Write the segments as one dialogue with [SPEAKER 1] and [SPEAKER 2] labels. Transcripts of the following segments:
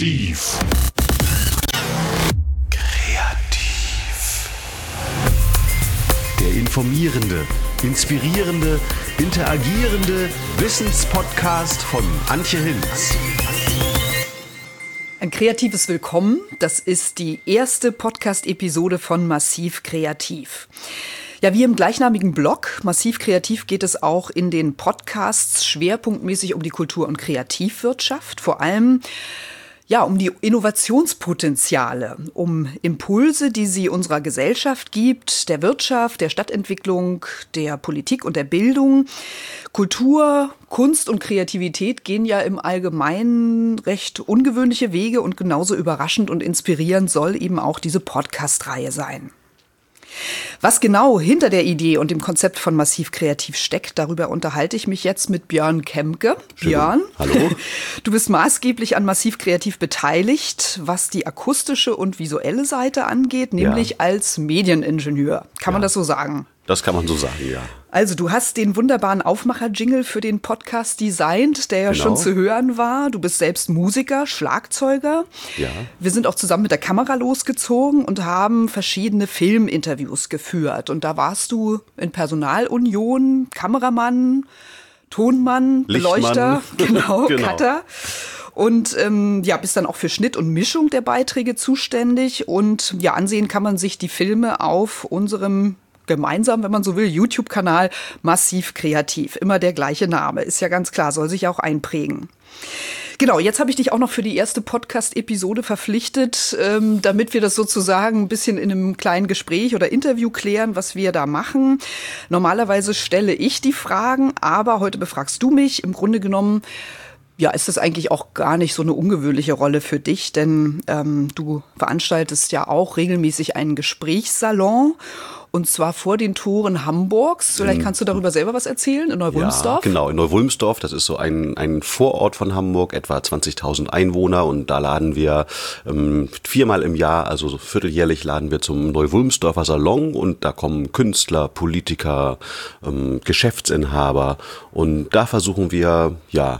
[SPEAKER 1] Massiv. Kreativ. Der informierende, inspirierende, interagierende Wissenspodcast von Antje Hinz.
[SPEAKER 2] Ein kreatives Willkommen. Das ist die erste Podcast-Episode von Massiv Kreativ. Ja, wie im gleichnamigen Blog Massiv Kreativ geht es auch in den Podcasts schwerpunktmäßig um die Kultur- und Kreativwirtschaft. Vor allem um die Innovationspotenziale, um Impulse, die sie unserer Gesellschaft gibt, der Wirtschaft, der Stadtentwicklung, der Politik und der Bildung. Kultur, Kunst und Kreativität gehen ja im Allgemeinen recht ungewöhnliche Wege und genauso überraschend und inspirierend soll eben auch diese Podcast-Reihe sein. Was genau hinter der Idee und dem Konzept von Massiv Kreativ steckt, darüber unterhalte ich mich jetzt mit Björn Kemke. Björn,
[SPEAKER 3] hallo.
[SPEAKER 2] Du bist maßgeblich an Massiv Kreativ beteiligt, was die akustische und visuelle Seite angeht, nämlich als Medieningenieur. Kann man das so sagen?
[SPEAKER 3] Das kann man so sagen, ja.
[SPEAKER 2] Also du hast den wunderbaren Aufmacher-Jingle für den Podcast designt, der ja schon zu hören war. Du bist selbst Musiker, Schlagzeuger.
[SPEAKER 3] Ja.
[SPEAKER 2] Wir sind auch zusammen mit der Kamera losgezogen und haben verschiedene Filminterviews geführt. Und da warst du in Personalunion, Kameramann, Tonmann, Beleuchter, genau. Cutter. Und bist dann auch für Schnitt und Mischung der Beiträge zuständig. Und ja, ansehen kann man sich die Filme auf unserem gemeinsam, wenn man so will, YouTube-Kanal Massiv Kreativ. Immer der gleiche Name, ist ja ganz klar, soll sich auch einprägen. Genau, jetzt habe ich dich auch noch für die erste Podcast-Episode verpflichtet, damit wir das sozusagen ein bisschen in einem kleinen Gespräch oder Interview klären, was wir da machen. Normalerweise stelle ich die Fragen, aber heute befragst du mich. Im Grunde genommen ist das eigentlich auch gar nicht so eine ungewöhnliche Rolle für dich, denn du veranstaltest ja auch regelmäßig einen Gesprächssalon. Und zwar vor den Toren Hamburgs. Vielleicht kannst du darüber selber was erzählen, in Neuwulmsdorf?
[SPEAKER 3] Ja, genau, in Neuwulmsdorf. Das ist so ein Vorort von Hamburg, etwa 20.000 Einwohner. Und da laden wir 4-mal im Jahr, also so vierteljährlich, laden wir zum Neuwulmsdorfer Salon. Und da kommen Künstler, Politiker, Geschäftsinhaber. Und da versuchen wir,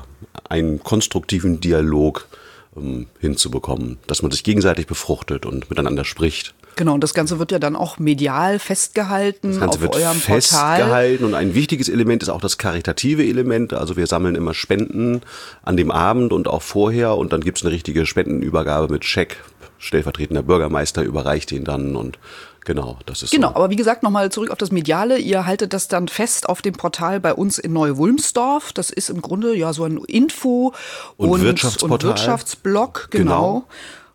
[SPEAKER 3] einen konstruktiven Dialog hinzubekommen, dass man sich gegenseitig befruchtet und miteinander spricht.
[SPEAKER 2] Genau, und das Ganze wird ja dann auch medial festgehalten
[SPEAKER 3] auf eurem Portal. Das Ganze wird festgehalten und ein wichtiges Element ist auch das karitative Element. Also wir sammeln immer Spenden an dem Abend und auch vorher und dann gibt es eine richtige Spendenübergabe mit Scheck. Stellvertretender Bürgermeister überreicht ihn dann und genau, das ist
[SPEAKER 2] Genau,
[SPEAKER 3] so.
[SPEAKER 2] Aber wie gesagt, nochmal zurück auf das Mediale. Ihr haltet das dann fest auf dem Portal bei uns in Neuwulmsdorf. Das ist im Grunde so ein Info- und Wirtschaftsblog. Genau.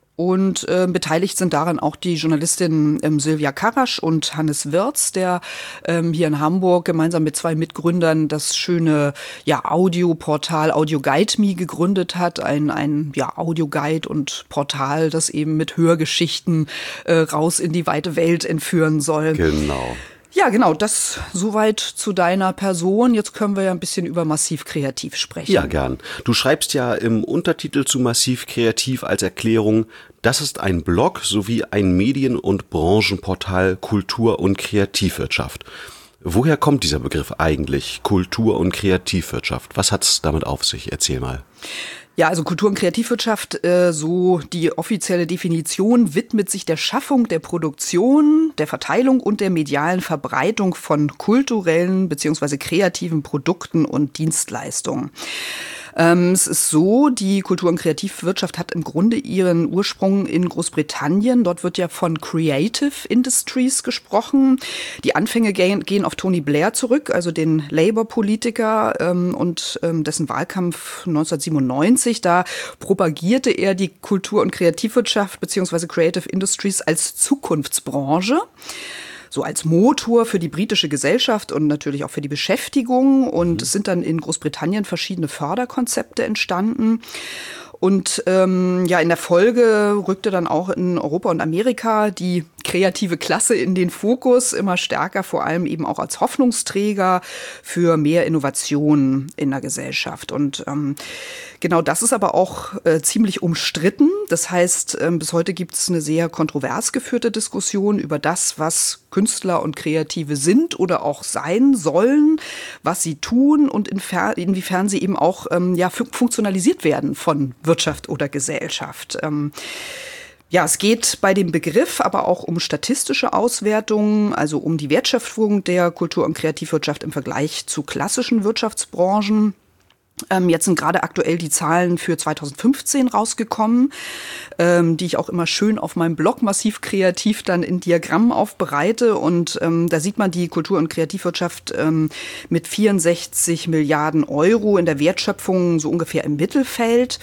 [SPEAKER 2] Und beteiligt sind daran auch die Journalistin Silvia Karasch und Hannes Wirz, der hier in Hamburg gemeinsam mit 2 Mitgründern das schöne Audioportal AudioGuide.me gegründet hat. Ein Audioguide und Portal, das eben mit Hörgeschichten raus in die weite Welt entführen soll.
[SPEAKER 3] Genau.
[SPEAKER 2] Ja, genau, das soweit zu deiner Person. Jetzt können wir ja ein bisschen über Massiv Kreativ sprechen.
[SPEAKER 3] Ja, gern. Du schreibst ja im Untertitel zu Massiv Kreativ als Erklärung, das ist ein Blog sowie ein Medien- und Branchenportal Kultur- und Kreativwirtschaft. Woher kommt dieser Begriff eigentlich, Kultur- und Kreativwirtschaft? Was hat's damit auf sich? Erzähl mal.
[SPEAKER 2] Ja, also Kultur- und Kreativwirtschaft, so die offizielle Definition, widmet sich der Schaffung, der Produktion, der Verteilung und der medialen Verbreitung von kulturellen bzw. kreativen Produkten und Dienstleistungen. Es ist so, die Kultur- und Kreativwirtschaft hat im Grunde ihren Ursprung in Großbritannien. Dort wird ja von Creative Industries gesprochen. Die Anfänge gehen auf Tony Blair zurück, also den Labour-Politiker und dessen Wahlkampf 1997. Da propagierte er die Kultur- und Kreativwirtschaft bzw. Creative Industries als Zukunftsbranche. So als Motor für die britische Gesellschaft und natürlich auch für die Beschäftigung. Und es sind dann in Großbritannien verschiedene Förderkonzepte entstanden. Und in der Folge rückte dann auch in Europa und Amerika die kreative Klasse in den Fokus, immer stärker, vor allem eben auch als Hoffnungsträger für mehr Innovationen in der Gesellschaft. Und genau das ist aber auch ziemlich umstritten. Das heißt, bis heute gibt es eine sehr kontrovers geführte Diskussion über das, was Künstler und Kreative sind oder auch sein sollen, was sie tun und inwiefern sie eben auch funktionalisiert werden von Wirtschaft oder Gesellschaft. Ja, es geht bei dem Begriff aber auch um statistische Auswertungen, also um die Wertschöpfung der Kultur- und Kreativwirtschaft im Vergleich zu klassischen Wirtschaftsbranchen. Jetzt sind gerade aktuell die Zahlen für 2015 rausgekommen, die ich auch immer schön auf meinem Blog massiv kreativ dann in Diagrammen aufbereite. Und da sieht man die Kultur- und Kreativwirtschaft mit 64 Milliarden Euro in der Wertschöpfung so ungefähr im Mittelfeld.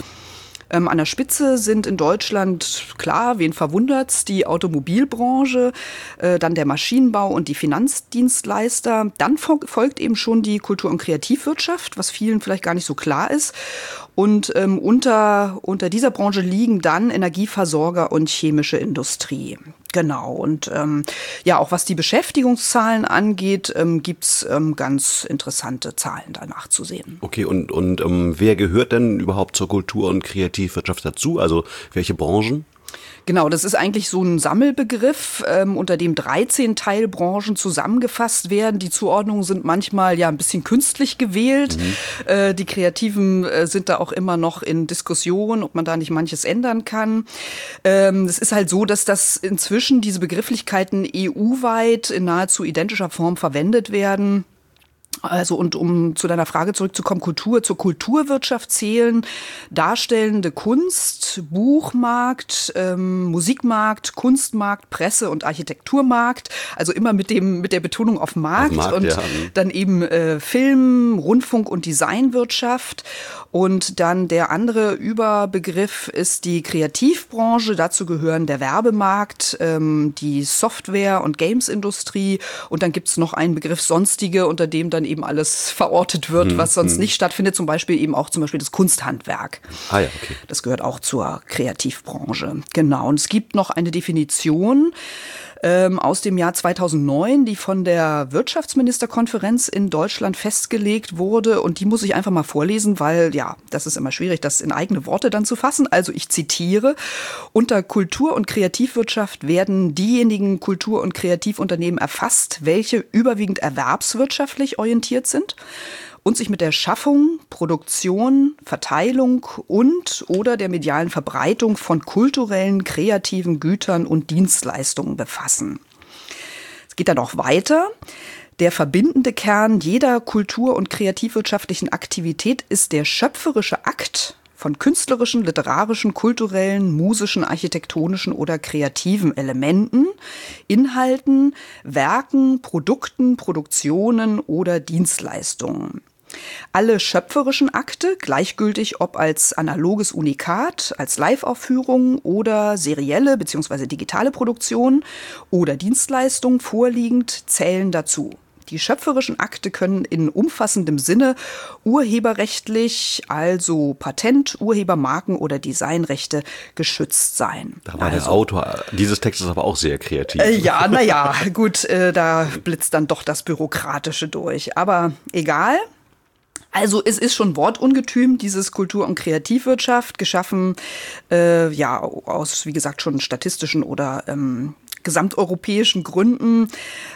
[SPEAKER 2] An der Spitze sind in Deutschland, klar, wen verwundert's, die Automobilbranche, dann der Maschinenbau und die Finanzdienstleister. Dann folgt eben schon die Kultur- und Kreativwirtschaft, was vielen vielleicht gar nicht so klar ist. Und unter dieser Branche liegen dann Energieversorger und chemische Industrie. Genau. Und auch was die Beschäftigungszahlen angeht, gibt's ganz interessante Zahlen danach zu sehen.
[SPEAKER 3] Okay, und wer gehört denn überhaupt zur Kultur- und Kreativwirtschaft dazu? Also welche Branchen?
[SPEAKER 2] Genau, das ist eigentlich so ein Sammelbegriff, unter dem 13 Teilbranchen zusammengefasst werden. Die Zuordnungen sind manchmal ja ein bisschen künstlich gewählt. Die Kreativen sind da auch immer noch in Diskussion, ob man da nicht manches ändern kann. Es ist halt so, dass das inzwischen diese Begrifflichkeiten EU-weit in nahezu identischer Form verwendet werden. Also und um zu deiner Frage zurückzukommen, zur Kulturwirtschaft zählen darstellende Kunst, Buchmarkt, Musikmarkt, Kunstmarkt, Presse- und Architekturmarkt, also immer mit der Betonung auf Markt und ja. Dann eben Film, Rundfunk und Designwirtschaft. Und dann der andere Überbegriff ist die Kreativbranche. Dazu gehören der Werbemarkt, die Software- und Gamesindustrie. Und dann gibt's noch einen Begriff Sonstige, unter dem dann eben alles verortet wird, was sonst nicht stattfindet. Zum Beispiel das Kunsthandwerk.
[SPEAKER 3] Ah ja, okay.
[SPEAKER 2] Das gehört auch zur Kreativbranche. Genau. Und es gibt noch eine Definition aus dem Jahr 2009, die von der Wirtschaftsministerkonferenz in Deutschland festgelegt wurde. Und die muss ich einfach mal vorlesen, weil ja, das ist immer schwierig, das in eigene Worte dann zu fassen. Also ich zitiere: Unter Kultur- und Kreativwirtschaft werden diejenigen Kultur- und Kreativunternehmen erfasst, welche überwiegend erwerbswirtschaftlich orientiert sind und sich mit der Schaffung, Produktion, Verteilung und/oder der medialen Verbreitung von kulturellen, kreativen Gütern und Dienstleistungen befassen. Es geht dann auch weiter. Der verbindende Kern jeder kultur- und kreativwirtschaftlichen Aktivität ist der schöpferische Akt von künstlerischen, literarischen, kulturellen, musischen, architektonischen oder kreativen Elementen, Inhalten, Werken, Produkten, Produktionen oder Dienstleistungen. Alle schöpferischen Akte, gleichgültig ob als analoges Unikat, als Live-Aufführung oder serielle bzw. digitale Produktion oder Dienstleistung vorliegend, zählen dazu. Die schöpferischen Akte können in umfassendem Sinne urheberrechtlich, also Patent-, Urhebermarken- oder Designrechte geschützt sein.
[SPEAKER 3] Da war der Autor dieses Textes aber auch sehr kreativ.
[SPEAKER 2] Gut, da blitzt dann doch das Bürokratische durch. Aber egal. Also es ist schon Wortungetüm, dieses Kultur- und Kreativwirtschaft, geschaffen aus, wie gesagt, schon statistischen oder gesamteuropäischen Gründen.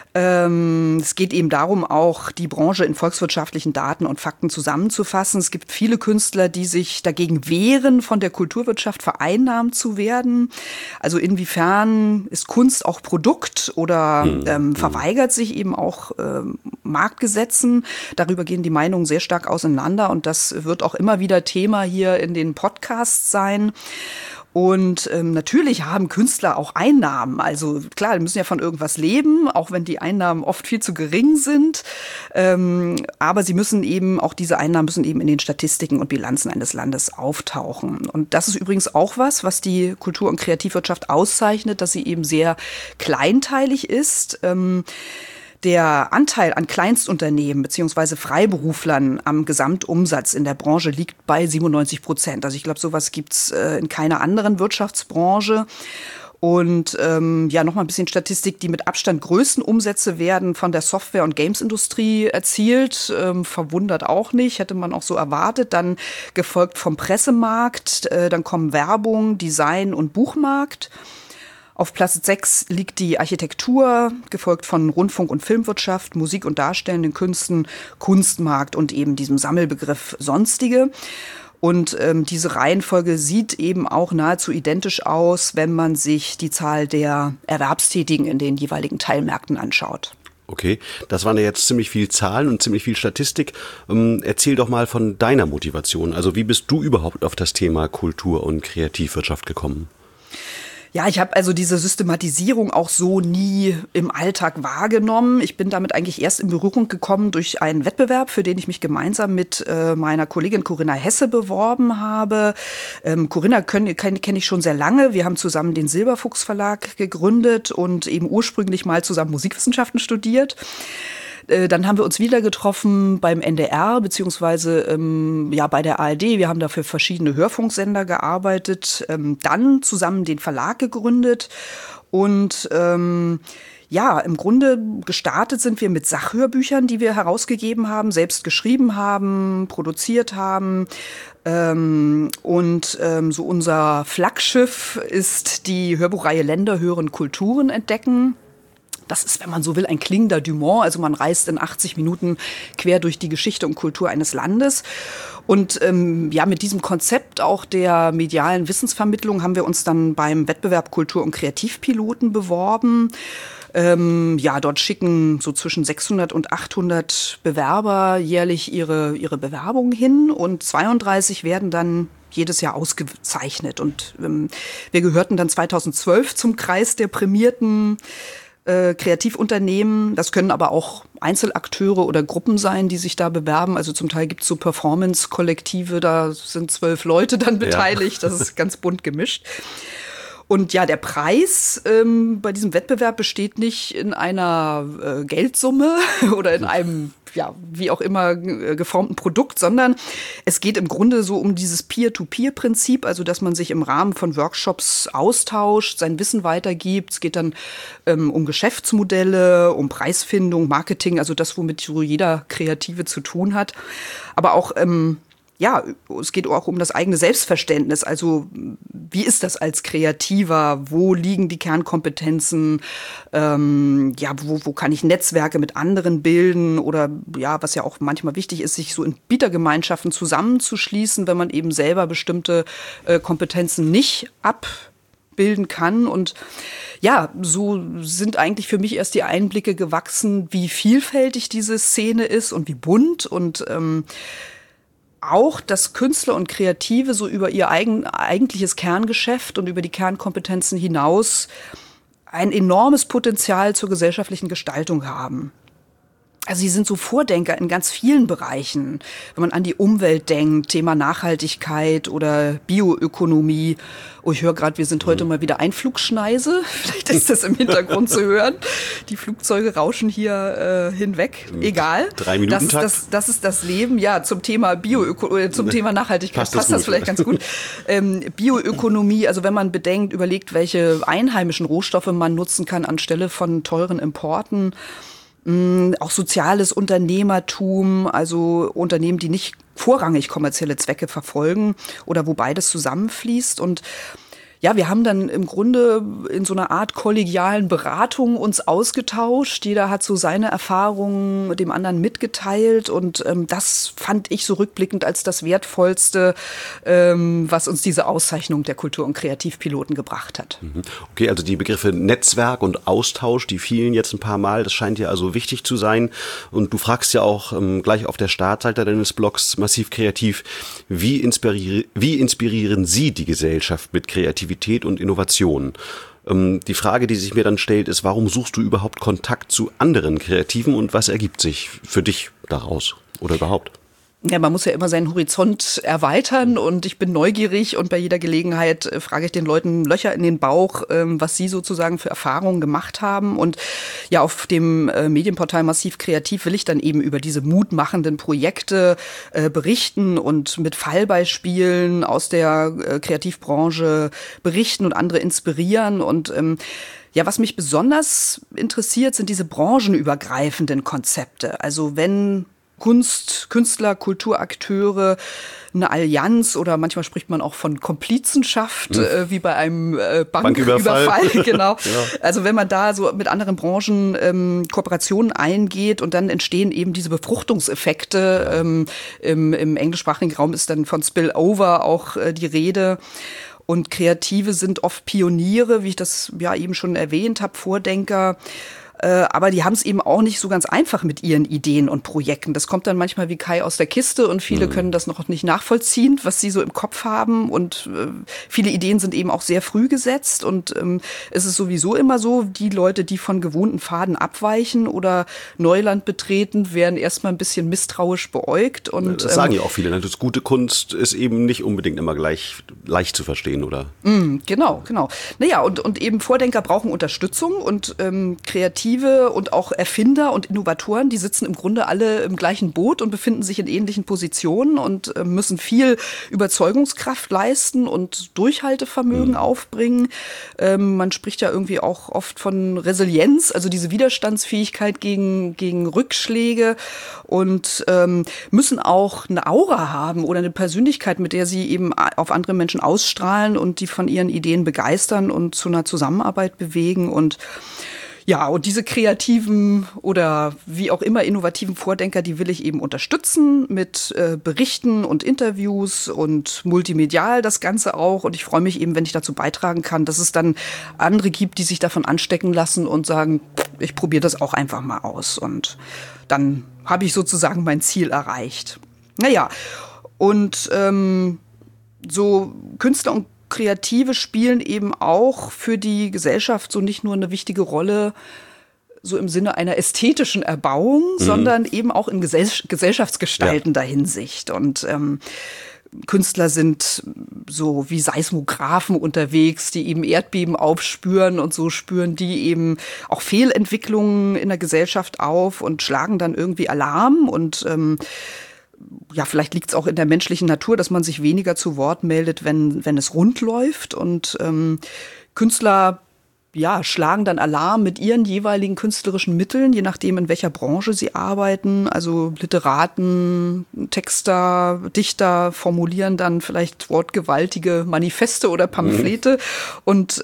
[SPEAKER 2] Es geht eben darum, auch die Branche in volkswirtschaftlichen Daten und Fakten zusammenzufassen. Es gibt viele Künstler, die sich dagegen wehren, von der Kulturwirtschaft vereinnahmt zu werden. Also inwiefern ist Kunst auch Produkt oder verweigert sich eben auch Marktgesetzen? Darüber gehen die Meinungen sehr stark auseinander und das wird auch immer wieder Thema hier in den Podcasts sein. Und natürlich haben Künstler auch Einnahmen. Also klar, die müssen ja von irgendwas leben, auch wenn die Einnahmen oft viel zu gering sind. Aber diese Einnahmen müssen eben in den Statistiken und Bilanzen eines Landes auftauchen. Und das ist übrigens auch was die Kultur- und Kreativwirtschaft auszeichnet, dass sie eben sehr kleinteilig ist. Der Anteil an Kleinstunternehmen bzw. Freiberuflern am Gesamtumsatz in der Branche liegt bei 97%. Also ich glaube, sowas gibt's in keiner anderen Wirtschaftsbranche. Und nochmal ein bisschen Statistik, die mit Abstand größten Umsätze werden von der Software- und Games-Industrie erzielt. Verwundert auch nicht, hätte man auch so erwartet. Dann gefolgt vom Pressemarkt, dann kommen Werbung, Design und Buchmarkt. Auf Platz 6 liegt die Architektur, gefolgt von Rundfunk- und Filmwirtschaft, Musik- und darstellenden Künsten, Kunstmarkt und eben diesem Sammelbegriff Sonstige. Und diese Reihenfolge sieht eben auch nahezu identisch aus, wenn man sich die Zahl der Erwerbstätigen in den jeweiligen Teilmärkten anschaut.
[SPEAKER 3] Okay, das waren ja jetzt ziemlich viel Zahlen und ziemlich viel Statistik. Erzähl doch mal von deiner Motivation. Also wie bist du überhaupt auf das Thema Kultur- und Kreativwirtschaft gekommen?
[SPEAKER 2] Ja, ich habe also diese Systematisierung auch so nie im Alltag wahrgenommen. Ich bin damit eigentlich erst in Berührung gekommen durch einen Wettbewerb, für den ich mich gemeinsam mit meiner Kollegin Corinna Hesse beworben habe. Corinna kenne ich schon sehr lange. Wir haben zusammen den Silberfuchs Verlag gegründet und eben ursprünglich mal zusammen Musikwissenschaften studiert. Dann haben wir uns wieder getroffen beim NDR beziehungsweise bei der ARD. Wir haben dafür verschiedene Hörfunksender gearbeitet, dann zusammen den Verlag gegründet und im Grunde gestartet sind wir mit Sachhörbüchern, die wir herausgegeben haben, selbst geschrieben haben, produziert haben. So unser Flaggschiff ist die Hörbuchreihe Länder hören, Kulturen entdecken. Das ist, wenn man so will, ein klingender Dumont. Also man reist in 80 Minuten quer durch die Geschichte und Kultur eines Landes. Und mit diesem Konzept auch der medialen Wissensvermittlung haben wir uns dann beim Wettbewerb Kultur- und Kreativpiloten beworben. Dort schicken so zwischen 600 und 800 Bewerber jährlich ihre Bewerbungen hin und 32 werden dann jedes Jahr ausgezeichnet. Und wir gehörten dann 2012 zum Kreis der prämierten Kreativunternehmen. Das können aber auch Einzelakteure oder Gruppen sein, die sich da bewerben. Also zum Teil gibt es so Performance-Kollektive, da sind 12 Leute dann beteiligt. Ja. Das ist ganz bunt gemischt. Und ja, der Preis bei diesem Wettbewerb besteht nicht in einer Geldsumme oder in einem, wie auch immer geformten Produkt, sondern es geht im Grunde so um dieses Peer-to-Peer-Prinzip, also dass man sich im Rahmen von Workshops austauscht, sein Wissen weitergibt. Es geht dann um Geschäftsmodelle, um Preisfindung, Marketing, also das, womit so jeder Kreative zu tun hat. Aber auch es geht auch um das eigene Selbstverständnis. Also wie ist das als Kreativer? Wo liegen die Kernkompetenzen? Wo kann ich Netzwerke mit anderen bilden? Oder was ja auch manchmal wichtig ist, sich so in Bietergemeinschaften zusammenzuschließen, wenn man eben selber bestimmte Kompetenzen nicht abbilden kann. Und so sind eigentlich für mich erst die Einblicke gewachsen, wie vielfältig diese Szene ist und wie bunt und auch, dass Künstler und Kreative so über ihr eigentliches Kerngeschäft und über die Kernkompetenzen hinaus ein enormes Potenzial zur gesellschaftlichen Gestaltung haben. Also sie sind so Vordenker in ganz vielen Bereichen. Wenn man an die Umwelt denkt, Thema Nachhaltigkeit oder Bioökonomie. Oh, ich höre gerade, wir sind heute mal wieder Einflugschneise. Vielleicht ist das im Hintergrund zu hören. Die Flugzeuge rauschen hier hinweg. Egal.
[SPEAKER 3] 3-Minuten-Takt.
[SPEAKER 2] Das ist das Leben. Ja, zum Thema zum Thema Nachhaltigkeit passt das vielleicht ganz gut. Bioökonomie, also wenn man überlegt, welche einheimischen Rohstoffe man nutzen kann anstelle von teuren Importen. Auch soziales Unternehmertum, also Unternehmen, die nicht vorrangig kommerzielle Zwecke verfolgen oder wo beides zusammenfließt. Und wir haben dann im Grunde in so einer Art kollegialen Beratung uns ausgetauscht. Jeder hat so seine Erfahrungen dem anderen mitgeteilt und das fand ich so rückblickend als das Wertvollste, was uns diese Auszeichnung der Kultur- und Kreativpiloten gebracht hat.
[SPEAKER 3] Okay, also die Begriffe Netzwerk und Austausch, die fielen jetzt ein paar Mal, das scheint dir also wichtig zu sein. Und du fragst ja auch gleich auf der Startseite deines Blogs Massiv Kreativ, wie inspirieren Sie die Gesellschaft mit Kreativität und Innovation? Die Frage, die sich mir dann stellt, ist, warum suchst du überhaupt Kontakt zu anderen Kreativen und was ergibt sich für dich daraus oder überhaupt?
[SPEAKER 2] Ja, man muss ja immer seinen Horizont erweitern und ich bin neugierig und bei jeder Gelegenheit frage ich den Leuten Löcher in den Bauch, was sie sozusagen für Erfahrungen gemacht haben. Und ja, auf dem Medienportal Massiv Kreativ will ich dann eben über diese mutmachenden Projekte berichten und mit Fallbeispielen aus der Kreativbranche berichten und andere inspirieren. Und ja, was mich besonders interessiert, sind diese branchenübergreifenden Konzepte. Also wenn Künstler, Kulturakteure, eine Allianz oder manchmal spricht man auch von Komplizenschaft, wie bei einem Banküberfall. Genau. Ja. Also wenn man da so mit anderen Branchen Kooperationen eingeht und dann entstehen eben diese Befruchtungseffekte. Im englischsprachigen Raum ist dann von Spillover auch die Rede. Und Kreative sind oft Pioniere, wie ich das ja eben schon erwähnt habe, Vordenker. Aber die haben es eben auch nicht so ganz einfach mit ihren Ideen und Projekten. Das kommt dann manchmal wie Kai aus der Kiste und viele können das noch nicht nachvollziehen, was sie so im Kopf haben. Und viele Ideen sind eben auch sehr früh gesetzt. Und es ist sowieso immer so, die Leute, die von gewohnten Pfaden abweichen oder Neuland betreten, werden erstmal ein bisschen misstrauisch beäugt. Und,
[SPEAKER 3] das sagen ja auch viele. Das gute Kunst ist eben nicht unbedingt immer gleich leicht zu verstehen, oder?
[SPEAKER 2] Genau. Naja, und eben Vordenker brauchen Unterstützung und Kreative und auch Erfinder und Innovatoren, die sitzen im Grunde alle im gleichen Boot und befinden sich in ähnlichen Positionen und müssen viel Überzeugungskraft leisten und Durchhaltevermögen aufbringen. Man spricht ja irgendwie auch oft von Resilienz, also diese Widerstandsfähigkeit gegen Rückschläge und müssen auch eine Aura haben oder eine Persönlichkeit, mit der sie eben auf andere Menschen ausstrahlen und die von ihren Ideen begeistern und zu einer Zusammenarbeit bewegen. Und ja, und diese kreativen oder wie auch immer innovativen Vordenker, die will ich eben unterstützen mit Berichten und Interviews und multimedial das Ganze auch. Und ich freue mich eben, wenn ich dazu beitragen kann, dass es dann andere gibt, die sich davon anstecken lassen und sagen, ich probiere das auch einfach mal aus. Und dann habe ich sozusagen mein Ziel erreicht. Naja, und so Künstler und Kreative spielen eben auch für die Gesellschaft so nicht nur eine wichtige Rolle, so im Sinne einer ästhetischen Erbauung, sondern eben auch in gesellschaftsgestaltender Hinsicht. Und Künstler sind so wie Seismographen unterwegs, die eben Erdbeben aufspüren und so spüren die eben auch Fehlentwicklungen in der Gesellschaft auf und schlagen dann irgendwie Alarm und ja, vielleicht liegt es auch in der menschlichen Natur, dass man sich weniger zu Wort meldet, wenn es rund läuft. Und Künstler schlagen dann Alarm mit ihren jeweiligen künstlerischen Mitteln, je nachdem, in welcher Branche sie arbeiten. Also Literaten, Texter, Dichter formulieren dann vielleicht wortgewaltige Manifeste oder Pamphlete und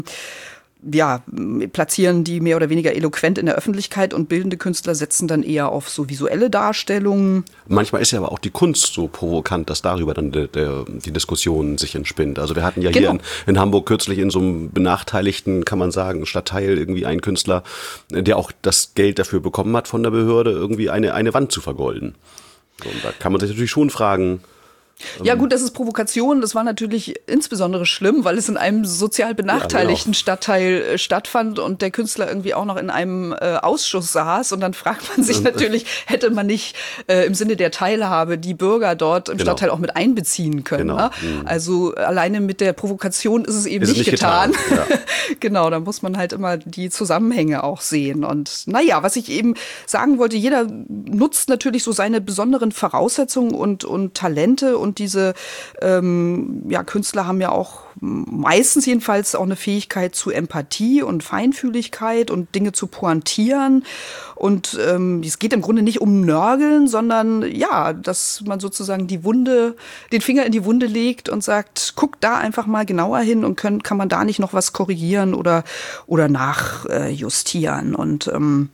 [SPEAKER 2] platzieren die mehr oder weniger eloquent in der Öffentlichkeit und bildende Künstler setzen dann eher auf so visuelle Darstellungen.
[SPEAKER 3] Manchmal ist ja aber auch die Kunst so provokant, dass darüber dann die Diskussion sich entspinnt. Also wir hatten ja hier in Hamburg kürzlich in so einem benachteiligten, kann man sagen, Stadtteil irgendwie einen Künstler, der auch das Geld dafür bekommen hat von der Behörde, irgendwie eine Wand zu vergolden. So, und da kann man sich natürlich schon fragen.
[SPEAKER 2] Ja gut, das ist Provokation. Das war natürlich insbesondere schlimm, weil es in einem sozial benachteiligten Stadtteil stattfand und der Künstler irgendwie auch noch in einem Ausschuss saß. Und dann fragt man sich natürlich, hätte man nicht im Sinne der Teilhabe die Bürger dort im Stadtteil auch mit einbeziehen können. Ne? Also alleine mit der Provokation ist es eben nicht getan. Ja. Genau, da muss man halt immer die Zusammenhänge auch sehen. Und naja, was ich eben sagen wollte, jeder nutzt natürlich so seine besonderen Voraussetzungen und Talente. Und diese Künstler haben ja auch meistens jedenfalls auch eine Fähigkeit zu Empathie und Feinfühligkeit und Dinge zu pointieren. Und es geht im Grunde nicht um Nörgeln, sondern ja, dass man sozusagen den Finger in die Wunde legt und sagt, guck da einfach mal genauer hin und kann man da nicht noch was korrigieren oder nachjustieren. Und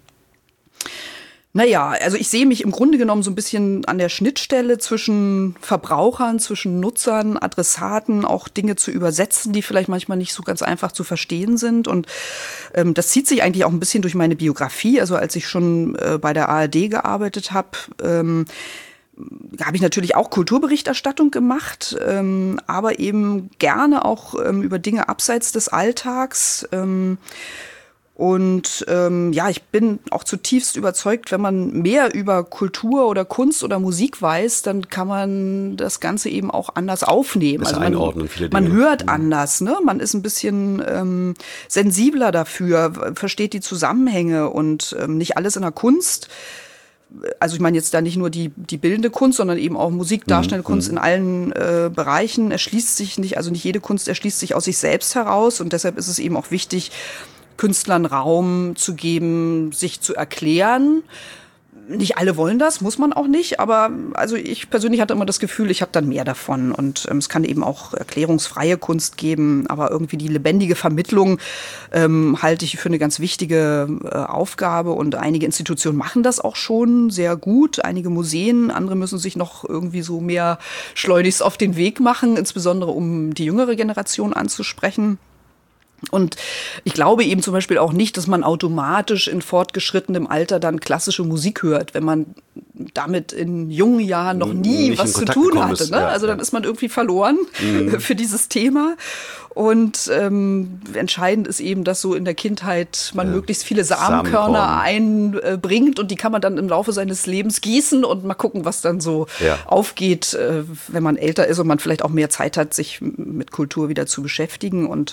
[SPEAKER 2] naja, also ich sehe mich im Grunde genommen so ein bisschen an der Schnittstelle zwischen Verbrauchern, zwischen Nutzern, Adressaten, auch Dinge zu übersetzen, die vielleicht manchmal nicht so ganz einfach zu verstehen sind. Und das zieht sich eigentlich auch ein bisschen durch meine Biografie. Also als ich schon bei der ARD gearbeitet habe, habe ich natürlich auch Kulturberichterstattung gemacht, aber eben gerne auch über Dinge abseits des Alltags. Und ich bin auch zutiefst überzeugt, wenn man mehr über Kultur oder Kunst oder Musik weiß, dann kann man das Ganze eben auch anders aufnehmen.
[SPEAKER 3] Also einordnen, viele Dinge.
[SPEAKER 2] Man hört anders, ne? Man ist ein bisschen sensibler dafür, versteht die Zusammenhänge und nicht alles in der Kunst. Also ich meine jetzt da nicht nur die bildende Kunst, sondern eben auch Musik, darstellende Kunst in allen Bereichen erschließt sich nicht, also nicht jede Kunst erschließt sich aus sich selbst heraus und deshalb ist es eben auch wichtig, Künstlern Raum zu geben, sich zu erklären. Nicht alle wollen das, muss man auch nicht, aber also ich persönlich hatte immer das Gefühl, ich habe dann mehr davon und es kann eben auch erklärungsfreie Kunst geben, aber irgendwie die lebendige Vermittlung halte ich für eine ganz wichtige Aufgabe und einige Institutionen machen das auch schon sehr gut, einige Museen, andere müssen sich noch irgendwie so mehr schleunigst auf den Weg machen, insbesondere um die jüngere Generation anzusprechen. Und ich glaube eben zum Beispiel auch nicht, dass man automatisch in fortgeschrittenem Alter dann klassische Musik hört, wenn man damit in jungen Jahren noch nie was zu tun hatte. Ne? Ja, also dann ist man irgendwie verloren für dieses Thema. Und entscheidend ist eben, dass so in der Kindheit man möglichst viele Samenkörner einbringt und die kann man dann im Laufe seines Lebens gießen und mal gucken, was dann so aufgeht, wenn man älter ist und man vielleicht auch mehr Zeit hat, sich mit Kultur wieder zu beschäftigen. Und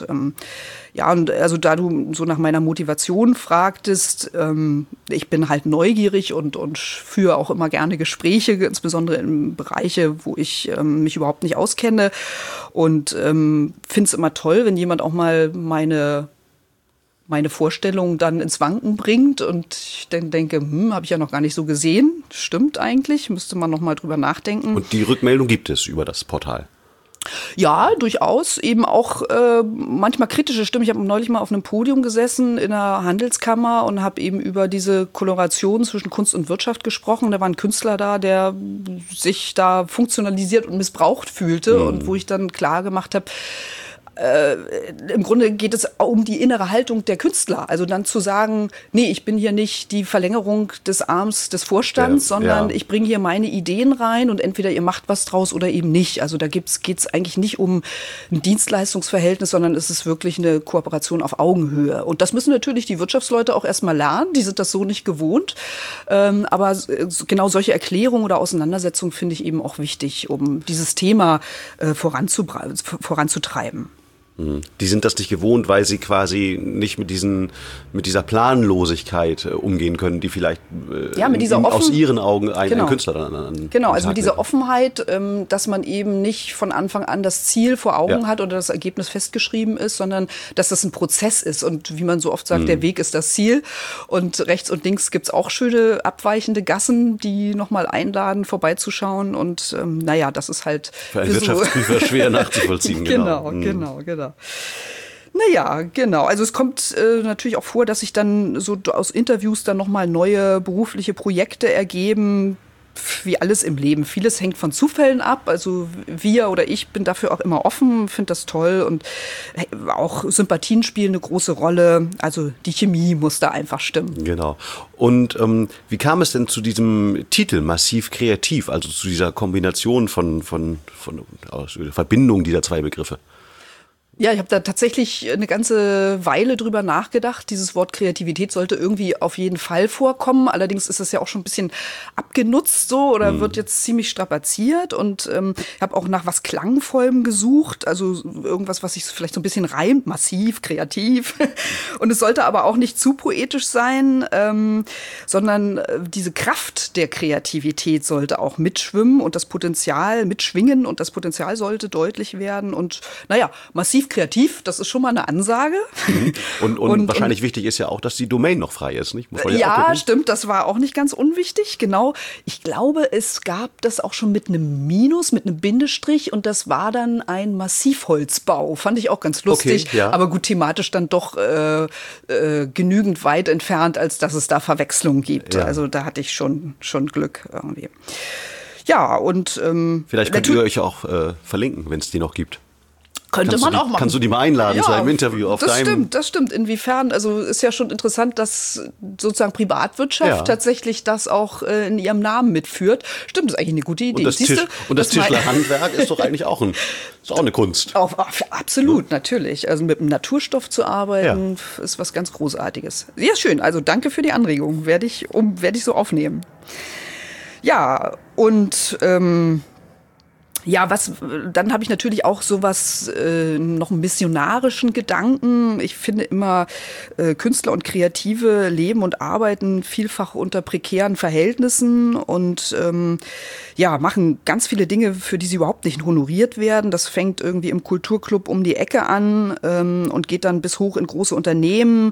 [SPEAKER 2] und also da du so nach meiner Motivation fragtest, ich bin halt neugierig und führe auch immer gerne Gespräche, insbesondere in Bereiche, wo ich mich überhaupt nicht auskenne und finde es immer toll, wenn jemand auch mal meine Vorstellung dann ins Wanken bringt und ich dann denke, habe ich ja noch gar nicht so gesehen. Stimmt eigentlich, müsste man noch mal drüber nachdenken.
[SPEAKER 3] Und die Rückmeldung gibt es über das Portal?
[SPEAKER 2] Ja, durchaus. Eben auch manchmal kritische Stimmen. Ich habe neulich mal auf einem Podium gesessen in einer Handelskammer und habe eben über diese Koloration zwischen Kunst und Wirtschaft gesprochen. Da war ein Künstler da, der sich da funktionalisiert und missbraucht fühlte und wo ich dann klar gemacht habe, im Grunde geht es um die innere Haltung der Künstler. Also dann zu sagen, nee, ich bin hier nicht die Verlängerung des Arms des Vorstands, sondern ich bringe hier meine Ideen rein und entweder ihr macht was draus oder eben nicht. Also da geht's eigentlich nicht um ein Dienstleistungsverhältnis, sondern es ist wirklich eine Kooperation auf Augenhöhe. Und das müssen natürlich die Wirtschaftsleute auch erstmal lernen. Die sind das so nicht gewohnt. Aber genau solche Erklärungen oder Auseinandersetzungen finde ich eben auch wichtig, um dieses Thema voranzutreiben.
[SPEAKER 3] Die sind das nicht gewohnt, weil sie quasi nicht mit dieser Planlosigkeit umgehen können, die vielleicht aus ihren Augen ein Künstler dann
[SPEAKER 2] Genau, also mit dieser Offenheit, dass man eben nicht von Anfang an das Ziel vor Augen hat oder das Ergebnis festgeschrieben ist, sondern dass das ein Prozess ist. Und wie man so oft sagt, der Weg ist das Ziel. Und rechts und links gibt's auch schöne abweichende Gassen, die nochmal einladen, vorbeizuschauen. Und das ist halt
[SPEAKER 3] für einen Wirtschaftsprüfer schwer nachzuvollziehen.
[SPEAKER 2] Genau. Naja, genau. Also es kommt natürlich auch vor, dass sich dann so aus Interviews dann nochmal neue berufliche Projekte ergeben, wie alles im Leben. Vieles hängt von Zufällen ab. Also wir oder ich bin dafür auch immer offen, finde das toll und auch Sympathien spielen eine große Rolle. Also die Chemie muss da einfach stimmen.
[SPEAKER 3] Genau. Und wie kam es denn zu diesem Titel Massiv Kreativ, also zu dieser Kombination von Verbindung dieser zwei Begriffe?
[SPEAKER 2] Ja, ich habe da tatsächlich eine ganze Weile drüber nachgedacht. Dieses Wort Kreativität sollte irgendwie auf jeden Fall vorkommen. Allerdings ist es ja auch schon ein bisschen abgenutzt so oder wird jetzt ziemlich strapaziert. Und ich habe auch nach was Klangvollem gesucht. Also irgendwas, was sich vielleicht so ein bisschen reimt. Massiv, kreativ. Und es sollte aber auch nicht zu poetisch sein, sondern diese Kraft der Kreativität sollte auch mitschwimmen und das Potenzial mitschwingen. Und das Potenzial sollte deutlich werden. Und massiv kreativ, das ist schon mal eine Ansage.
[SPEAKER 3] Und wahrscheinlich wichtig ist ja auch, dass die Domain noch frei ist, nicht?
[SPEAKER 2] Ja, stimmt, das war auch nicht ganz unwichtig, genau. Ich glaube, es gab das auch schon mit einem Minus, mit einem Bindestrich und das war dann ein Massivholzbau. Fand ich auch ganz lustig, aber gut, thematisch dann doch genügend weit entfernt, als dass es da Verwechslung gibt. Ja. Also da hatte ich schon Glück irgendwie. Ja, und
[SPEAKER 3] vielleicht könnt ihr euch auch verlinken, wenn es die noch gibt.
[SPEAKER 2] Könnte man auch machen.
[SPEAKER 3] Kannst du die mal einladen zu einem Interview auf deinem...
[SPEAKER 2] Das stimmt. Inwiefern, also ist ja schon interessant, dass sozusagen Privatwirtschaft tatsächlich das auch in ihrem Namen mitführt. Stimmt, das ist eigentlich eine gute Idee.
[SPEAKER 3] Und das Tischlerhandwerk ist doch eigentlich auch eine Kunst.
[SPEAKER 2] Absolut, natürlich. Also mit einem Naturstoff zu arbeiten, ist was ganz Großartiges. Sehr schön, also danke für die Anregung. Werde ich so aufnehmen. Ja, und dann habe ich natürlich auch sowas, noch einen missionarischen Gedanken. Ich finde immer, Künstler und Kreative leben und arbeiten vielfach unter prekären Verhältnissen und machen ganz viele Dinge, für die sie überhaupt nicht honoriert werden. Das fängt irgendwie im Kulturclub um die Ecke an und geht dann bis hoch in große Unternehmen.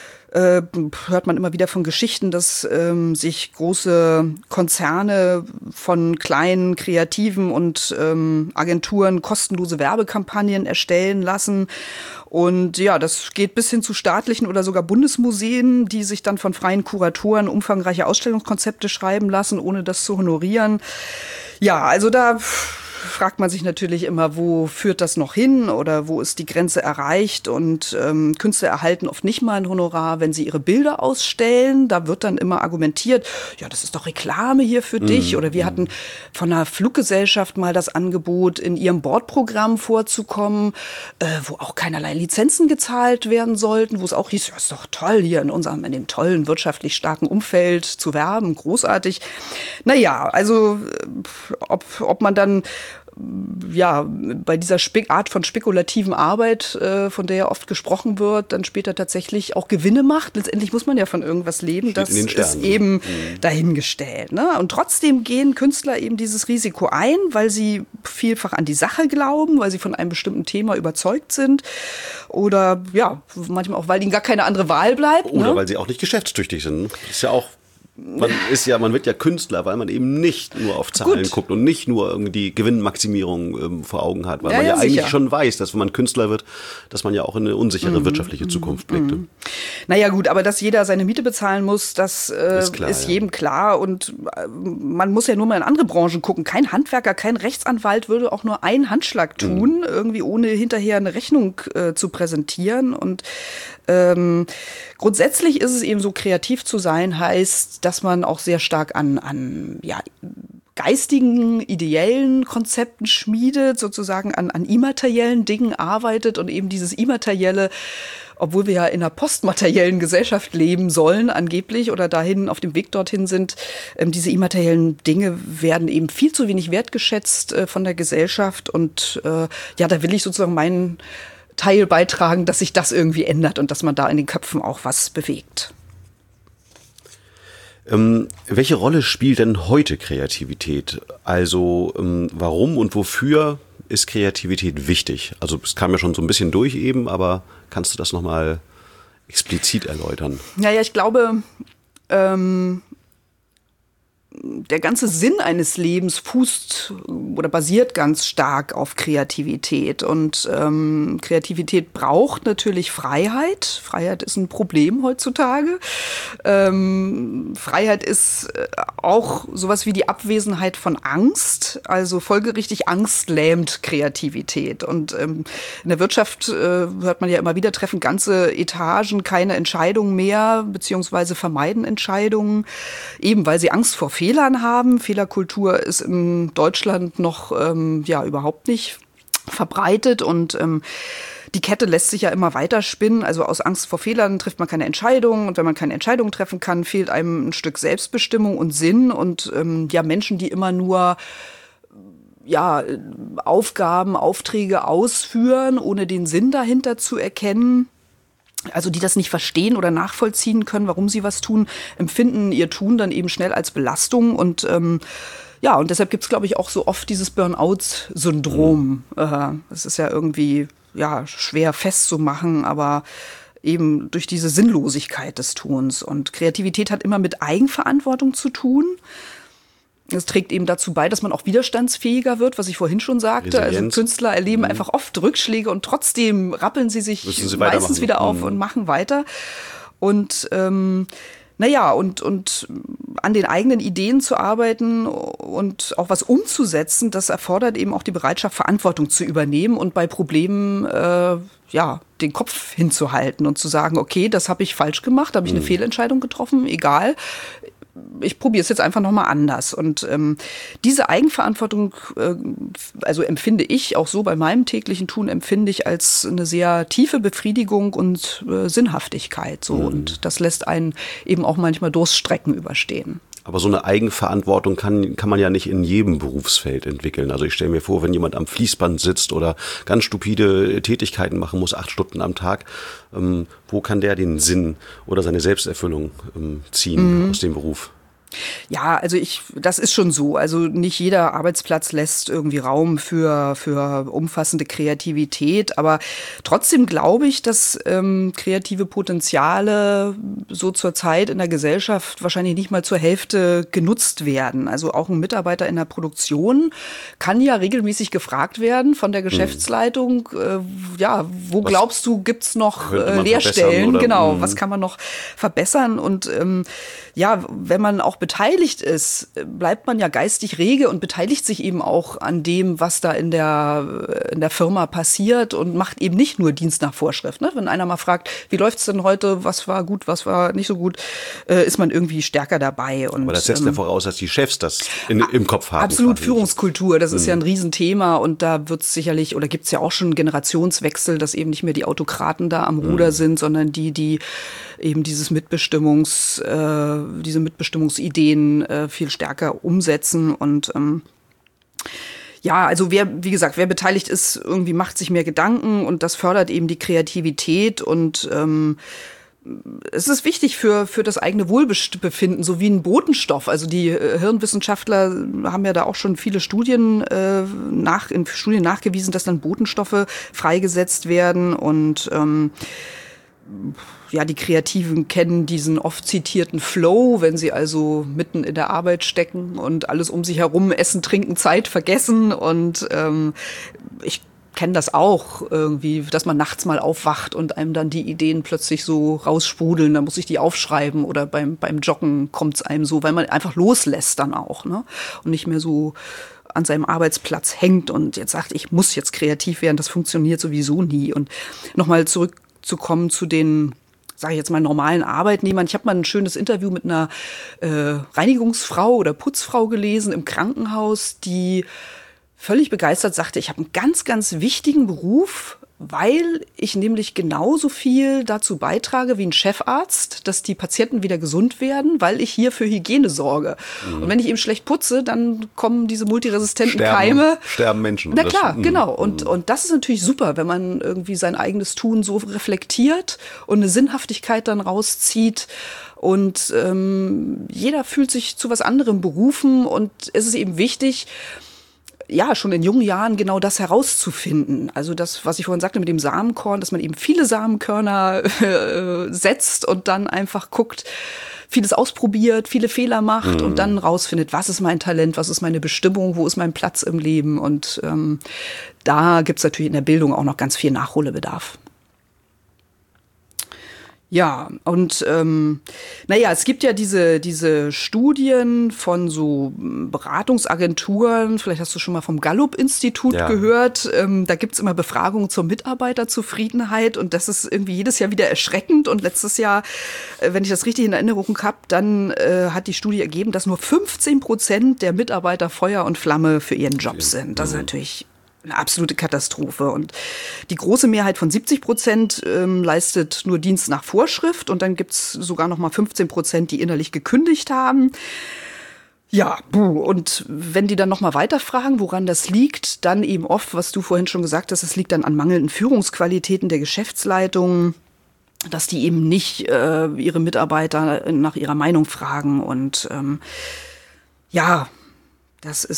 [SPEAKER 2] Hört man immer wieder von Geschichten, dass sich große Konzerne von kleinen Kreativen und Agenturen kostenlose Werbekampagnen erstellen lassen. Und ja, das geht bis hin zu staatlichen oder sogar Bundesmuseen, die sich dann von freien Kuratoren umfangreiche Ausstellungskonzepte schreiben lassen, ohne das zu honorieren. Ja, also da fragt man sich natürlich immer, wo führt das noch hin oder wo ist die Grenze erreicht? Und Künstler erhalten oft nicht mal ein Honorar, wenn sie ihre Bilder ausstellen. Da wird dann immer argumentiert, ja, das ist doch Reklame hier für dich. Oder wir hatten von einer Fluggesellschaft mal das Angebot, in ihrem Bordprogramm vorzukommen, wo auch keinerlei Lizenzen gezahlt werden sollten, wo es auch hieß, ja, ist doch toll, hier in dem tollen, wirtschaftlich starken Umfeld zu werben, großartig. Naja, also ob man dann bei dieser Art von spekulativen Arbeit, von der ja oft gesprochen wird, dann später tatsächlich auch Gewinne macht. Letztendlich muss man ja von irgendwas leben. Das ist eben dahingestellt. Ne? Und trotzdem gehen Künstler eben dieses Risiko ein, weil sie vielfach an die Sache glauben, weil sie von einem bestimmten Thema überzeugt sind oder manchmal auch, weil ihnen gar keine andere Wahl bleibt.
[SPEAKER 3] Oder weil sie auch nicht geschäftstüchtig sind. Das ist ja auch man wird ja Künstler, weil man eben nicht nur auf Zahlen guckt und nicht nur irgendwie die Gewinnmaximierung vor Augen hat, weil man ja eigentlich schon weiß, dass wenn man Künstler wird, dass man ja auch in eine unsichere wirtschaftliche Zukunft blickt.
[SPEAKER 2] Naja gut, aber dass jeder seine Miete bezahlen muss, das ist jedem klar und man muss ja nur mal in andere Branchen gucken. Kein Handwerker, kein Rechtsanwalt würde auch nur einen Handschlag tun, irgendwie ohne hinterher eine Rechnung zu präsentieren und grundsätzlich ist es eben so, kreativ zu sein heißt, dass man auch sehr stark an geistigen, ideellen Konzepten schmiedet, sozusagen an immateriellen Dingen arbeitet und eben dieses Immaterielle, obwohl wir ja in einer postmateriellen Gesellschaft leben sollen, angeblich, oder auf dem Weg dorthin sind, diese immateriellen Dinge werden eben viel zu wenig wertgeschätzt von der Gesellschaft und da will ich sozusagen meinen Teil beitragen, dass sich das irgendwie ändert und dass man da in den Köpfen auch was bewegt.
[SPEAKER 3] Welche Rolle spielt denn heute Kreativität? Also warum und wofür ist Kreativität wichtig? Also es kam ja schon so ein bisschen durch eben, aber kannst du das nochmal explizit erläutern?
[SPEAKER 2] Ja, ich glaube, der ganze Sinn eines Lebens fußt oder basiert ganz stark auf Kreativität. Und Kreativität braucht natürlich Freiheit. Freiheit ist ein Problem heutzutage. Freiheit ist auch sowas wie die Abwesenheit von Angst. Also folgerichtig, Angst lähmt Kreativität. Und in der Wirtschaft hört man ja immer wieder, treffen ganze Etagen keine Entscheidungen mehr, beziehungsweise vermeiden Entscheidungen, eben weil sie Angst vor Fehlern haben. Fehlerkultur ist in Deutschland noch überhaupt nicht verbreitet und die Kette lässt sich ja immer weiter spinnen. Also aus Angst vor Fehlern trifft man keine Entscheidungen und wenn man keine Entscheidungen treffen kann, fehlt einem ein Stück Selbstbestimmung und Sinn und Menschen, die immer nur Aufgaben, Aufträge ausführen, ohne den Sinn dahinter zu erkennen. Also die das nicht verstehen oder nachvollziehen können, warum sie was tun, empfinden ihr Tun dann eben schnell als Belastung. Und und deshalb gibt es, glaube ich, auch so oft dieses Burnout-Syndrom. Das ist ja irgendwie schwer festzumachen, aber eben durch diese Sinnlosigkeit des Tuns. Und Kreativität hat immer mit Eigenverantwortung zu tun. Es trägt eben dazu bei, dass man auch widerstandsfähiger wird, was ich vorhin schon sagte.
[SPEAKER 3] Resilienz.
[SPEAKER 2] Also Künstler erleben einfach oft Rückschläge und trotzdem rappeln sie sich meistens wieder auf und machen weiter. Und Naja, und an den eigenen Ideen zu arbeiten und auch was umzusetzen, das erfordert eben auch die Bereitschaft, Verantwortung zu übernehmen und bei Problemen den Kopf hinzuhalten und zu sagen, okay, das habe ich falsch gemacht, habe ich eine Fehlentscheidung getroffen, egal. Ich probiere es jetzt einfach nochmal anders. Und diese Eigenverantwortung, also empfinde ich auch so bei meinem täglichen Tun, empfinde ich als eine sehr tiefe Befriedigung und Sinnhaftigkeit. So. Und das lässt einen eben auch manchmal Durststrecken überstehen.
[SPEAKER 3] Aber so eine Eigenverantwortung kann man ja nicht in jedem Berufsfeld entwickeln. Also ich stelle mir vor, wenn jemand am Fließband sitzt oder ganz stupide Tätigkeiten machen muss, 8 Stunden am Tag, wo kann der den Sinn oder seine Selbsterfüllung ziehen aus dem Beruf?
[SPEAKER 2] Ja, also das ist schon so. Also nicht jeder Arbeitsplatz lässt irgendwie Raum für umfassende Kreativität. Aber trotzdem glaube ich, dass kreative Potenziale so zurzeit in der Gesellschaft wahrscheinlich nicht mal zur Hälfte genutzt werden. Also auch ein Mitarbeiter in der Produktion kann ja regelmäßig gefragt werden von der Geschäftsleitung, wo glaubst du, gibt's noch Leerstellen? Genau, was kann man noch verbessern? Und wenn man auch beteiligt ist, bleibt man ja geistig rege und beteiligt sich eben auch an dem, was da in der Firma passiert und macht eben nicht nur Dienst nach Vorschrift. Ne? Wenn einer mal fragt, wie läuft's denn heute, was war gut, was war nicht so gut, ist man irgendwie stärker dabei. Und,
[SPEAKER 3] aber das setzt ja voraus, dass die Chefs das im Kopf haben.
[SPEAKER 2] Absolut, quasi. Führungskultur, das ist ja ein Riesenthema und da wird es sicherlich, oder gibt es ja auch schon Generationswechsel, dass eben nicht mehr die Autokraten da am Ruder sind, sondern die eben diese Mitbestimmungsideen viel stärker umsetzen und also wer beteiligt ist, irgendwie macht sich mehr Gedanken und das fördert eben die Kreativität und es ist wichtig für das eigene Wohlbefinden, so wie ein Botenstoff. Also die Hirnwissenschaftler haben ja da auch schon viele Studien nachgewiesen, dass dann Botenstoffe freigesetzt werden und die Kreativen kennen diesen oft zitierten Flow, wenn sie also mitten in der Arbeit stecken und alles um sich herum, Essen, Trinken, Zeit vergessen. Und ich kenne das auch irgendwie, dass man nachts mal aufwacht und einem dann die Ideen plötzlich so raussprudeln, dann muss ich die aufschreiben oder beim Joggen kommt es einem so, weil man einfach loslässt dann auch, ne? Und nicht mehr so an seinem Arbeitsplatz hängt und jetzt sagt, ich muss jetzt kreativ werden, das funktioniert sowieso nie. Und nochmal zurückzukommen zu den, sage ich jetzt mal, normalen Arbeitnehmern. Ich habe mal ein schönes Interview mit einer Reinigungsfrau oder Putzfrau gelesen im Krankenhaus, die völlig begeistert sagte, ich habe einen ganz, ganz wichtigen Beruf, weil ich nämlich genauso viel dazu beitrage wie ein Chefarzt, dass die Patienten wieder gesund werden, weil ich hier für Hygiene sorge. Und wenn ich eben schlecht putze, dann kommen diese multiresistenten Keime.
[SPEAKER 3] Sterben Menschen.
[SPEAKER 2] Na klar, genau. Und das ist natürlich super, wenn man irgendwie sein eigenes Tun so reflektiert und eine Sinnhaftigkeit dann rauszieht. Und jeder fühlt sich zu was anderem berufen und es ist eben wichtig, schon in jungen Jahren genau das herauszufinden. Also das, was ich vorhin sagte mit dem Samenkorn, dass man eben viele Samenkörner setzt und dann einfach guckt, vieles ausprobiert, viele Fehler macht und dann rausfindet, was ist mein Talent, was ist meine Bestimmung, wo ist mein Platz im Leben. Und da gibt's natürlich in der Bildung auch noch ganz viel Nachholbedarf. Ja, und es gibt ja diese Studien von so Beratungsagenturen, vielleicht hast du schon mal vom Gallup-Institut gehört, da gibt's immer Befragungen zur Mitarbeiterzufriedenheit und das ist irgendwie jedes Jahr wieder erschreckend und letztes Jahr, wenn ich das richtig in Erinnerung habe, dann hat die Studie ergeben, dass nur 15% der Mitarbeiter Feuer und Flamme für ihren Job sind. Das ist natürlich eine absolute Katastrophe. Und die große Mehrheit von 70% leistet nur Dienst nach Vorschrift. Und dann gibt's sogar noch mal 15%, die innerlich gekündigt haben. Ja, und wenn die dann noch mal weiterfragen, woran das liegt, dann eben oft, was du vorhin schon gesagt hast, es liegt dann an mangelnden Führungsqualitäten der Geschäftsleitung, dass die eben nicht ihre Mitarbeiter nach ihrer Meinung fragen. Und das ist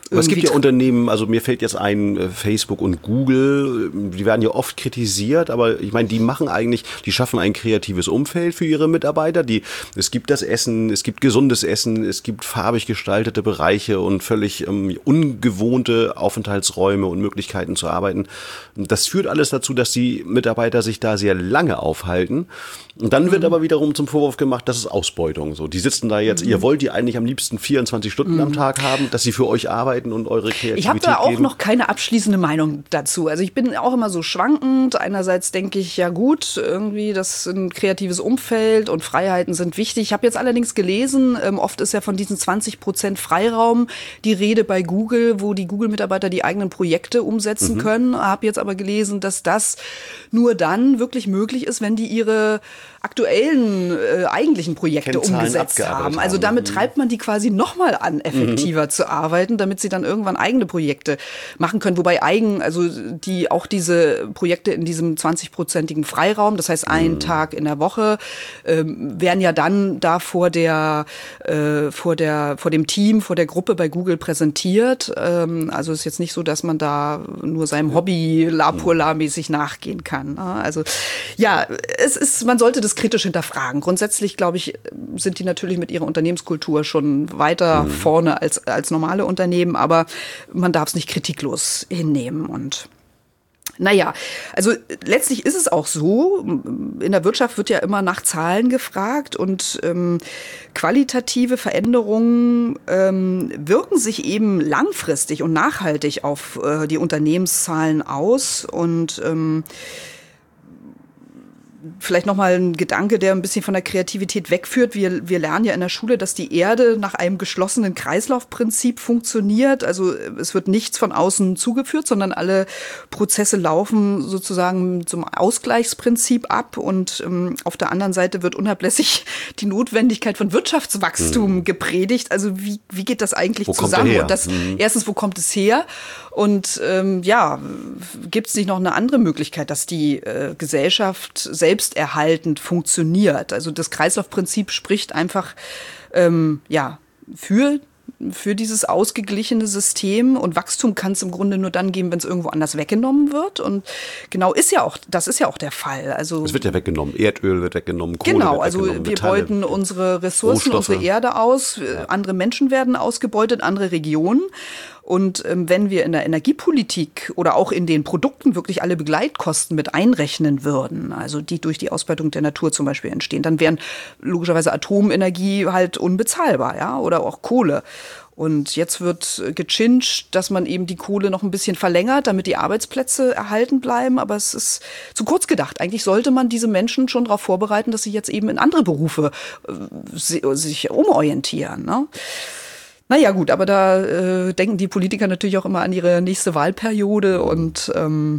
[SPEAKER 3] Aber es gibt ja Unternehmen, also mir fällt jetzt ein, Facebook und Google, die werden ja oft kritisiert, aber ich meine, die schaffen ein kreatives Umfeld für ihre Mitarbeiter. Es gibt das Essen, es gibt gesundes Essen, es gibt farbig gestaltete Bereiche und völlig ungewohnte Aufenthaltsräume und Möglichkeiten zu arbeiten. Das führt alles dazu, dass die Mitarbeiter sich da sehr lange aufhalten. Und dann wird aber wiederum zum Vorwurf gemacht, das ist Ausbeutung. So, die sitzen da jetzt, ihr wollt die eigentlich am liebsten 24 Stunden am Tag haben, dass sie für euch arbeiten und eure Kreativität
[SPEAKER 2] Ich habe da auch
[SPEAKER 3] geben.
[SPEAKER 2] noch keine abschließende Meinung dazu. Also ich bin auch immer so schwankend. Einerseits denke ich, ja gut, irgendwie das ist ein kreatives Umfeld und Freiheiten sind wichtig. Ich habe jetzt allerdings gelesen, oft ist ja von diesen 20% Freiraum die Rede bei Google, wo die Google-Mitarbeiter die eigenen Projekte umsetzen können. Habe jetzt aber gelesen, dass das nur dann wirklich möglich ist, wenn die ihre aktuellen eigentlichen Projekte
[SPEAKER 3] Kennzahlen
[SPEAKER 2] abgesetzt haben.
[SPEAKER 3] abgearbeitet
[SPEAKER 2] Also damit treibt man die quasi nochmal an, effektiver zu arbeiten, damit sie dann irgendwann eigene Projekte machen können. Wobei auch diese Projekte in diesem 20%igen Freiraum, das heißt einen Tag in der Woche, werden ja dann da vor dem Team, vor der Gruppe bei Google präsentiert. Also ist jetzt nicht so, dass man da nur seinem Hobby la-mäßig nachgehen kann. Also ja, man sollte das kritisch hinterfragen. Grundsätzlich, glaube ich, sind die natürlich mit ihrer Unternehmenskultur schon weiter vorne als normale Unternehmen, aber man darf es nicht kritiklos hinnehmen. Und naja, also letztlich ist es auch so, in der Wirtschaft wird ja immer nach Zahlen gefragt und qualitative Veränderungen wirken sich eben langfristig und nachhaltig auf die Unternehmenszahlen aus und vielleicht nochmal ein Gedanke, der ein bisschen von der Kreativität wegführt. Wir lernen ja in der Schule, dass die Erde nach einem geschlossenen Kreislaufprinzip funktioniert. Also es wird nichts von außen zugeführt, sondern alle Prozesse laufen sozusagen zum Ausgleichsprinzip ab. Und auf der anderen Seite wird unablässig die Notwendigkeit von Wirtschaftswachstum gepredigt. Also wie geht das eigentlich zusammen? Und erstens, wo kommt es her? Und gibt es nicht noch eine andere Möglichkeit, dass die Gesellschaft selbsterhaltend funktioniert? Also das Kreislaufprinzip spricht einfach für dieses ausgeglichene System, und Wachstum kann es im Grunde nur dann geben, wenn es irgendwo anders weggenommen wird. Und genau das ist ja auch der Fall. Also
[SPEAKER 3] es wird ja weggenommen, Erdöl wird weggenommen, Kohle
[SPEAKER 2] wird
[SPEAKER 3] weggenommen,
[SPEAKER 2] also wir beuten unsere Ressourcen,
[SPEAKER 3] Rohstoffe.
[SPEAKER 2] unsere Erde aus, andere Menschen werden ausgebeutet, andere Regionen. Und wenn wir in der Energiepolitik oder auch in den Produkten wirklich alle Begleitkosten mit einrechnen würden, also die durch die Ausbeutung der Natur zum Beispiel entstehen, dann wären logischerweise Atomenergie halt unbezahlbar, ja, oder auch Kohle. Und jetzt wird gechinscht, dass man eben die Kohle noch ein bisschen verlängert, damit die Arbeitsplätze erhalten bleiben. Aber es ist zu kurz gedacht. Eigentlich sollte man diese Menschen schon darauf vorbereiten, dass sie jetzt eben in andere Berufe sich umorientieren, ne? Naja gut, aber da denken die Politiker natürlich auch immer an ihre nächste Wahlperiode und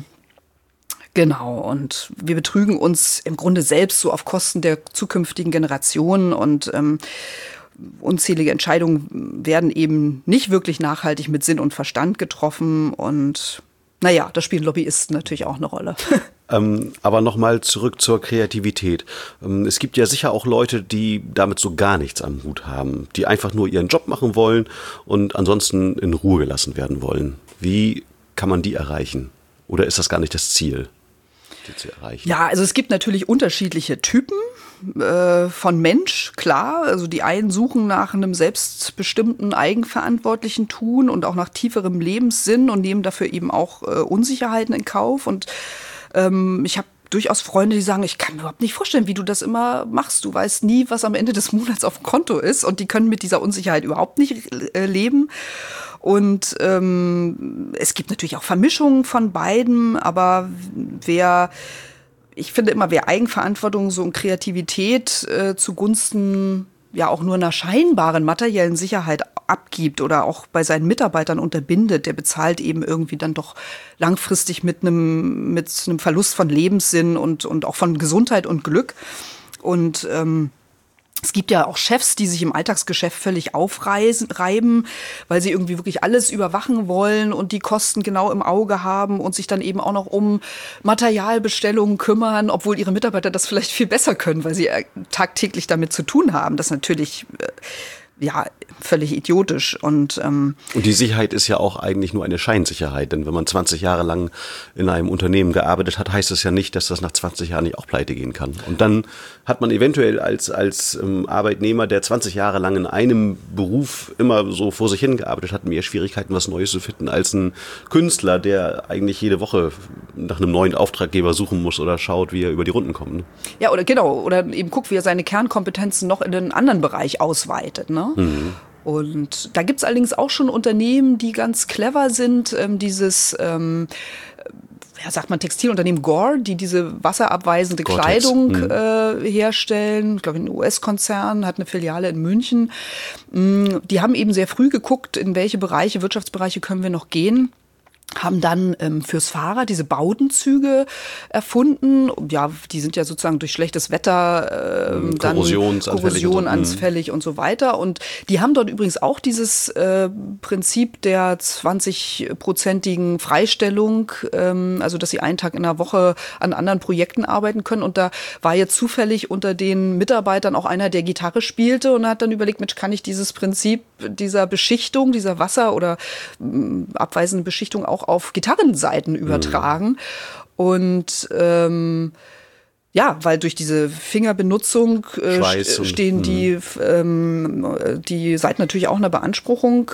[SPEAKER 2] genau, und wir betrügen uns im Grunde selbst so auf Kosten der zukünftigen Generationen und unzählige Entscheidungen werden eben nicht wirklich nachhaltig mit Sinn und Verstand getroffen und naja, da spielen Lobbyisten natürlich auch eine Rolle.
[SPEAKER 3] Aber nochmal zurück zur Kreativität. Es gibt ja sicher auch Leute, die damit so gar nichts am Hut haben, die einfach nur ihren Job machen wollen und ansonsten in Ruhe gelassen werden wollen. Wie kann man die erreichen? Oder ist das gar nicht das Ziel, die zu erreichen?
[SPEAKER 2] Ja, also es gibt natürlich unterschiedliche Typen von Mensch, klar. Also die einen suchen nach einem selbstbestimmten, eigenverantwortlichen Tun und auch nach tieferem Lebenssinn und nehmen dafür eben auch Unsicherheiten in Kauf. Und ich habe durchaus Freunde, die sagen, ich kann mir überhaupt nicht vorstellen, wie du das immer machst. Du weißt nie, was am Ende des Monats auf dem Konto ist. Und die können mit dieser Unsicherheit überhaupt nicht leben. Und es gibt natürlich auch Vermischungen von beiden. Aber ich finde immer, wer Eigenverantwortung so und Kreativität zugunsten ja auch nur einer scheinbaren materiellen Sicherheit abgibt oder auch bei seinen Mitarbeitern unterbindet, der bezahlt eben irgendwie dann doch langfristig mit einem Verlust von Lebenssinn und auch von Gesundheit und Glück. Und es gibt ja auch Chefs, die sich im Alltagsgeschäft völlig aufreiben, weil sie irgendwie wirklich alles überwachen wollen und die Kosten genau im Auge haben und sich dann eben auch noch um Materialbestellungen kümmern, obwohl ihre Mitarbeiter das vielleicht viel besser können, weil sie tagtäglich damit zu tun haben. Das natürlich völlig idiotisch. Und
[SPEAKER 3] die Sicherheit ist ja auch eigentlich nur eine Scheinsicherheit, denn wenn man 20 Jahre lang in einem Unternehmen gearbeitet hat, heißt es ja nicht, dass das nach 20 Jahren nicht auch pleite gehen kann. Und dann hat man eventuell als Arbeitnehmer, der 20 Jahre lang in einem Beruf immer so vor sich hin gearbeitet hat, mehr Schwierigkeiten, was Neues zu finden, als ein Künstler, der eigentlich jede Woche nach einem neuen Auftraggeber suchen muss oder schaut, wie er über die Runden kommt. Ne?
[SPEAKER 2] Ja, oder eben guckt, wie er seine Kernkompetenzen noch in einen anderen Bereich ausweitet. Ne? Mhm. Und da gibt's allerdings auch schon Unternehmen, die ganz clever sind, sagt man Textilunternehmen Gore, die diese wasserabweisende
[SPEAKER 3] Gore-Tex.
[SPEAKER 2] Kleidung herstellen. Ich glaube, ein US-Konzern hat eine Filiale in München. Die haben eben sehr früh geguckt, in welche Wirtschaftsbereiche können wir noch gehen. Haben dann fürs Fahrrad diese Bowden-Züge erfunden. Ja, die sind ja sozusagen durch schlechtes Wetter korrosionsanfällig und so weiter. Und die haben dort übrigens auch dieses Prinzip der 20-prozentigen Freistellung, also dass sie einen Tag in der Woche an anderen Projekten arbeiten können. Und da war jetzt zufällig unter den Mitarbeitern auch einer, der Gitarre spielte und hat dann überlegt, Mensch, kann ich dieses Prinzip dieser Beschichtung, dieser Wasser- oder abweisenden Beschichtung auch auf Gitarrenseiten übertragen. Und weil durch diese Fingerbenutzung stehen die Seiten natürlich auch einer Beanspruchung,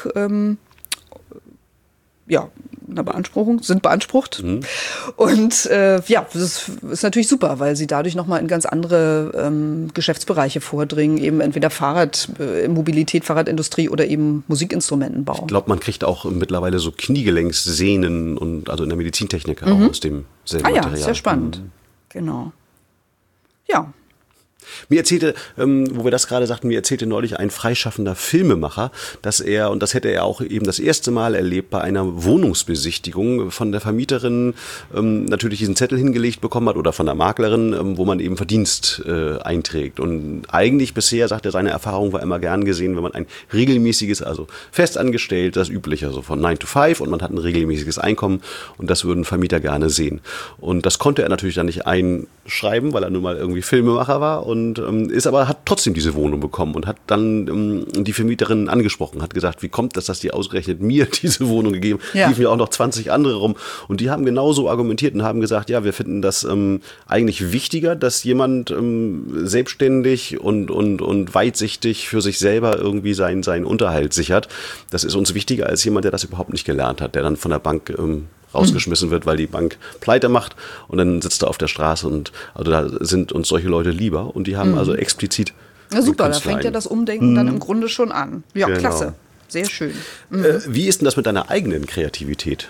[SPEAKER 2] sind beansprucht. Mhm. Und das ist natürlich super, weil sie dadurch nochmal in ganz andere Geschäftsbereiche vordringen, eben entweder Mobilität, Fahrradindustrie oder eben Musikinstrumentenbau.
[SPEAKER 3] Ich glaube, man kriegt auch mittlerweile so Kniegelenksehnen und also in der Medizintechnik auch aus dem selben Material.
[SPEAKER 2] Ja, sehr spannend. Genau. Ja.
[SPEAKER 3] Mir erzählte, wo wir das gerade sagten, neulich ein freischaffender Filmemacher, dass er, und das hätte er auch eben das erste Mal erlebt, bei einer Wohnungsbesichtigung von der Vermieterin natürlich diesen Zettel hingelegt bekommen hat oder von der Maklerin, wo man eben Verdienst einträgt. Und eigentlich bisher, sagt er, seine Erfahrung war immer gern gesehen, wenn man ein regelmäßiges, also festangestellt, das Übliche, also von 9 to 5 und man hat ein regelmäßiges Einkommen und das würden Vermieter gerne sehen. Und das konnte er natürlich dann nicht einschreiben, weil er nun mal irgendwie Filmemacher war und hat trotzdem diese Wohnung bekommen und hat dann die Vermieterin angesprochen, hat gesagt, wie kommt das, dass die ausgerechnet mir diese Wohnung gegeben, liefen ja auch noch 20 andere rum und die haben genauso argumentiert und haben gesagt, ja, wir finden das eigentlich wichtiger, dass jemand selbstständig und weitsichtig für sich selber irgendwie seinen Unterhalt sichert. Das ist uns wichtiger als jemand, der das überhaupt nicht gelernt hat, der dann von der Bank rausgeschmissen wird, weil die Bank pleite macht und dann sitzt er auf der Straße und also da sind uns solche Leute lieber und die haben also explizit.
[SPEAKER 2] Ja, super, da fängt ja das Umdenken dann im Grunde schon an. Ja, genau. Klasse. Sehr schön.
[SPEAKER 3] Wie ist denn das mit deiner eigenen Kreativität?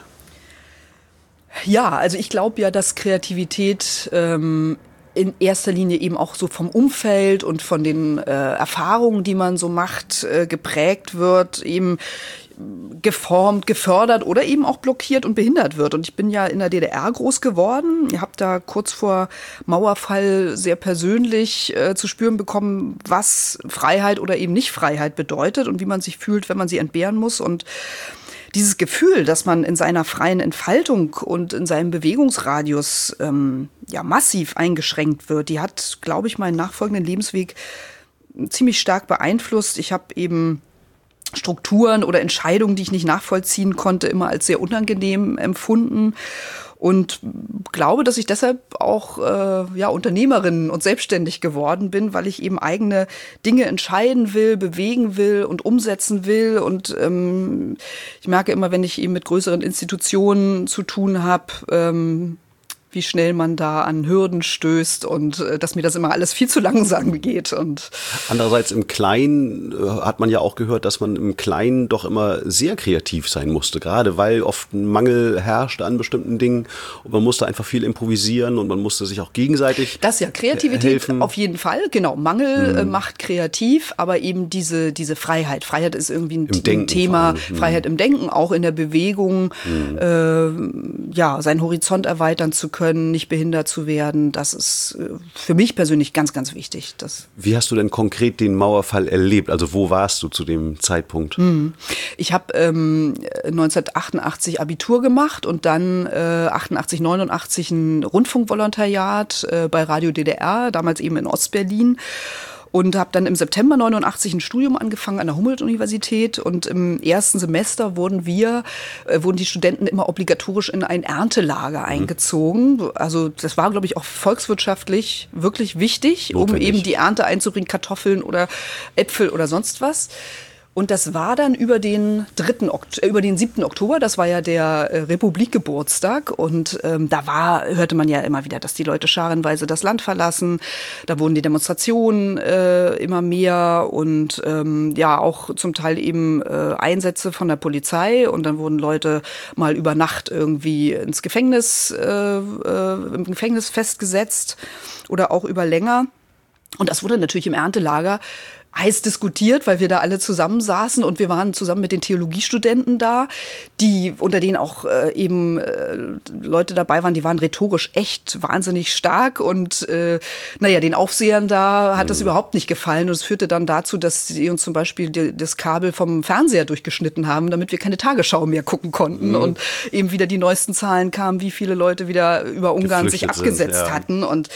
[SPEAKER 2] Ja, also ich glaube ja, dass Kreativität in erster Linie eben auch so vom Umfeld und von den Erfahrungen, die man so macht, geprägt wird, eben geformt, gefördert oder eben auch blockiert und behindert wird. Und ich bin ja in der DDR groß geworden. Ihr habt da kurz vor Mauerfall sehr persönlich zu spüren bekommen, was Freiheit oder eben nicht Freiheit bedeutet und wie man sich fühlt, wenn man sie entbehren muss. Und dieses Gefühl, dass man in seiner freien Entfaltung und in seinem Bewegungsradius massiv eingeschränkt wird, die hat, glaube ich, meinen nachfolgenden Lebensweg ziemlich stark beeinflusst. Ich habe eben Strukturen oder Entscheidungen, die ich nicht nachvollziehen konnte, immer als sehr unangenehm empfunden und glaube, dass ich deshalb auch Unternehmerin und selbstständig geworden bin, weil ich eben eigene Dinge entscheiden will, bewegen will und umsetzen will und ich merke immer, wenn ich eben mit größeren Institutionen zu tun habe, wie schnell man da an Hürden stößt und dass mir das immer alles viel zu langsam geht. Und
[SPEAKER 3] andererseits im Kleinen hat man ja auch gehört, dass man im Kleinen doch immer sehr kreativ sein musste, gerade weil oft ein Mangel herrschte an bestimmten Dingen und man musste einfach viel improvisieren und man musste sich auch gegenseitig
[SPEAKER 2] das ja, Kreativität
[SPEAKER 3] helfen.
[SPEAKER 2] Auf jeden Fall, genau. Mangel macht kreativ, aber eben diese Freiheit. Freiheit ist irgendwie ein Thema. Freiheit im Denken, auch in der Bewegung, seinen Horizont erweitern zu können, nicht behindert zu werden, das ist für mich persönlich ganz, ganz wichtig.
[SPEAKER 3] Wie hast du denn konkret den Mauerfall erlebt? Also wo warst du zu dem Zeitpunkt?
[SPEAKER 2] Ich habe 1988 Abitur gemacht und dann 88, 89 ein Rundfunkvolontariat bei Radio DDR, damals eben in Ostberlin. und habe dann im September 89 ein Studium angefangen an der Humboldt-Universität und im ersten Semester wurden die Studenten immer obligatorisch in ein Erntelager eingezogen. Also das war, glaube ich, auch volkswirtschaftlich wirklich wichtig,
[SPEAKER 3] notwendig,
[SPEAKER 2] um eben die Ernte einzubringen, Kartoffeln oder Äpfel oder sonst was. Und das war dann über den 7. Oktober, das war ja der Republikgeburtstag. Und hörte man ja immer wieder, dass die Leute scharenweise das Land verlassen. Da wurden die Demonstrationen immer mehr und auch zum Teil eben Einsätze von der Polizei. Und dann wurden Leute mal über Nacht irgendwie im Gefängnis festgesetzt oder auch über länger. Und das wurde natürlich im Erntelager heiß diskutiert, weil wir da alle zusammensaßen und wir waren zusammen mit den Theologiestudenten da, unter denen auch Leute dabei waren, die waren rhetorisch echt wahnsinnig stark und den Aufsehern da hat das überhaupt nicht gefallen und es führte dann dazu, dass sie uns zum Beispiel das Kabel vom Fernseher durchgeschnitten haben, damit wir keine Tagesschau mehr gucken konnten und eben wieder die neuesten Zahlen kamen, wie viele Leute wieder über Ungarn sich abgesetzt hatten und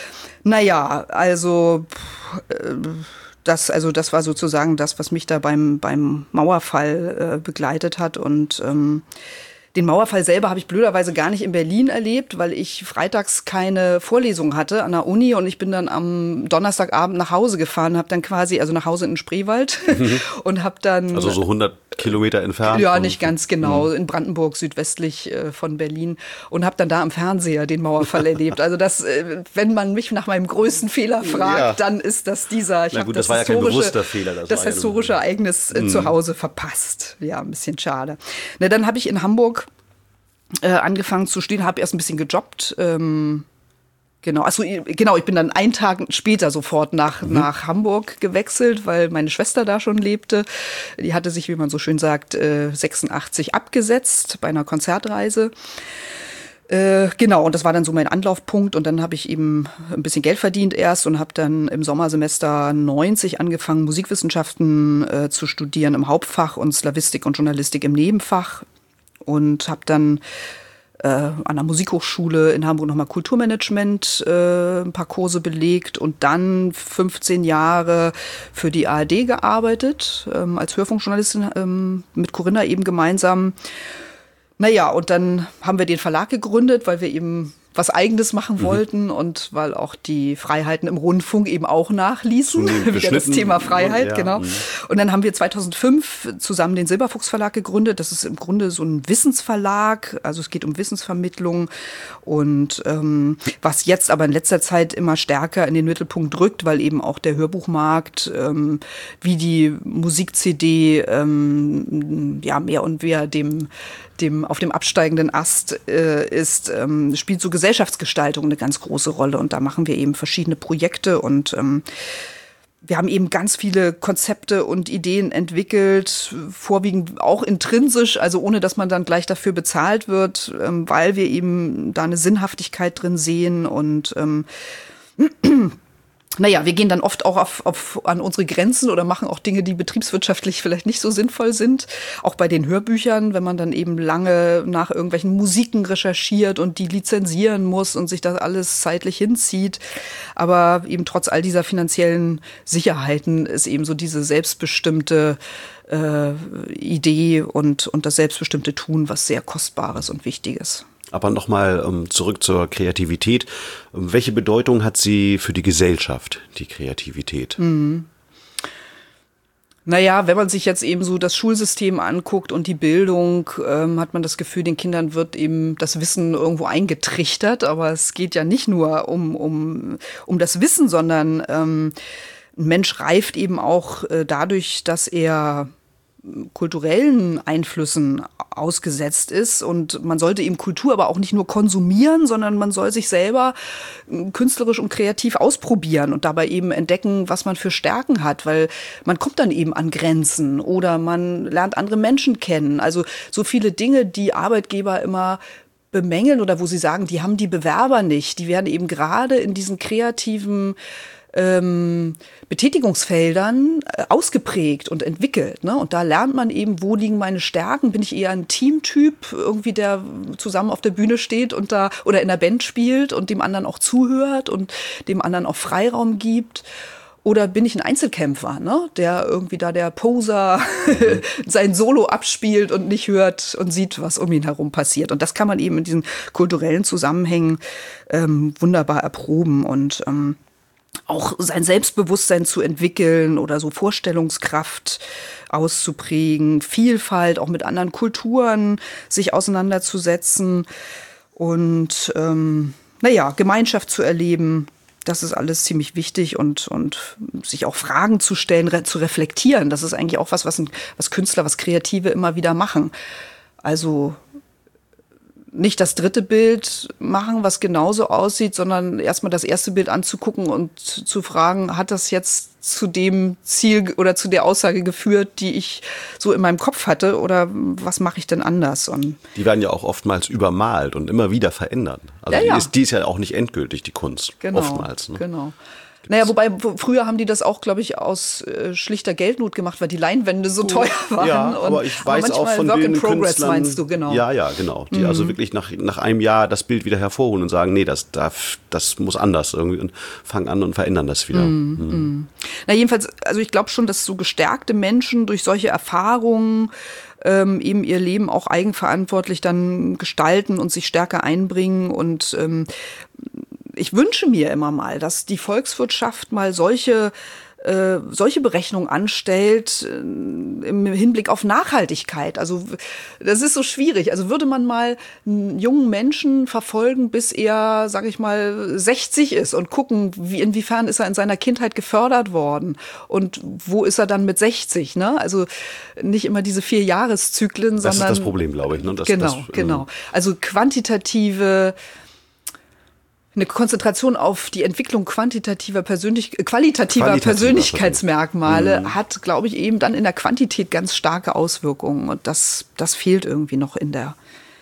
[SPEAKER 2] das war sozusagen das, was mich da beim Mauerfall begleitet hat. Und den Mauerfall selber habe ich blöderweise gar nicht in Berlin erlebt, weil ich freitags keine Vorlesung hatte an der Uni und ich bin dann am Donnerstagabend nach Hause gefahren, habe dann quasi, also nach Hause in den Spreewald und habe dann...
[SPEAKER 3] Also so 100 Kilometer entfernt?
[SPEAKER 2] Ja, nicht ganz genau, in Brandenburg, südwestlich von Berlin und habe dann da am Fernseher den Mauerfall erlebt. Also das, wenn man mich nach meinem größten Fehler fragt, dann ist das dieser,
[SPEAKER 3] das war ja kein bewusster Fehler.
[SPEAKER 2] Das historische Ereignis zu Hause verpasst. Ja, ein bisschen schade. Dann habe ich in Hamburg angefangen zu studieren, habe erst ein bisschen gejobbt. Ich bin dann einen Tag später sofort nach Hamburg gewechselt, weil meine Schwester da schon lebte. Die hatte sich, wie man so schön sagt, 86 abgesetzt bei einer Konzertreise. Und das war dann so mein Anlaufpunkt und dann habe ich eben ein bisschen Geld verdient erst und habe dann im Sommersemester 90 angefangen, Musikwissenschaften zu studieren im Hauptfach und Slawistik und Journalistik im Nebenfach. Und habe dann an der Musikhochschule in Hamburg nochmal Kulturmanagement ein paar Kurse belegt und dann 15 Jahre für die ARD gearbeitet, als Hörfunkjournalistin mit Corinna eben gemeinsam. Und dann haben wir den Verlag gegründet, weil wir eben was Eigenes machen wollten und weil auch die Freiheiten im Rundfunk eben auch nachließen. Wieder das Thema Freiheit, genau. Und dann haben wir 2005 zusammen den Silberfuchs Verlag gegründet. Das ist im Grunde so ein Wissensverlag. Also es geht um Wissensvermittlung und was jetzt aber in letzter Zeit immer stärker in den Mittelpunkt rückt, weil eben auch der Hörbuchmarkt wie die Musik-CD mehr und mehr auf dem absteigenden Ast ist, spielt so Gesellschaftsgestaltung eine ganz große Rolle. Und da machen wir eben verschiedene Projekte und wir haben eben ganz viele Konzepte und Ideen entwickelt, vorwiegend auch intrinsisch, also ohne dass man dann gleich dafür bezahlt wird, weil wir eben da eine Sinnhaftigkeit drin sehen und wir gehen dann oft auch an unsere Grenzen oder machen auch Dinge, die betriebswirtschaftlich vielleicht nicht so sinnvoll sind. Auch bei den Hörbüchern, wenn man dann eben lange nach irgendwelchen Musiken recherchiert und die lizenzieren muss und sich das alles zeitlich hinzieht. Aber eben trotz all dieser finanziellen Sicherheiten ist eben so diese selbstbestimmte Idee und das selbstbestimmte Tun was sehr Kostbares und Wichtiges.
[SPEAKER 3] Aber nochmal zurück zur Kreativität. Welche Bedeutung hat sie für die Gesellschaft, die Kreativität?
[SPEAKER 2] Wenn man sich jetzt eben so das Schulsystem anguckt und die Bildung, hat man das Gefühl, den Kindern wird eben das Wissen irgendwo eingetrichtert. Aber es geht ja nicht nur um das Wissen, sondern ein Mensch reift eben auch dadurch, dass er kulturellen Einflüssen ausgesetzt ist und man sollte eben Kultur aber auch nicht nur konsumieren, sondern man soll sich selber künstlerisch und kreativ ausprobieren und dabei eben entdecken, was man für Stärken hat, weil man kommt dann eben an Grenzen oder man lernt andere Menschen kennen. Also so viele Dinge, die Arbeitgeber immer bemängeln oder wo sie sagen, die haben die Bewerber nicht, die werden eben gerade in diesen kreativen Betätigungsfeldern ausgeprägt und entwickelt, ne? Und da lernt man eben, wo liegen meine Stärken? Bin ich eher ein Teamtyp, irgendwie der zusammen auf der Bühne steht und da oder in der Band spielt und dem anderen auch zuhört und dem anderen auch Freiraum gibt? Oder bin ich ein Einzelkämpfer, ne? Der irgendwie da der Poser sein Solo abspielt und nicht hört und sieht, was um ihn herum passiert. Und das kann man eben in diesen kulturellen Zusammenhängen wunderbar erproben und auch sein Selbstbewusstsein zu entwickeln oder so Vorstellungskraft auszuprägen, Vielfalt auch mit anderen Kulturen sich auseinanderzusetzen und Gemeinschaft zu erleben. Das ist alles ziemlich wichtig und sich auch Fragen zu stellen, zu reflektieren. Das ist eigentlich auch was Künstler, was Kreative immer wieder machen. Also nicht das dritte Bild machen, was genauso aussieht, sondern erstmal das erste Bild anzugucken und zu fragen, hat das jetzt zu dem Ziel oder zu der Aussage geführt, die ich so in meinem Kopf hatte, oder was mache ich denn anders? Und
[SPEAKER 3] die werden ja auch oftmals übermalt und immer wieder verändert. Also die ist ja auch nicht endgültig, die Kunst.
[SPEAKER 2] Genau,
[SPEAKER 3] oftmals. Ne?
[SPEAKER 2] Genau. Naja, wobei früher haben die das auch, glaube ich, aus schlichter Geldnot gemacht, weil die Leinwände so teuer waren.
[SPEAKER 3] Ja, aber ich weiß auch von
[SPEAKER 2] Work
[SPEAKER 3] den
[SPEAKER 2] in Progress
[SPEAKER 3] Künstlern,
[SPEAKER 2] meinst du, genau.
[SPEAKER 3] Ja, genau. Die also wirklich nach einem Jahr das Bild wieder hervorholen und sagen, nee, das muss anders irgendwie und fangen an und verändern das wieder.
[SPEAKER 2] Na jedenfalls, also ich glaube schon, dass so gestärkte Menschen durch solche Erfahrungen eben ihr Leben auch eigenverantwortlich dann gestalten und sich stärker einbringen und ich wünsche mir immer mal, dass die Volkswirtschaft mal solche Berechnungen anstellt im Hinblick auf Nachhaltigkeit. Also das ist so schwierig. Also würde man mal einen jungen Menschen verfolgen, bis er, sage ich mal, 60 ist und gucken, inwiefern ist er in seiner Kindheit gefördert worden und wo ist er dann mit 60, ne? Also nicht immer diese 4 Jahreszyklen, sondern...
[SPEAKER 3] Das ist das Problem, glaube ich. Ne?
[SPEAKER 2] Genau. Also eine Konzentration auf die Entwicklung qualitativer Persönlichkeitsmerkmale hat, glaube ich, eben dann in der Quantität ganz starke Auswirkungen. Und das fehlt irgendwie noch in der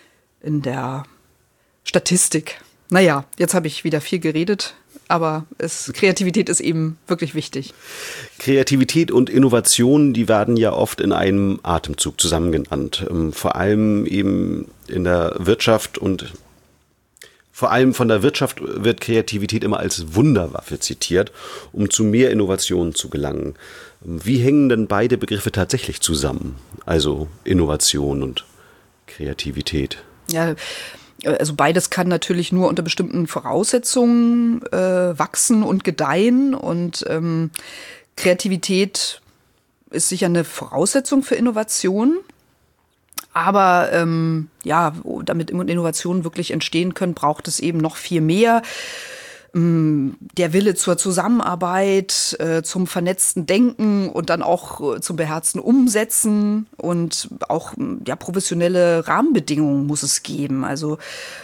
[SPEAKER 2] Statistik. Naja, jetzt habe ich wieder viel geredet, aber Kreativität ist eben wirklich wichtig.
[SPEAKER 3] Kreativität und Innovation, die werden ja oft in einem Atemzug zusammen genannt. Vor allem eben in der Wirtschaft und vor allem von der Wirtschaft wird Kreativität immer als Wunderwaffe zitiert, um zu mehr Innovationen zu gelangen. Wie hängen denn beide Begriffe tatsächlich zusammen? Also Innovation und Kreativität.
[SPEAKER 2] Ja, also beides kann natürlich nur unter bestimmten Voraussetzungen wachsen und gedeihen. Und Kreativität ist sicher eine Voraussetzung für Innovation. Aber damit Innovationen wirklich entstehen können, braucht es eben noch viel mehr. Der Wille zur Zusammenarbeit, zum vernetzten Denken und dann auch zum beherzten Umsetzen und auch professionelle Rahmenbedingungen muss es geben. Also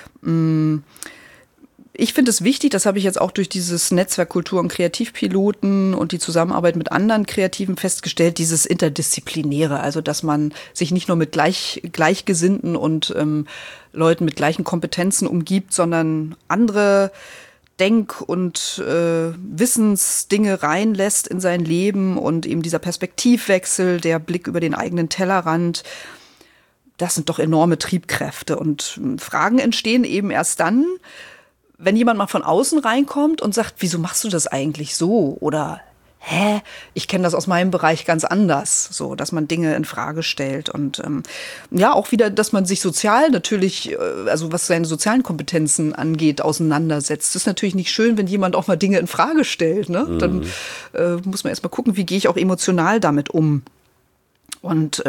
[SPEAKER 2] ich finde es wichtig, das habe ich jetzt auch durch dieses Netzwerk Kultur- und Kreativpiloten und die Zusammenarbeit mit anderen Kreativen festgestellt, dieses Interdisziplinäre, also dass man sich nicht nur mit Gleichgesinnten und Leuten mit gleichen Kompetenzen umgibt, sondern andere Denk- und Wissensdinge reinlässt in sein Leben und eben dieser Perspektivwechsel, der Blick über den eigenen Tellerrand, das sind doch enorme Triebkräfte und Fragen entstehen eben erst dann, wenn jemand mal von außen reinkommt und sagt, wieso machst du das eigentlich so? Oder, ich kenne das aus meinem Bereich ganz anders. So, dass man Dinge in Frage stellt. Und auch wieder, dass man sich sozial natürlich, also was seine sozialen Kompetenzen angeht, auseinandersetzt. Das ist natürlich nicht schön, wenn jemand auch mal Dinge in Frage stellt. Ne? Dann muss man erst mal gucken, wie gehe ich auch emotional damit um. Und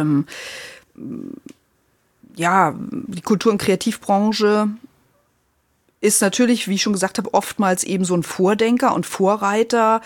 [SPEAKER 2] die Kultur- und Kreativbranche ist natürlich, wie ich schon gesagt habe, oftmals eben so ein Vordenker und Vorreiter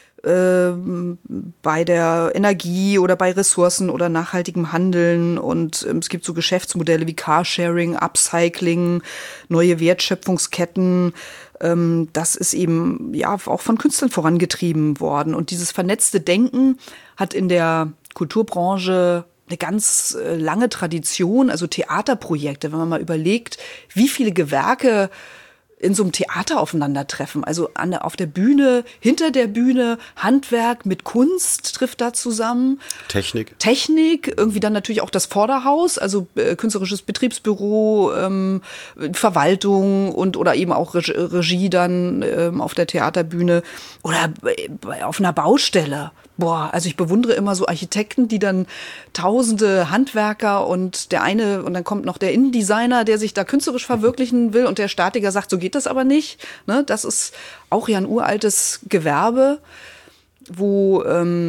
[SPEAKER 2] bei der Energie oder bei Ressourcen oder nachhaltigem Handeln. Und es gibt so Geschäftsmodelle wie Carsharing, Upcycling, neue Wertschöpfungsketten. Das ist eben auch von Künstlern vorangetrieben worden. Und dieses vernetzte Denken hat in der Kulturbranche eine ganz lange Tradition, also Theaterprojekte, wenn man mal überlegt, wie viele Gewerke in so einem Theater aufeinandertreffen. Also auf der Bühne, hinter der Bühne, Handwerk mit Kunst trifft da zusammen.
[SPEAKER 3] Technik,
[SPEAKER 2] irgendwie dann natürlich auch das Vorderhaus, also künstlerisches Betriebsbüro, Verwaltung oder eben auch Regie dann auf der Theaterbühne oder auf einer Baustelle. Boah, also ich bewundere immer so Architekten, die dann tausende Handwerker und dann kommt noch der Innendesigner, der sich da künstlerisch verwirklichen will und der Statiker sagt, so geht das aber nicht. Ne? Das ist auch ja ein uraltes Gewerbe, wo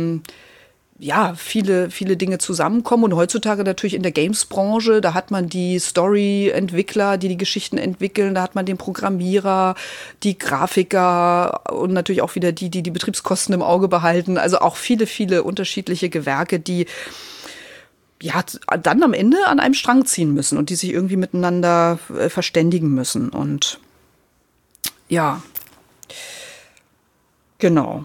[SPEAKER 2] viele, viele Dinge zusammenkommen und heutzutage natürlich in der Games-Branche, da hat man die Story-Entwickler, die Geschichten entwickeln, da hat man den Programmierer, die Grafiker und natürlich auch wieder die Betriebskosten im Auge behalten, also auch viele, viele unterschiedliche Gewerke, die ja dann am Ende an einem Strang ziehen müssen und die sich irgendwie miteinander verständigen müssen und ja, genau.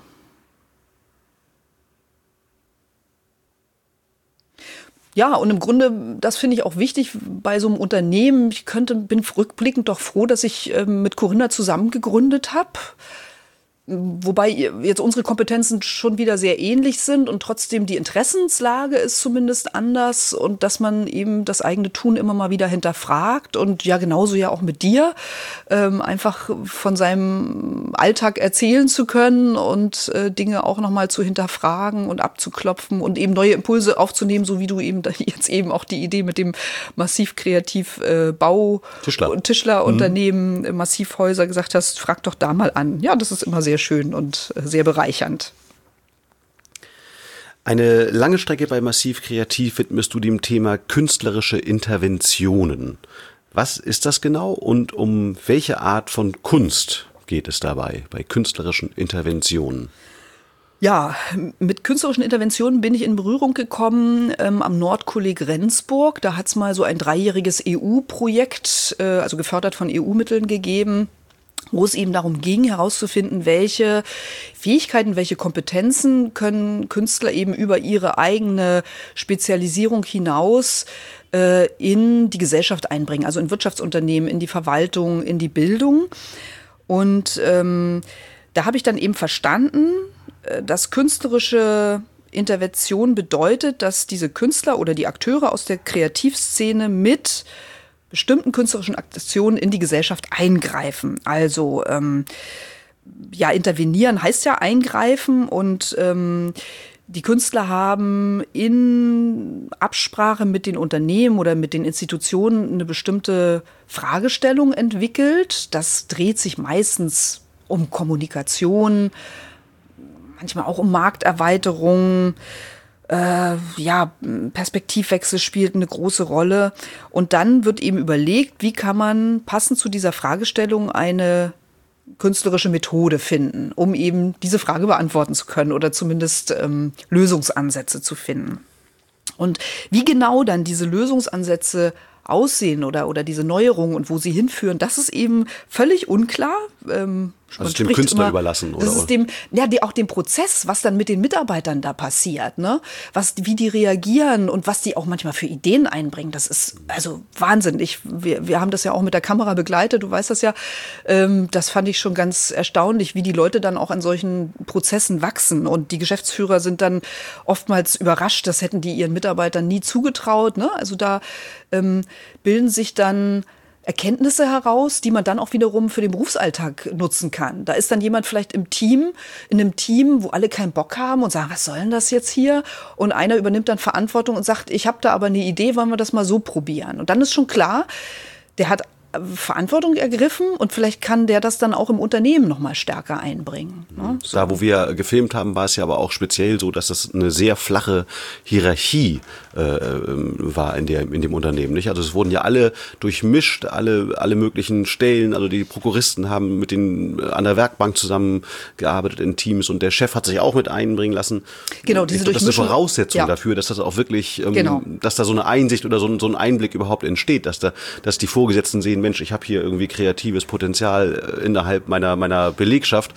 [SPEAKER 2] Ja, und im Grunde, das finde ich auch wichtig bei so einem Unternehmen. Bin rückblickend doch froh, dass ich mit Corinna zusammen gegründet habe. Wobei jetzt unsere Kompetenzen schon wieder sehr ähnlich sind und trotzdem die Interessenslage ist zumindest anders und dass man eben das eigene Tun immer mal wieder hinterfragt und ja genauso ja auch mit dir einfach von seinem Alltag erzählen zu können und Dinge auch nochmal zu hinterfragen und abzuklopfen und eben neue Impulse aufzunehmen, so wie du eben jetzt eben auch die Idee mit dem Massiv-Kreativ Tischlerunternehmen, Massivhäuser gesagt hast, frag doch da mal an. Ja, das ist immer sehr schön und sehr bereichernd.
[SPEAKER 3] Eine lange Strecke bei Massiv Kreativ widmest du dem Thema künstlerische Interventionen. Was ist das genau und um welche Art von Kunst geht es dabei, bei künstlerischen Interventionen?
[SPEAKER 2] Ja, mit künstlerischen Interventionen bin ich in Berührung gekommen am Nordkolleg Rendsburg. Da hat es mal so ein 3-jähriges EU-Projekt, also gefördert von EU-Mitteln gegeben, wo es eben darum ging, herauszufinden, welche Fähigkeiten, welche Kompetenzen können Künstler eben über ihre eigene Spezialisierung hinaus in die Gesellschaft einbringen, also in Wirtschaftsunternehmen, in die Verwaltung, in die Bildung. Und da habe ich dann eben verstanden, dass künstlerische Intervention bedeutet, dass diese Künstler oder die Akteure aus der Kreativszene mit bestimmten künstlerischen Aktionen in die Gesellschaft eingreifen. Also intervenieren heißt ja eingreifen und die Künstler haben in Absprache mit den Unternehmen oder mit den Institutionen eine bestimmte Fragestellung entwickelt. Das dreht sich meistens um Kommunikation, manchmal auch um Markterweiterung. Perspektivwechsel spielt eine große Rolle. Und dann wird eben überlegt, wie kann man passend zu dieser Fragestellung eine künstlerische Methode finden, um eben diese Frage beantworten zu können oder zumindest Lösungsansätze zu finden. Und wie genau dann diese Lösungsansätze aussehen oder diese Neuerungen und wo sie hinführen, das ist eben völlig unklar.
[SPEAKER 3] Also dem Künstler überlassen, oder?
[SPEAKER 2] Das ist auch dem Prozess, was dann mit den Mitarbeitern da passiert, ne? Wie die reagieren und was die auch manchmal für Ideen einbringen. Das ist also Wahnsinn. Wir haben das ja auch mit der Kamera begleitet, du weißt das ja. Das fand ich schon ganz erstaunlich, wie die Leute dann auch an solchen Prozessen wachsen. Und die Geschäftsführer sind dann oftmals überrascht, das hätten die ihren Mitarbeitern nie zugetraut, ne? Also da bilden sich dann Erkenntnisse heraus, die man dann auch wiederum für den Berufsalltag nutzen kann. Da ist dann jemand vielleicht in einem Team, wo alle keinen Bock haben und sagen, was soll denn das jetzt hier? Und einer übernimmt dann Verantwortung und sagt, ich habe da aber eine Idee, wollen wir das mal so probieren? Und dann ist schon klar, der hat Verantwortung ergriffen und vielleicht kann der das dann auch im Unternehmen noch mal stärker einbringen. Ne? So.
[SPEAKER 3] Da, wo wir gefilmt haben, war es ja aber auch speziell so, dass das eine sehr flache Hierarchie war in dem Unternehmen. Nicht? Also es wurden ja alle durchmischt, alle möglichen Stellen. Also die Prokuristen haben mit an der Werkbank zusammengearbeitet in Teams und der Chef hat sich auch mit einbringen lassen.
[SPEAKER 2] Genau, diese
[SPEAKER 3] Das ist eine Voraussetzung dafür, dass das auch wirklich, dass da so eine Einsicht oder so ein Einblick überhaupt entsteht, dass die Vorgesetzten sehen, Mensch, ich habe hier irgendwie kreatives Potenzial innerhalb meiner Belegschaft.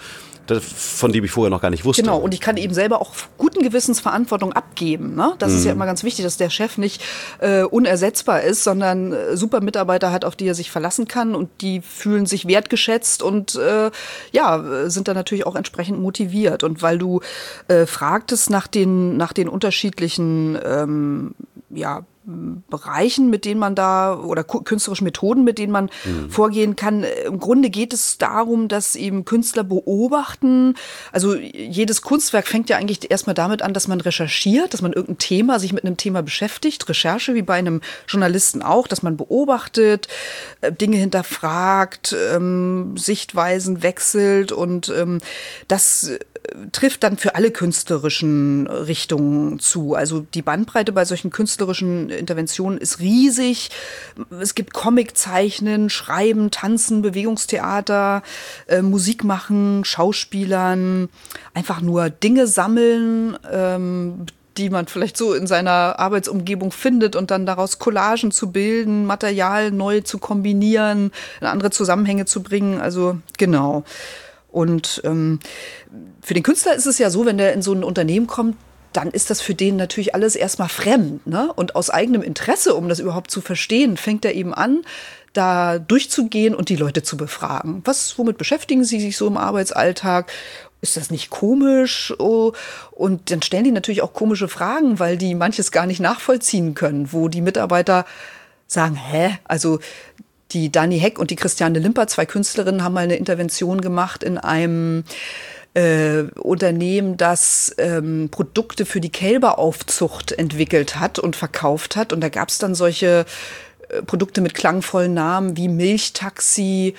[SPEAKER 3] von dem ich vorher noch gar nicht wusste.
[SPEAKER 2] Genau, und ich kann eben selber auch guten Gewissens Verantwortung abgeben. Ne? Das ist ja immer ganz wichtig, dass der Chef nicht unersetzbar ist, sondern super Mitarbeiter hat, auf die er sich verlassen kann und die fühlen sich wertgeschätzt und sind dann natürlich auch entsprechend motiviert. Und weil du fragtest nach den unterschiedlichen Bereichen, mit denen man da oder künstlerischen Methoden, mit denen man vorgehen kann. Im Grunde geht es darum, dass eben Künstler beobachten. Also jedes Kunstwerk fängt ja eigentlich erstmal damit an, dass man recherchiert, dass man irgendein Thema, sich mit einem Thema beschäftigt. Recherche wie bei einem Journalisten auch, dass man beobachtet, Dinge hinterfragt, Sichtweisen wechselt und das trifft dann für alle künstlerischen Richtungen zu. Also die Bandbreite bei solchen künstlerischen Interventionen ist riesig. Es gibt Comiczeichnen, Schreiben, Tanzen, Bewegungstheater, Musik machen, Schauspielern, einfach nur Dinge sammeln, die man vielleicht so in seiner Arbeitsumgebung findet und dann daraus Collagen zu bilden, Material neu zu kombinieren, in andere Zusammenhänge zu bringen. Also genau. Und für den Künstler ist es ja so, wenn der in so ein Unternehmen kommt, dann ist das für den natürlich alles erstmal fremd. Ne? Und aus eigenem Interesse, um das überhaupt zu verstehen, fängt er eben an, da durchzugehen und die Leute zu befragen. Womit beschäftigen sie sich so im Arbeitsalltag? Ist das nicht komisch? Oh, und dann stellen die natürlich auch komische Fragen, weil die manches gar nicht nachvollziehen können, wo die Mitarbeiter sagen, also die Dani Heck und die Christiane Limper, 2 Künstlerinnen, haben mal eine Intervention gemacht in einem Unternehmen, das Produkte für die Kälberaufzucht entwickelt hat und verkauft hat. Und da gab es dann solche Produkte mit klangvollen Namen wie Milchtaxi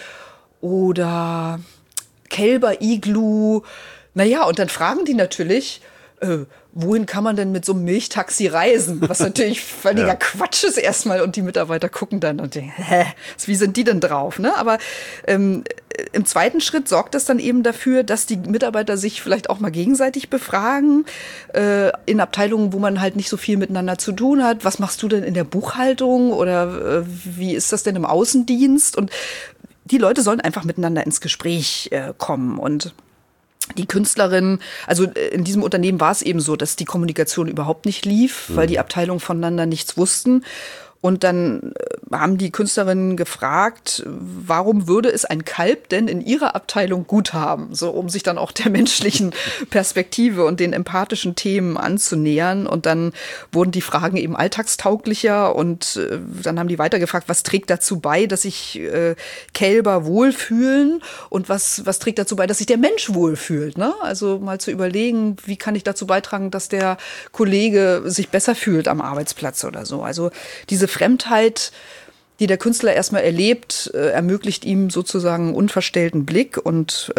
[SPEAKER 2] oder Kälber-Iglu. Naja, und dann fragen die natürlich, wohin kann man denn mit so einem Milchtaxi reisen? Was natürlich völliger Quatsch ist erstmal. Und die Mitarbeiter gucken dann und denken, wie sind die denn drauf? Ne? Aber im zweiten Schritt sorgt das dann eben dafür, dass die Mitarbeiter sich vielleicht auch mal gegenseitig befragen, in Abteilungen, wo man halt nicht so viel miteinander zu tun hat. Was machst du denn in der Buchhaltung oder wie ist das denn im Außendienst? Und die Leute sollen einfach miteinander ins Gespräch kommen. Und die Künstlerin, also in diesem Unternehmen war es eben so, dass die Kommunikation überhaupt nicht lief, weil die Abteilungen voneinander nichts wussten. Und dann haben die Künstlerinnen gefragt, warum würde es ein Kalb denn in ihrer Abteilung gut haben? So, um sich dann auch der menschlichen Perspektive und den empathischen Themen anzunähern. Und dann wurden die Fragen eben alltagstauglicher und dann haben die weitergefragt, was trägt dazu bei, dass sich Kälber wohlfühlen und was trägt dazu bei, dass sich der Mensch wohlfühlt, ne? Also mal zu überlegen, wie kann ich dazu beitragen, dass der Kollege sich besser fühlt am Arbeitsplatz oder so. Also diese Fremdheit, die der Künstler erstmal erlebt, ermöglicht ihm sozusagen einen unverstellten Blick und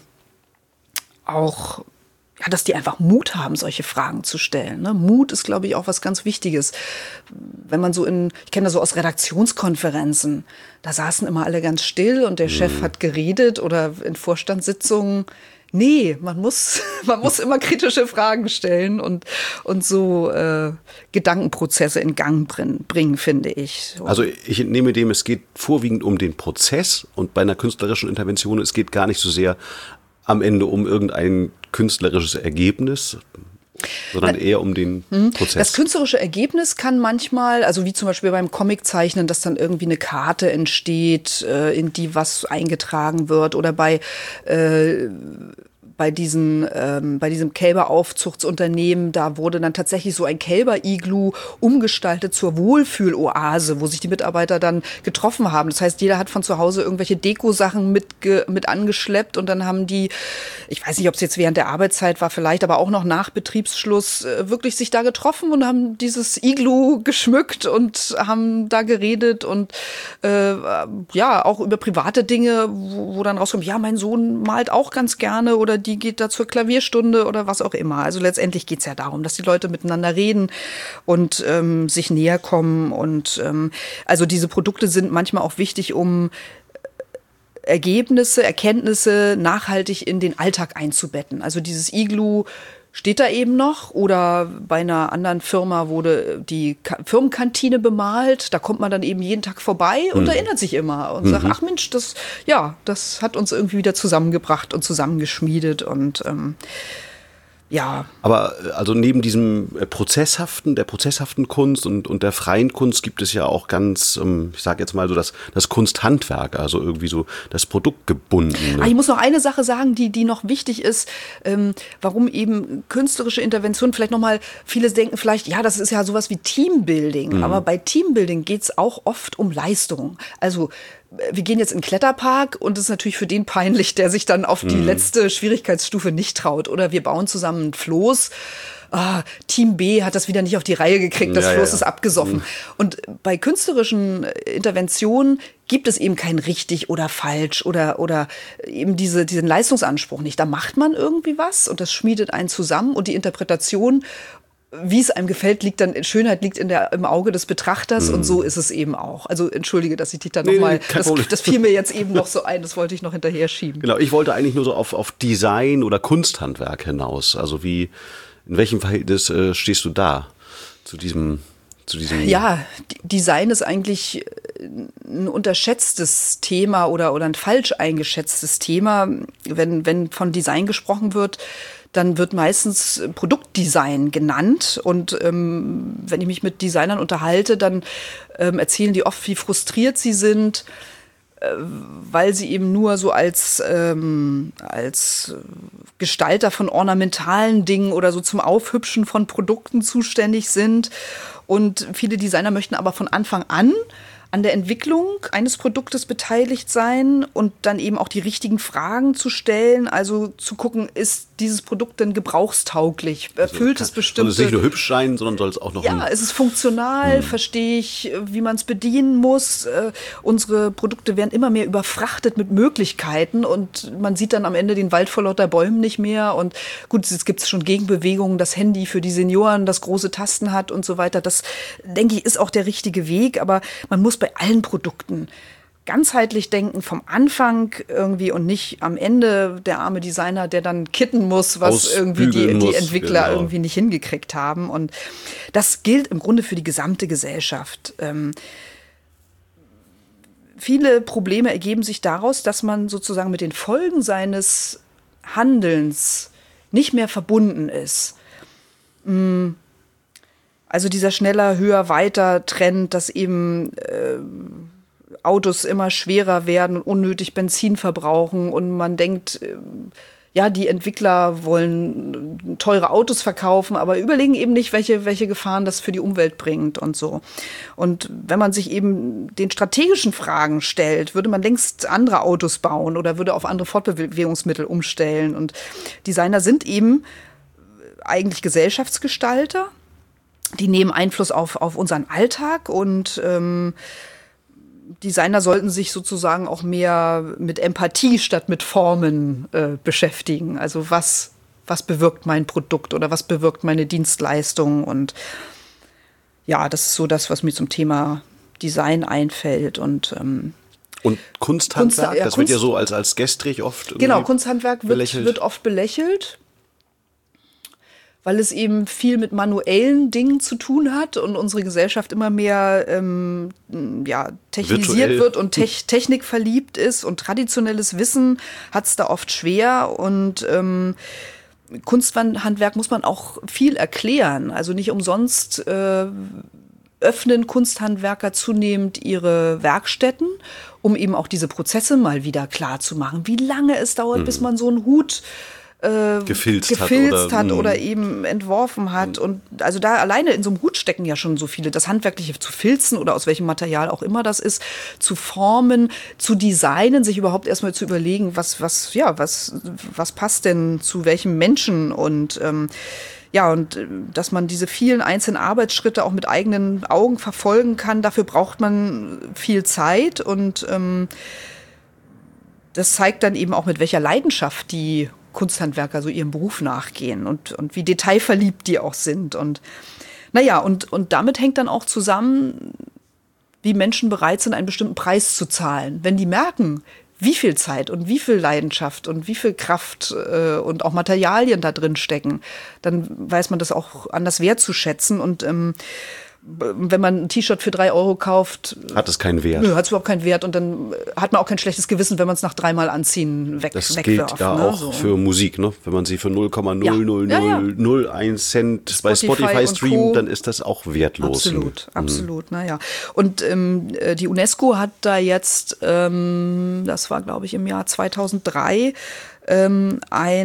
[SPEAKER 2] auch, dass die einfach Mut haben, solche Fragen zu stellen. Ne? Mut ist, glaube ich, auch was ganz Wichtiges. Wenn man ich kenne das so aus Redaktionskonferenzen, da saßen immer alle ganz still und der Chef hat geredet oder in Vorstandssitzungen. Nee, man muss immer kritische Fragen stellen und so Gedankenprozesse in Gang bringen, finde ich. So.
[SPEAKER 3] Also ich entnehme dem, es geht vorwiegend um den Prozess und bei einer künstlerischen Intervention, es geht gar nicht so sehr am Ende um irgendein künstlerisches Ergebnis, sondern eher um den Prozess.
[SPEAKER 2] Das künstlerische Ergebnis kann manchmal, also wie zum Beispiel beim Comiczeichnen, dass dann irgendwie eine Karte entsteht, in die was eingetragen wird, oder bei diesem Kälberaufzuchtsunternehmen, da wurde dann tatsächlich so ein Kälber-Iglu umgestaltet zur Wohlfühloase, wo sich die Mitarbeiter dann getroffen haben. Das heißt, jeder hat von zu Hause irgendwelche Deko-Sachen mit angeschleppt und dann haben die, ich weiß nicht, ob es jetzt während der Arbeitszeit war vielleicht, aber auch noch nach Betriebsschluss wirklich sich da getroffen und haben dieses Iglu geschmückt und haben da geredet und auch über private Dinge, wo dann rauskommt, ja, mein Sohn malt auch ganz gerne oder die geht da zur Klavierstunde oder was auch immer. Also letztendlich geht es ja darum, dass die Leute miteinander reden und sich näher kommen. Und also diese Produkte sind manchmal auch wichtig, um Ergebnisse, Erkenntnisse nachhaltig in den Alltag einzubetten. Also dieses Iglu steht da eben noch. Oder bei einer anderen Firma wurde die Firmenkantine bemalt. Da kommt man dann eben jeden Tag vorbei und erinnert sich immer und sagt, ach Mensch, das hat uns irgendwie wieder zusammengebracht und zusammengeschmiedet und ja.
[SPEAKER 3] Aber also neben diesem der prozesshaften Kunst und der freien Kunst gibt es ja auch ganz, ich sage jetzt mal so das Kunsthandwerk, also irgendwie so das Produktgebundene.
[SPEAKER 2] Ich muss noch eine Sache sagen, die noch wichtig ist, warum eben künstlerische Intervention vielleicht nochmal, viele denken vielleicht, ja, das ist ja sowas wie Teambuilding, aber bei Teambuilding geht es auch oft um Leistung. Also wir gehen jetzt in den Kletterpark und es ist natürlich für den peinlich, der sich dann auf die letzte Schwierigkeitsstufe nicht traut. Oder wir bauen zusammen ein Floß. Team B hat das wieder nicht auf die Reihe gekriegt, das Floß ist abgesoffen. Und bei künstlerischen Interventionen gibt es eben kein richtig oder falsch oder eben diesen Leistungsanspruch nicht. Da macht man irgendwie was und das schmiedet einen zusammen und die Interpretation, wie es einem gefällt, Schönheit liegt im Auge des Betrachters und so ist es eben auch. Also entschuldige, dass ich dich da nochmal, das fiel mir jetzt eben noch so ein, das wollte ich noch hinterher schieben.
[SPEAKER 3] Genau, ich wollte eigentlich nur so auf Design oder Kunsthandwerk hinaus. Also in welchem Verhältnis stehst du da zu diesem?
[SPEAKER 2] Ja, Design ist eigentlich ein unterschätztes Thema oder ein falsch eingeschätztes Thema. Wenn von Design gesprochen wird, dann wird meistens Produktdesign genannt. Und wenn ich mich mit Designern unterhalte, dann erzählen die oft, wie frustriert sie sind, weil sie eben nur so als Gestalter von ornamentalen Dingen oder so zum Aufhübschen von Produkten zuständig sind. Und viele Designer möchten aber von Anfang an der Entwicklung eines Produktes beteiligt sein und dann eben auch die richtigen Fragen zu stellen, also zu gucken, ist dieses Produkt denn gebrauchstauglich? Erfüllt es bestimmte...
[SPEAKER 3] Soll es nicht nur hübsch sein, sondern soll es auch noch...
[SPEAKER 2] Ja, ist es funktional? Verstehe ich, wie man es bedienen muss? Unsere Produkte werden immer mehr überfrachtet mit Möglichkeiten und man sieht dann am Ende den Wald vor lauter Bäumen nicht mehr. Und gut, jetzt gibt es schon Gegenbewegungen, das Handy für die Senioren, das große Tasten hat und so weiter. Das, denke ich, ist auch der richtige Weg, aber man muss bei allen Produkten ganzheitlich denken, vom Anfang irgendwie und nicht am Ende der arme Designer, der dann kitten muss, was irgendwie die Entwickler irgendwie nicht hingekriegt haben. Und das gilt im Grunde für die gesamte Gesellschaft. Viele Probleme ergeben sich daraus, dass man sozusagen mit den Folgen seines Handelns nicht mehr verbunden ist. Also dieser schneller, höher, weiter Trend, dass eben Autos immer schwerer werden und unnötig Benzin verbrauchen und man denkt, ja, die Entwickler wollen teure Autos verkaufen, aber überlegen eben nicht, welche Gefahren das für die Umwelt bringt und so. Und wenn man sich eben den strategischen Fragen stellt, würde man längst andere Autos bauen oder würde auf andere Fortbewegungsmittel umstellen. Und Designer sind eben eigentlich Gesellschaftsgestalter. Die nehmen Einfluss auf unseren Alltag und Designer sollten sich sozusagen auch mehr mit Empathie statt mit Formen beschäftigen. Also was bewirkt mein Produkt oder was bewirkt meine Dienstleistung? Und ja, das ist so das, was mir zum Thema Design einfällt. Und
[SPEAKER 3] Kunsthandwerk, das wird ja so als gestrig oft
[SPEAKER 2] genau, Kunsthandwerk wird oft belächelt, weil es eben viel mit manuellen Dingen zu tun hat und unsere Gesellschaft immer mehr technisiert wird und Technik verliebt ist und traditionelles Wissen hat es da oft schwer und Kunsthandwerk muss man auch viel erklären. Also nicht umsonst öffnen Kunsthandwerker zunehmend ihre Werkstätten, um eben auch diese Prozesse mal wieder klar zu machen. Wie lange es dauert, bis man so einen Hut gefilzt hat oder eben entworfen hat. Und also da alleine in so einem Hut stecken ja schon so viele. Das Handwerkliche zu filzen oder aus welchem Material auch immer das ist, zu formen, zu designen, sich überhaupt erstmal zu überlegen, was passt denn zu welchem Menschen und dass man diese vielen einzelnen Arbeitsschritte auch mit eigenen Augen verfolgen kann, dafür braucht man viel Zeit und das zeigt dann eben auch, mit welcher Leidenschaft die Kunsthandwerker so ihrem Beruf nachgehen und wie detailverliebt die auch sind. Und und damit hängt dann auch zusammen, wie Menschen bereit sind, einen bestimmten Preis zu zahlen. Wenn die merken, wie viel Zeit und wie viel Leidenschaft und wie viel Kraft und auch Materialien da drin stecken, dann weiß man das auch anders wertzuschätzen. Und wenn man ein T-Shirt für 3 Euro kauft,
[SPEAKER 3] hat es keinen Wert.
[SPEAKER 2] Nö, hat es überhaupt keinen Wert. Und dann hat man auch kein schlechtes Gewissen, wenn man es nach 3-mal Anziehen
[SPEAKER 3] das
[SPEAKER 2] wegwirft.
[SPEAKER 3] Das gilt ja auch so für Musik, ne? Wenn man sie für 0,00001 Cent bei Spotify streamt, dann ist das auch wertlos.
[SPEAKER 2] Absolut. Naja. Und die UNESCO hat da jetzt, das war glaube ich im Jahr 2003, um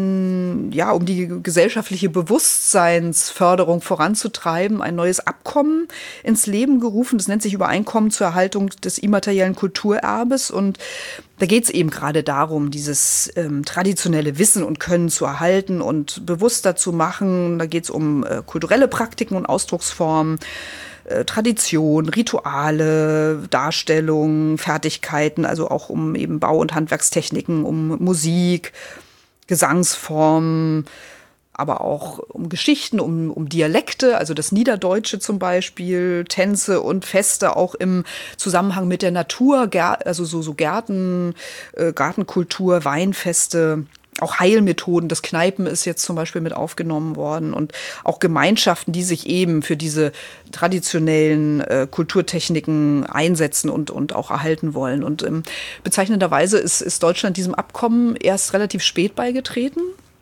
[SPEAKER 2] die gesellschaftliche Bewusstseinsförderung voranzutreiben, ein neues Abkommen ins Leben gerufen. Das nennt sich Übereinkommen zur Erhaltung des immateriellen Kulturerbes. Und da geht es eben gerade darum, dieses traditionelle Wissen und Können zu erhalten und bewusster zu machen. Da geht es um kulturelle Praktiken und Ausdrucksformen, Tradition, Rituale, Darstellung, Fertigkeiten, also auch um eben Bau- und Handwerkstechniken, um Musik, Gesangsformen, aber auch um Geschichten, um Dialekte, also das Niederdeutsche zum Beispiel, Tänze und Feste auch im Zusammenhang mit der Natur, also so Gärten, Gartenkultur, Weinfeste. Auch Heilmethoden, das Kneipen ist jetzt zum Beispiel mit aufgenommen worden und auch Gemeinschaften, die sich eben für diese traditionellen Kulturtechniken einsetzen und auch erhalten wollen. Und bezeichnenderweise ist Deutschland diesem Abkommen erst relativ spät beigetreten,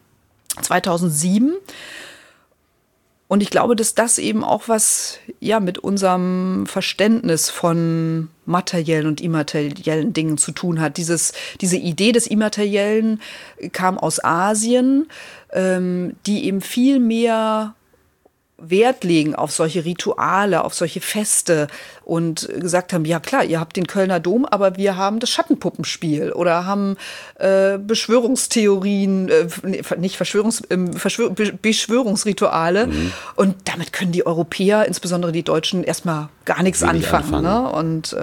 [SPEAKER 2] 2007. Und ich glaube, dass das eben auch was mit unserem Verständnis von materiellen und immateriellen Dingen zu tun hat. Diese Idee des Immateriellen kam aus Asien, die eben viel mehr Wert legen auf solche Rituale, auf solche Feste und gesagt haben, ja klar, ihr habt den Kölner Dom, aber wir haben das Schattenpuppenspiel oder haben Verschwörungstheorien, Beschwörungsrituale. Und damit können die Europäer, insbesondere die Deutschen, erstmal gar nichts anfangen. Ne? Und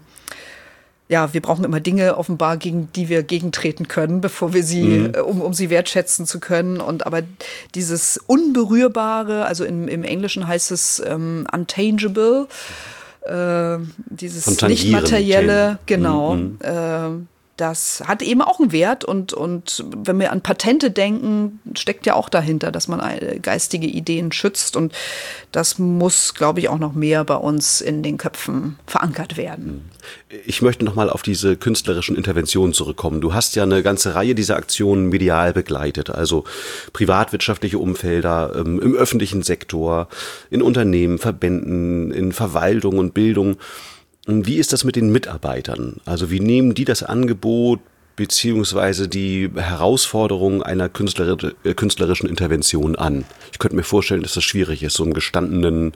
[SPEAKER 2] wir brauchen immer Dinge offenbar, gegen die wir gegentreten können, bevor wir sie, um sie wertschätzen zu können. Aber dieses Unberührbare, also im Englischen heißt es untangible, dieses Nicht-Materielle, genau, das hat eben auch einen Wert und wenn wir an Patente denken, steckt ja auch dahinter, dass man geistige Ideen schützt und das muss, glaube ich, auch noch mehr bei uns in den Köpfen verankert werden.
[SPEAKER 3] Ich möchte noch mal auf diese künstlerischen Interventionen zurückkommen. Du hast ja eine ganze Reihe dieser Aktionen medial begleitet, also privatwirtschaftliche Umfelder, im öffentlichen Sektor, in Unternehmen, Verbänden, in Verwaltung und Bildung. Wie ist das mit den Mitarbeitern? Also wie nehmen die das Angebot beziehungsweise die Herausforderung einer künstlerischen Intervention an? Ich könnte mir vorstellen, dass das schwierig ist, so einen gestandenen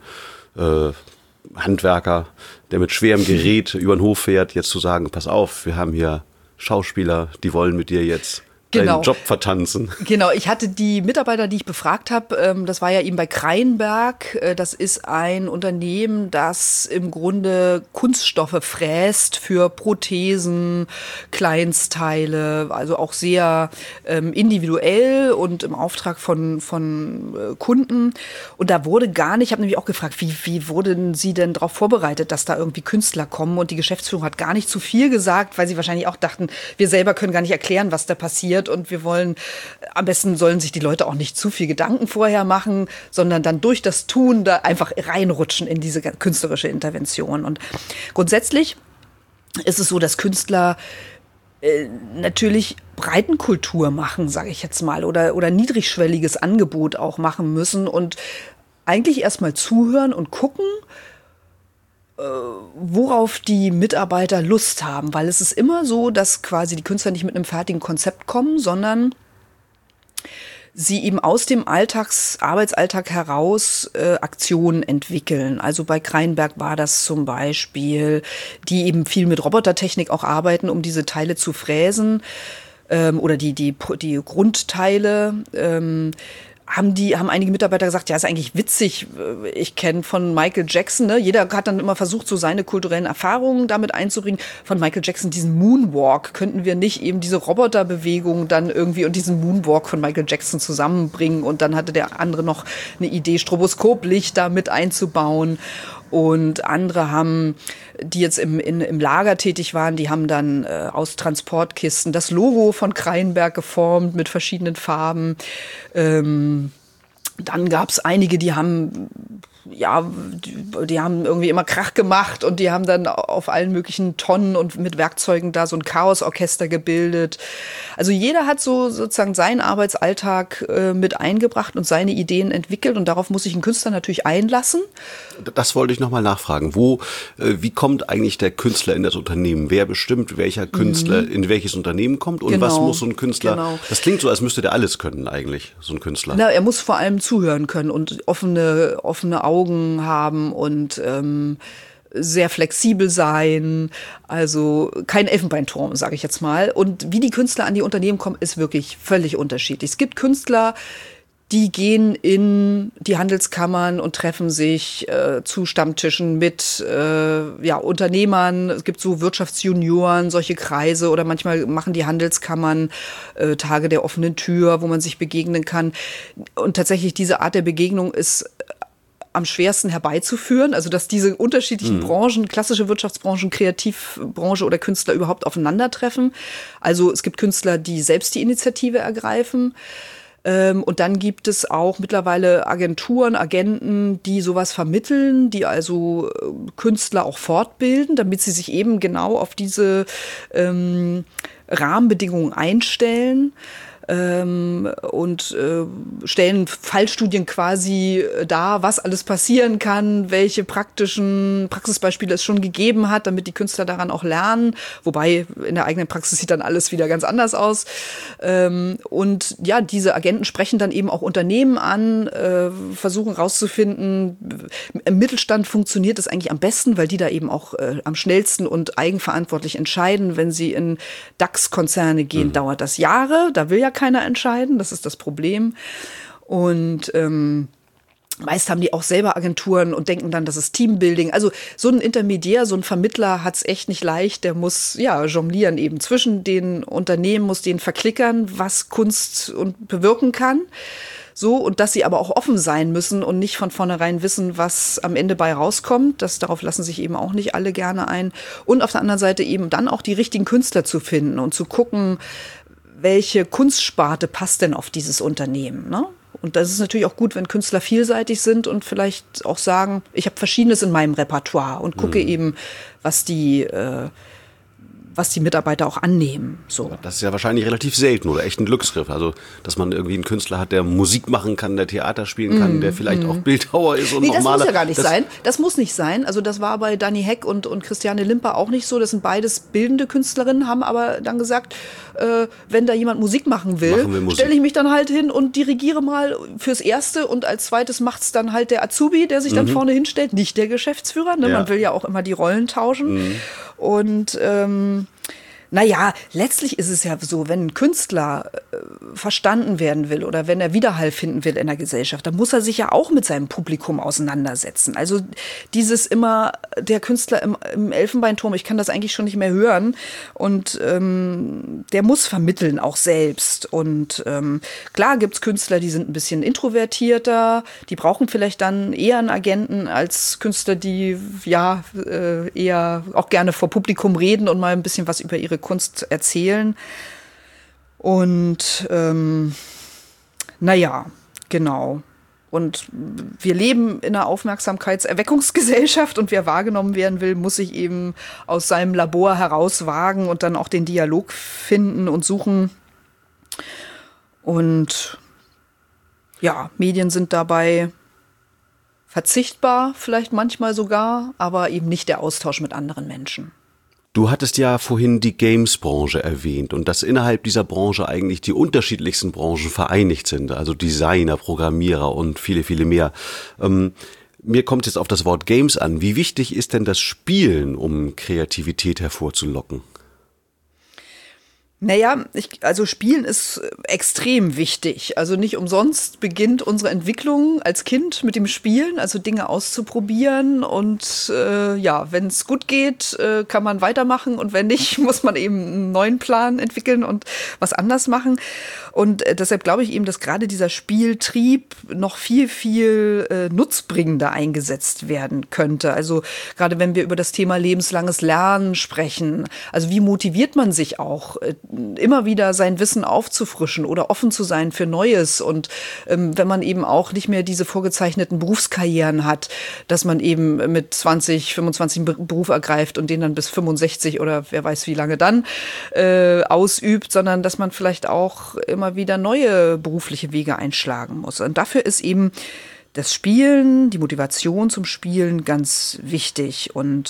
[SPEAKER 3] Handwerker, der mit schwerem Gerät über den Hof fährt, jetzt zu sagen, pass auf, wir haben hier Schauspieler, die wollen mit dir jetzt deinen Job vertanzen.
[SPEAKER 2] Genau, ich hatte die Mitarbeiter, die ich befragt habe, das war ja eben bei Kreinberg. Das ist ein Unternehmen, das im Grunde Kunststoffe fräst für Prothesen, Kleinstteile, also auch sehr individuell und im Auftrag von Kunden. Und da wurde gar nicht, ich habe nämlich auch gefragt, wie wurden Sie denn darauf vorbereitet, dass da irgendwie Künstler kommen? Und die Geschäftsführung hat gar nicht zu viel gesagt, weil sie wahrscheinlich auch dachten, wir selber können gar nicht erklären, was da passiert. Und wir wollen, am besten sollen sich die Leute auch nicht zu viel Gedanken vorher machen, sondern dann durch das Tun da einfach reinrutschen in diese künstlerische Intervention. Und grundsätzlich ist es so, dass Künstler natürlich Breitenkultur machen, sage ich jetzt mal, oder niedrigschwelliges Angebot auch machen müssen und eigentlich erstmal zuhören und gucken, worauf die Mitarbeiter Lust haben, weil es ist immer so, dass quasi die Künstler nicht mit einem fertigen Konzept kommen, sondern sie eben aus dem Arbeitsalltag heraus Aktionen entwickeln. Also bei Kreinberg war das zum Beispiel, die eben viel mit Robotertechnik auch arbeiten, um diese Teile zu fräsen oder die Grundteile. haben einige Mitarbeiter gesagt, ja, ist eigentlich witzig. Ich kenne von Michael Jackson, ne? Jeder hat dann immer versucht, so seine kulturellen Erfahrungen damit einzubringen. Von Michael Jackson diesen Moonwalk könnten wir nicht eben diese Roboterbewegung dann irgendwie und diesen Moonwalk von Michael Jackson zusammenbringen. Und dann hatte der andere noch eine Idee, Stroboskoplichter mit einzubauen. Und andere haben, die jetzt im Lager tätig waren, die haben dann aus Transportkisten das Logo von Kreienberg geformt mit verschiedenen Farben. Dann gab es einige, die haben irgendwie immer Krach gemacht und die haben dann auf allen möglichen Tonnen und mit Werkzeugen da so ein Chaosorchester gebildet. Also jeder hat so sozusagen seinen Arbeitsalltag mit eingebracht und seine Ideen entwickelt und darauf muss sich ein Künstler natürlich einlassen.
[SPEAKER 3] Das wollte ich nochmal nachfragen. Wie kommt eigentlich der Künstler in das Unternehmen? Wer bestimmt, welcher Künstler in welches Unternehmen kommt und was muss so ein Künstler, das klingt so, als müsste der alles können eigentlich, so ein Künstler.
[SPEAKER 2] Na, er muss vor allem zuhören können und offene Augen haben und sehr flexibel sein, also kein Elfenbeinturm, sage ich jetzt mal. Und wie die Künstler an die Unternehmen kommen, ist wirklich völlig unterschiedlich. Es gibt Künstler, die gehen in die Handelskammern und treffen sich zu Stammtischen mit Unternehmern. Es gibt so Wirtschaftsjunioren, solche Kreise oder manchmal machen die Handelskammern Tage der offenen Tür, wo man sich begegnen kann. Und tatsächlich diese Art der Begegnung ist am schwersten herbeizuführen, also dass diese unterschiedlichen Branchen, klassische Wirtschaftsbranchen, Kreativbranche oder Künstler überhaupt aufeinandertreffen. Also es gibt Künstler, die selbst die Initiative ergreifen. Und dann gibt es auch mittlerweile Agenturen, Agenten, die sowas vermitteln, die also Künstler auch fortbilden, damit sie sich eben genau auf diese Rahmenbedingungen einstellen. Und stellen Fallstudien quasi dar, was alles passieren kann, welche Praxisbeispiele es schon gegeben hat, damit die Künstler daran auch lernen. Wobei in der eigenen Praxis sieht dann alles wieder ganz anders aus. Und ja, diese Agenten sprechen dann eben auch Unternehmen an, versuchen rauszufinden, im Mittelstand funktioniert es eigentlich am besten, weil die da eben auch am schnellsten und eigenverantwortlich entscheiden. Wenn sie in DAX-Konzerne gehen, dauert das Jahre, da will ja keiner entscheiden, das ist das Problem. Und meist haben die auch selber Agenturen und denken dann, das ist Teambuilding. Also so ein Intermediär, so ein Vermittler hat es echt nicht leicht. Der muss jonglieren eben zwischen den Unternehmen, muss denen verklickern, was Kunst bewirken kann. So, und dass sie aber auch offen sein müssen und nicht von vornherein wissen, was am Ende bei rauskommt. Darauf lassen sich eben auch nicht alle gerne ein. Und auf der anderen Seite eben dann auch die richtigen Künstler zu finden und zu gucken, welche Kunstsparte passt denn auf dieses Unternehmen, ne? Und das ist natürlich auch gut, wenn Künstler vielseitig sind und vielleicht auch sagen, ich habe Verschiedenes in meinem Repertoire und gucke eben, was die Mitarbeiter auch annehmen. So.
[SPEAKER 3] Das ist ja wahrscheinlich relativ selten oder echt ein Glücksgriff. Also, dass man irgendwie einen Künstler hat, der Musik machen kann, der Theater spielen kann, der vielleicht auch Bildhauer ist und
[SPEAKER 2] nee,
[SPEAKER 3] noch Maler.
[SPEAKER 2] Das muss ja gar nicht sein. Das muss nicht sein. Also das war bei Dani Heck und Christiane Limper auch nicht so. Das sind beides bildende Künstlerinnen, haben aber dann gesagt, wenn da jemand Musik machen will, stelle ich mich dann halt hin und dirigiere mal fürs Erste und als Zweites macht's dann halt der Azubi, der sich dann vorne hinstellt, nicht der Geschäftsführer. Ne? Ja. Man will ja auch immer die Rollen tauschen. Und letztlich ist es ja so, wenn ein Künstler verstanden werden will oder wenn er Widerhall finden will in der Gesellschaft, dann muss er sich ja auch mit seinem Publikum auseinandersetzen. Also dieses immer, der Künstler im Elfenbeinturm, ich kann das eigentlich schon nicht mehr hören und der muss vermitteln auch selbst. Und klar gibt's Künstler, die sind ein bisschen introvertierter, die brauchen vielleicht dann eher einen Agenten als Künstler, die eher auch gerne vor Publikum reden und mal ein bisschen was über ihre Kunst erzählen. Und genau. Und wir leben in einer Aufmerksamkeitserweckungsgesellschaft und wer wahrgenommen werden will, muss sich eben aus seinem Labor herauswagen und dann auch den Dialog finden und suchen. Und ja, Medien sind dabei verzichtbar, vielleicht manchmal sogar, aber eben nicht der Austausch mit anderen Menschen.
[SPEAKER 3] Du hattest ja vorhin die Games-Branche erwähnt und dass innerhalb dieser Branche eigentlich die unterschiedlichsten Branchen vereinigt sind, also Designer, Programmierer und viele, viele mehr. Mir kommt jetzt auf das Wort Games an. Wie wichtig ist denn das Spielen, um Kreativität hervorzulocken?
[SPEAKER 2] Naja, also Spielen ist extrem wichtig. Also nicht umsonst beginnt unsere Entwicklung als Kind mit dem Spielen, also Dinge auszuprobieren. Und wenn es gut geht, kann man weitermachen. Und wenn nicht, muss man eben einen neuen Plan entwickeln und was anders machen. Und deshalb glaube ich eben, dass gerade dieser Spieltrieb noch viel, viel nutzbringender eingesetzt werden könnte. Also gerade wenn wir über das Thema lebenslanges Lernen sprechen. Also wie motiviert man sich auch, immer wieder sein Wissen aufzufrischen oder offen zu sein für Neues. Und wenn man eben auch nicht mehr diese vorgezeichneten Berufskarrieren hat, dass man eben mit 20, 25 einen Beruf ergreift und den dann bis 65 oder wer weiß wie lange dann ausübt, sondern dass man vielleicht auch immer wieder neue berufliche Wege einschlagen muss. Und dafür ist eben das Spielen, die Motivation zum Spielen ganz wichtig. Und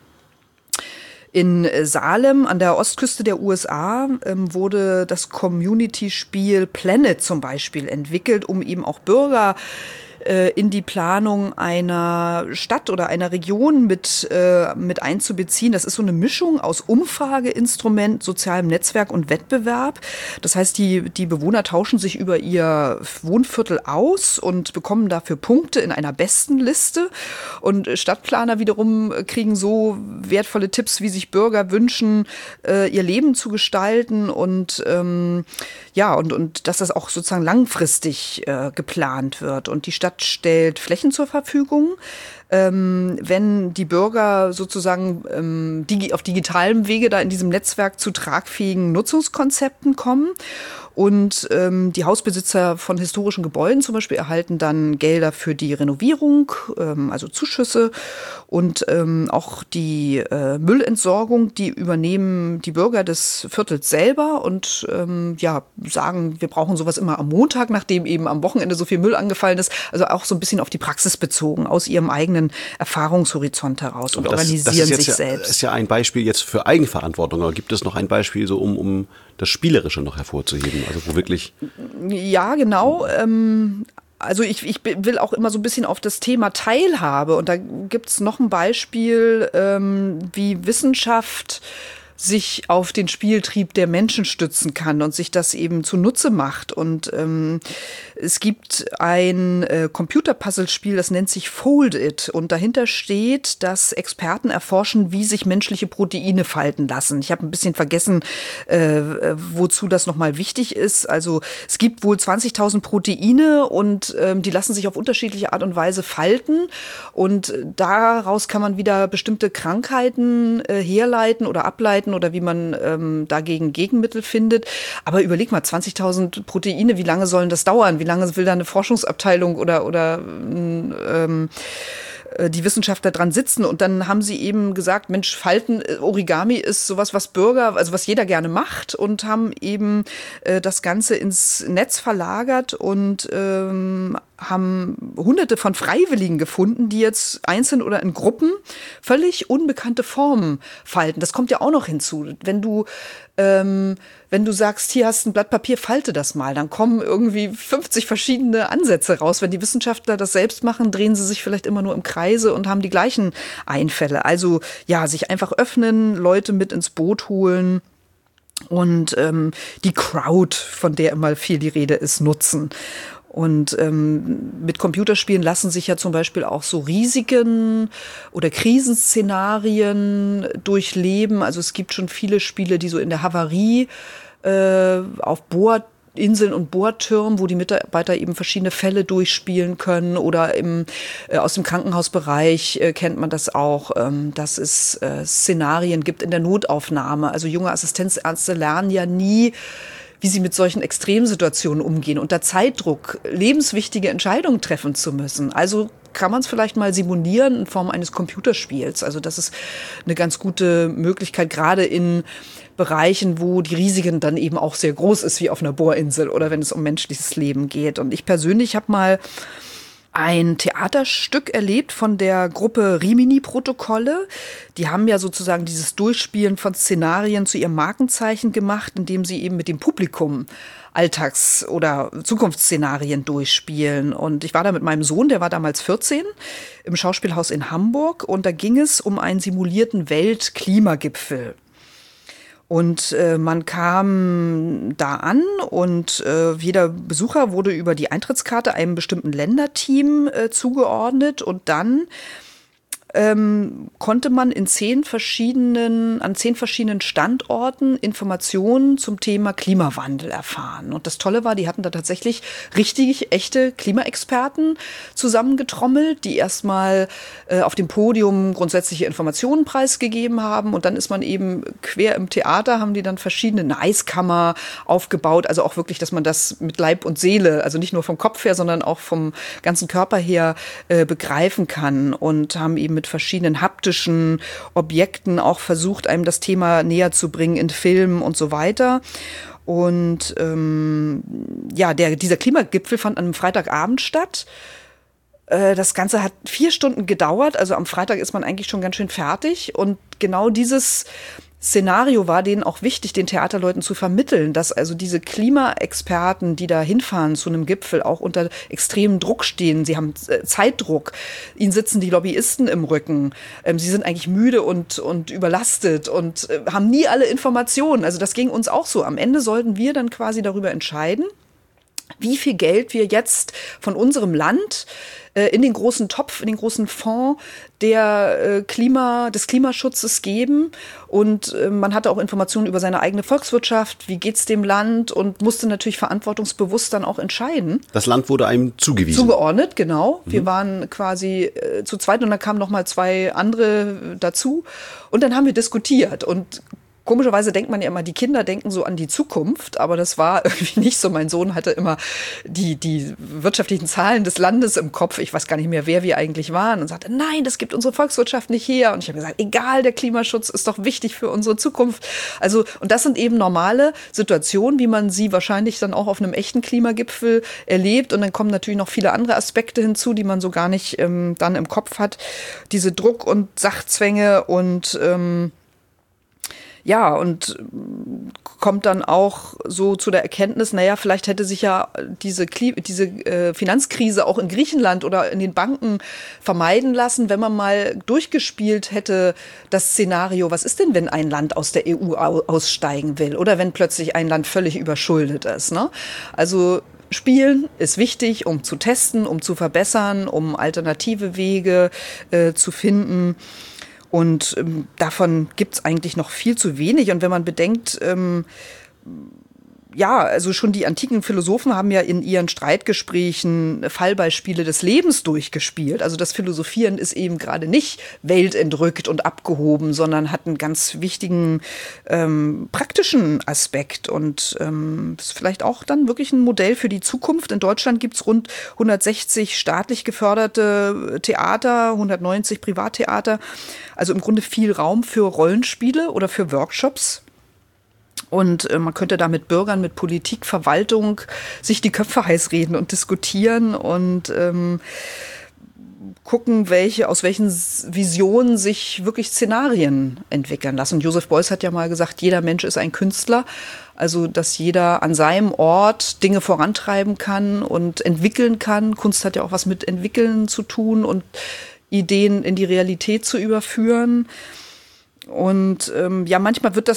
[SPEAKER 2] in Salem an der Ostküste der USA wurde das Community-Spiel Planet zum Beispiel entwickelt, um eben auch Bürger in die Planung einer Stadt oder einer Region mit einzubeziehen. Das ist so eine Mischung aus Umfrageinstrument, sozialem Netzwerk und Wettbewerb. Das heißt, die Bewohner tauschen sich über ihr Wohnviertel aus und bekommen dafür Punkte in einer Bestenliste. Und Stadtplaner wiederum kriegen so wertvolle Tipps, wie sich Bürger wünschen, ihr Leben zu gestalten und dass das auch sozusagen langfristig geplant wird. Und die Stadt stellt Flächen zur Verfügung, wenn die Bürger sozusagen auf digitalem Wege da in diesem Netzwerk zu tragfähigen Nutzungskonzepten kommen. Und die Hausbesitzer von historischen Gebäuden zum Beispiel erhalten dann Gelder für die Renovierung, also Zuschüsse. Und auch die Müllentsorgung, die übernehmen die Bürger des Viertels selber und sagen, wir brauchen sowas immer am Montag, nachdem eben am Wochenende so viel Müll angefallen ist. Also auch so ein bisschen auf die Praxis bezogen, aus ihrem eigenen Erfahrungshorizont heraus und organisieren sich selbst. Das
[SPEAKER 3] ist ja ein Beispiel jetzt für Eigenverantwortung. Aber gibt es noch ein Beispiel, so um das Spielerische noch hervorzuheben? Also wo wirklich...
[SPEAKER 2] Ja, genau. Also ich will auch immer so ein bisschen auf das Thema Teilhabe. Und da gibt's noch ein Beispiel, wie Wissenschaft sich auf den Spieltrieb der Menschen stützen kann und sich das eben zunutze macht. Und es gibt ein Computer-Puzzle-Spiel, das nennt sich Fold It. Und dahinter steht, dass Experten erforschen, wie sich menschliche Proteine falten lassen. Ich habe ein bisschen vergessen, wozu das nochmal wichtig ist. Also es gibt wohl 20.000 Proteine und die lassen sich auf unterschiedliche Art und Weise falten. Und daraus kann man wieder bestimmte Krankheiten herleiten oder ableiten oder wie man dagegen Gegenmittel findet. Aber überleg mal, 20.000 Proteine, wie lange sollen das dauern? Wie lange will da eine Forschungsabteilung oder die Wissenschaftler dran sitzen? Und dann haben sie eben gesagt, Mensch, Falten, Origami ist sowas, was Bürger, also was jeder gerne macht, und haben eben das Ganze ins Netz verlagert und haben Hunderte von Freiwilligen gefunden, die jetzt einzeln oder in Gruppen völlig unbekannte Formen falten. Das kommt ja auch noch hinzu. Wenn du sagst, hier hast du ein Blatt Papier, falte das mal, dann kommen irgendwie 50 verschiedene Ansätze raus. Wenn die Wissenschaftler das selbst machen, drehen sie sich vielleicht immer nur im Kreise und haben die gleichen Einfälle. Also ja, sich einfach öffnen, Leute mit ins Boot holen und die Crowd, von der immer viel die Rede ist, nutzen. Und mit Computerspielen lassen sich ja zum Beispiel auch so Risiken oder Krisenszenarien durchleben. Also es gibt schon viele Spiele, die so in der Havarie auf Bohrinseln und Bohrtürmen, wo die Mitarbeiter eben verschiedene Fälle durchspielen können, oder aus dem Krankenhausbereich kennt man das auch, dass es Szenarien gibt in der Notaufnahme. Also junge Assistenzärzte lernen ja nie, wie sie mit solchen Extremsituationen umgehen, unter Zeitdruck lebenswichtige Entscheidungen treffen zu müssen. Also kann man es vielleicht mal simulieren in Form eines Computerspiels. Also das ist eine ganz gute Möglichkeit, gerade in Bereichen, wo die Risiken dann eben auch sehr groß ist, wie auf einer Bohrinsel oder wenn es um menschliches Leben geht. Und ich persönlich habe mal ein Theaterstück erlebt von der Gruppe Rimini-Protokolle. Die haben ja sozusagen dieses Durchspielen von Szenarien zu ihrem Markenzeichen gemacht, indem sie eben mit dem Publikum Alltags- oder Zukunftsszenarien durchspielen. Und ich war da mit meinem Sohn, der war damals 14, im Schauspielhaus in Hamburg. Und da ging es um einen simulierten Weltklimagipfel. Und man kam da an und jeder Besucher wurde über die Eintrittskarte einem bestimmten Länderteam zugeordnet und dann konnte man an 10 verschiedenen Standorten Informationen zum Thema Klimawandel erfahren. Und das Tolle war, die hatten da tatsächlich richtig echte Klimaexperten zusammengetrommelt, die erstmal auf dem Podium grundsätzliche Informationen preisgegeben haben. Und dann ist man eben quer im Theater, haben die dann eine Eiskammer aufgebaut. Also auch wirklich, dass man das mit Leib und Seele, also nicht nur vom Kopf her, sondern auch vom ganzen Körper her begreifen kann. Und haben eben mit verschiedenen haptischen Objekten auch versucht, einem das Thema näher zu bringen in Filmen und so weiter. Und dieser Klimagipfel fand an einem Freitagabend statt. Das Ganze hat 4 Stunden gedauert. Also am Freitag ist man eigentlich schon ganz schön fertig. Und genau dieses Szenario war denen auch wichtig, den Theaterleuten zu vermitteln, dass also diese Klimaexperten, die da hinfahren zu einem Gipfel, auch unter extremem Druck stehen. Sie haben Zeitdruck. Ihnen sitzen die Lobbyisten im Rücken. Sie sind eigentlich müde und überlastet und haben nie alle Informationen. Also das ging uns auch so. Am Ende sollten wir dann quasi darüber entscheiden, wie viel Geld wir jetzt von unserem Land in den großen Topf, in den großen Fonds des Klimaschutzes geben. Und man hatte auch Informationen über seine eigene Volkswirtschaft, wie geht's dem Land und musste natürlich verantwortungsbewusst dann auch entscheiden.
[SPEAKER 3] Das Land wurde einem zugewiesen.
[SPEAKER 2] Zugeordnet, genau. Wir waren quasi zu zweit und dann kamen noch mal 2 andere dazu. Und dann haben wir diskutiert und komischerweise denkt man ja immer, die Kinder denken so an die Zukunft, aber das war irgendwie nicht so. Mein Sohn hatte immer die wirtschaftlichen Zahlen des Landes im Kopf. Ich weiß gar nicht mehr, wer wir eigentlich waren und sagte, nein, das gibt unsere Volkswirtschaft nicht her. Und ich habe gesagt, egal, der Klimaschutz ist doch wichtig für unsere Zukunft. Also, und das sind eben normale Situationen, wie man sie wahrscheinlich dann auch auf einem echten Klimagipfel erlebt. Und dann kommen natürlich noch viele andere Aspekte hinzu, die man so gar nicht dann im Kopf hat. Diese Druck- und Sachzwänge und und kommt dann auch so zu der Erkenntnis, naja, vielleicht hätte sich ja diese Finanzkrise auch in Griechenland oder in den Banken vermeiden lassen, wenn man mal durchgespielt hätte, das Szenario, was ist denn, wenn ein Land aus der EU aussteigen will oder wenn plötzlich ein Land völlig überschuldet ist, ne? Also Spielen ist wichtig, um zu testen, um zu verbessern, um alternative Wege zu finden. Und davon gibt's eigentlich noch viel zu wenig. Und wenn man bedenkt, also schon die antiken Philosophen haben ja in ihren Streitgesprächen Fallbeispiele des Lebens durchgespielt. Also das Philosophieren ist eben gerade nicht weltentrückt und abgehoben, sondern hat einen ganz wichtigen praktischen Aspekt und ist vielleicht auch dann wirklich ein Modell für die Zukunft. In Deutschland gibt's rund 160 staatlich geförderte Theater, 190 Privattheater. Also im Grunde viel Raum für Rollenspiele oder für Workshops. Und man könnte da mit Bürgern, mit Politik, Verwaltung sich die Köpfe heiß reden und diskutieren und gucken, aus welchen Visionen sich wirklich Szenarien entwickeln lassen. Und Joseph Beuys hat ja mal gesagt, jeder Mensch ist ein Künstler. Also, dass jeder an seinem Ort Dinge vorantreiben kann und entwickeln kann. Kunst hat ja auch was mit Entwickeln zu tun und Ideen in die Realität zu überführen. Und manchmal wird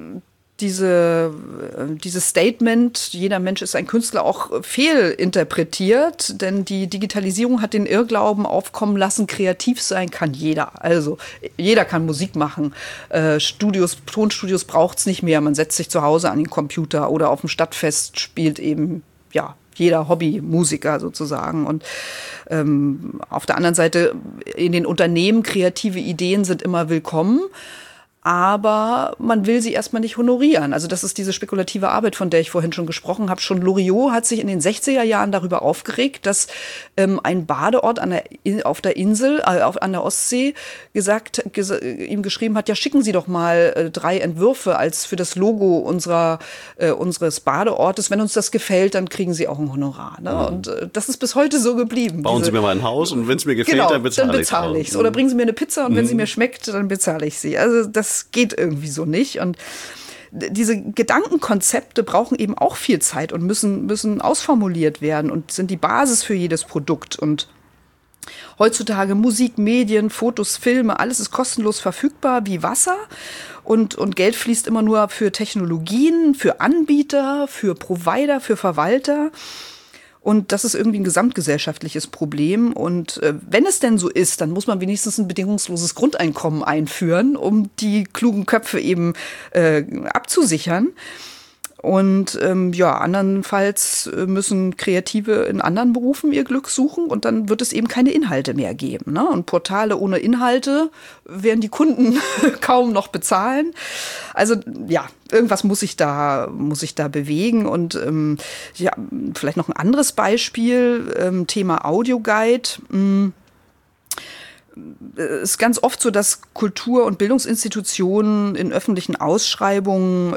[SPEAKER 2] dieses Statement, jeder Mensch ist ein Künstler, auch fehlinterpretiert, denn die Digitalisierung hat den Irrglauben aufkommen lassen, kreativ sein kann jeder. Also jeder kann Musik machen. Tonstudios braucht's nicht mehr. Man setzt sich zu Hause an den Computer oder auf dem Stadtfest spielt eben, jeder Hobbymusiker sozusagen. Und auf der anderen Seite, in den Unternehmen, kreative Ideen sind immer willkommen. Aber man will sie erstmal nicht honorieren. Also das ist diese spekulative Arbeit, von der ich vorhin schon gesprochen habe. Schon Loriot hat sich in den 60er Jahren darüber aufgeregt, dass ein Badeort an der Insel, an der Ostsee, ihm geschrieben hat, ja, schicken Sie doch mal 3 Entwürfe als für das Logo unseres Badeortes. Wenn uns das gefällt, dann kriegen Sie auch ein Honorar. Ne? Und das ist bis heute so geblieben.
[SPEAKER 3] Bauen Sie mir mal ein Haus und wenn es mir gefällt, dann bezahle ich es.
[SPEAKER 2] Oder bringen Sie mir eine Pizza und wenn sie mir schmeckt, dann bezahle ich sie. Also das geht irgendwie so nicht. Und diese Gedankenkonzepte brauchen eben auch viel Zeit und müssen ausformuliert werden und sind die Basis für jedes Produkt. Und Heutzutage Musik, Medien, Fotos, Filme, alles ist kostenlos verfügbar wie Wasser. Und Geld fließt immer nur für Technologien, für Anbieter, für Provider, für Verwalter. Und das ist irgendwie ein gesamtgesellschaftliches Problem. Und wenn es denn so ist, dann muss man wenigstens ein bedingungsloses Grundeinkommen einführen, um die klugen Köpfe eben abzusichern. Und andernfalls müssen Kreative in anderen Berufen ihr Glück suchen und dann wird es eben keine Inhalte mehr geben. Ne? Und Portale ohne Inhalte werden die Kunden kaum noch bezahlen. Also ja, irgendwas muss sich da bewegen. Und vielleicht noch ein anderes Beispiel, Thema Audioguide. Es ist ganz oft so, dass Kultur- und Bildungsinstitutionen in öffentlichen Ausschreibungen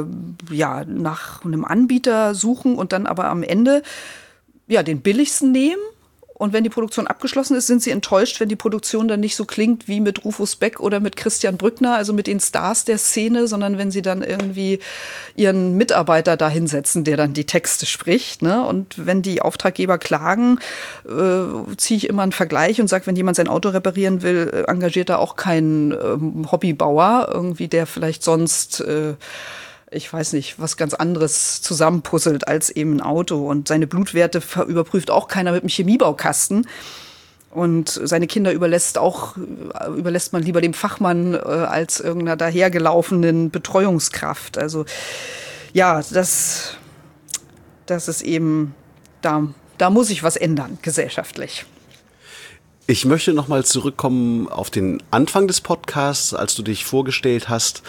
[SPEAKER 2] nach einem Anbieter suchen und dann aber am Ende den billigsten nehmen. Und wenn die Produktion abgeschlossen ist, sind sie enttäuscht, wenn die Produktion dann nicht so klingt wie mit Rufus Beck oder mit Christian Brückner, also mit den Stars der Szene, sondern wenn sie dann irgendwie ihren Mitarbeiter da hinsetzen, der dann die Texte spricht. Ne? Und wenn die Auftraggeber klagen, ziehe ich immer einen Vergleich und sage, wenn jemand sein Auto reparieren will, engagiert er auch keinen Hobbybauer, irgendwie, der vielleicht sonst ich weiß nicht, was ganz anderes zusammenpuzzelt als eben ein Auto. Und seine Blutwerte überprüft auch keiner mit einem Chemiebaukasten. Und seine Kinder überlässt man lieber dem Fachmann als irgendeiner dahergelaufenen Betreuungskraft. Also ja, das ist eben, da muss sich was ändern, gesellschaftlich.
[SPEAKER 3] Ich möchte nochmal zurückkommen auf den Anfang des Podcasts, als du dich vorgestellt hast.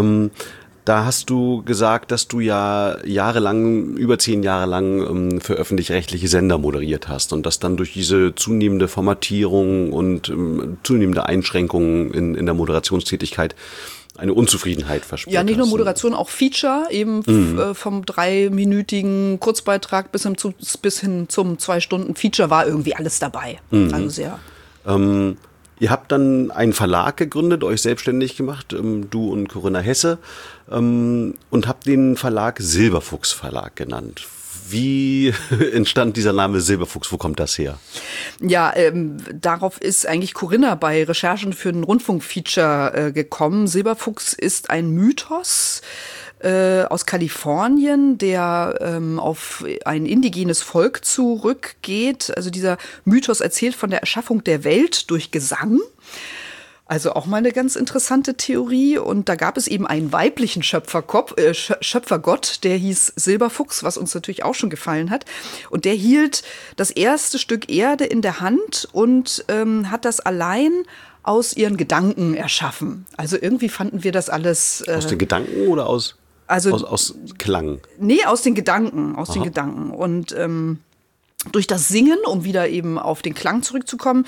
[SPEAKER 3] Da hast du gesagt, dass du ja über 10 Jahre lang für öffentlich-rechtliche Sender moderiert hast und dass dann durch diese zunehmende Formatierung und zunehmende Einschränkungen in der Moderationstätigkeit eine Unzufriedenheit verspürt hast.
[SPEAKER 2] Ja, nicht nur Moderation, auch Feature, eben vom 3-minütigen Kurzbeitrag bis hin zum 2 Stunden Feature war irgendwie alles dabei. Also sehr.
[SPEAKER 3] Ihr habt dann einen Verlag gegründet, euch selbstständig gemacht, du und Corinna Hesse, und habt den Verlag Silberfuchs Verlag genannt. Wie entstand dieser Name Silberfuchs? Wo kommt das her?
[SPEAKER 2] Ja, darauf ist eigentlich Corinna bei Recherchen für ein Rundfunkfeature gekommen. Silberfuchs ist ein Mythos aus Kalifornien, der auf ein indigenes Volk zurückgeht. Also dieser Mythos erzählt von der Erschaffung der Welt durch Gesang. Also auch mal eine ganz interessante Theorie. Und da gab es eben einen weiblichen Schöpfergott, der hieß Silberfuchs, was uns natürlich auch schon gefallen hat. Und der hielt das erste Stück Erde in der Hand und hat das allein aus ihren Gedanken erschaffen. Also irgendwie fanden wir das alles...
[SPEAKER 3] aus den Gedanken oder aus Klang? Nee,
[SPEAKER 2] aus den Gedanken. Den Gedanken. Und durch das Singen, um wieder eben auf den Klang zurückzukommen,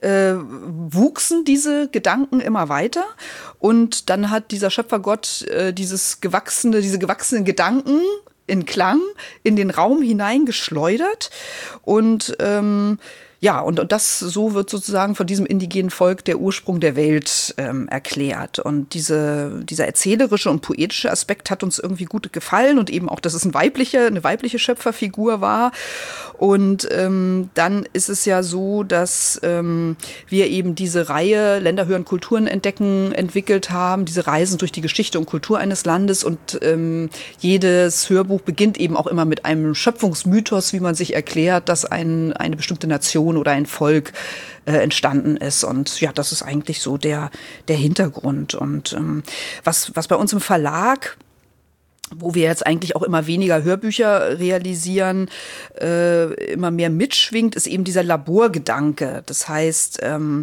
[SPEAKER 2] wuchsen diese Gedanken immer weiter. Und dann hat dieser Schöpfergott diese gewachsenen Gedanken in Klang in den Raum hineingeschleudert. Und und so wird sozusagen von diesem indigenen Volk der Ursprung der Welt erklärt. Und dieser erzählerische und poetische Aspekt hat uns irgendwie gut gefallen und eben auch, dass es eine weibliche Schöpferfigur war. Und dann ist es ja so, dass wir eben diese Reihe Länder hören Kulturen entdecken entwickelt haben, diese Reisen durch die Geschichte und Kultur eines Landes. Und jedes Hörbuch beginnt eben auch immer mit einem Schöpfungsmythos, wie man sich erklärt, dass eine bestimmte Nation oder ein Volk entstanden ist. Und ja, das ist eigentlich so der Hintergrund. Und was bei uns im Verlag, wo wir jetzt eigentlich auch immer weniger Hörbücher realisieren, immer mehr mitschwingt, ist eben dieser Laborgedanke. Das heißt,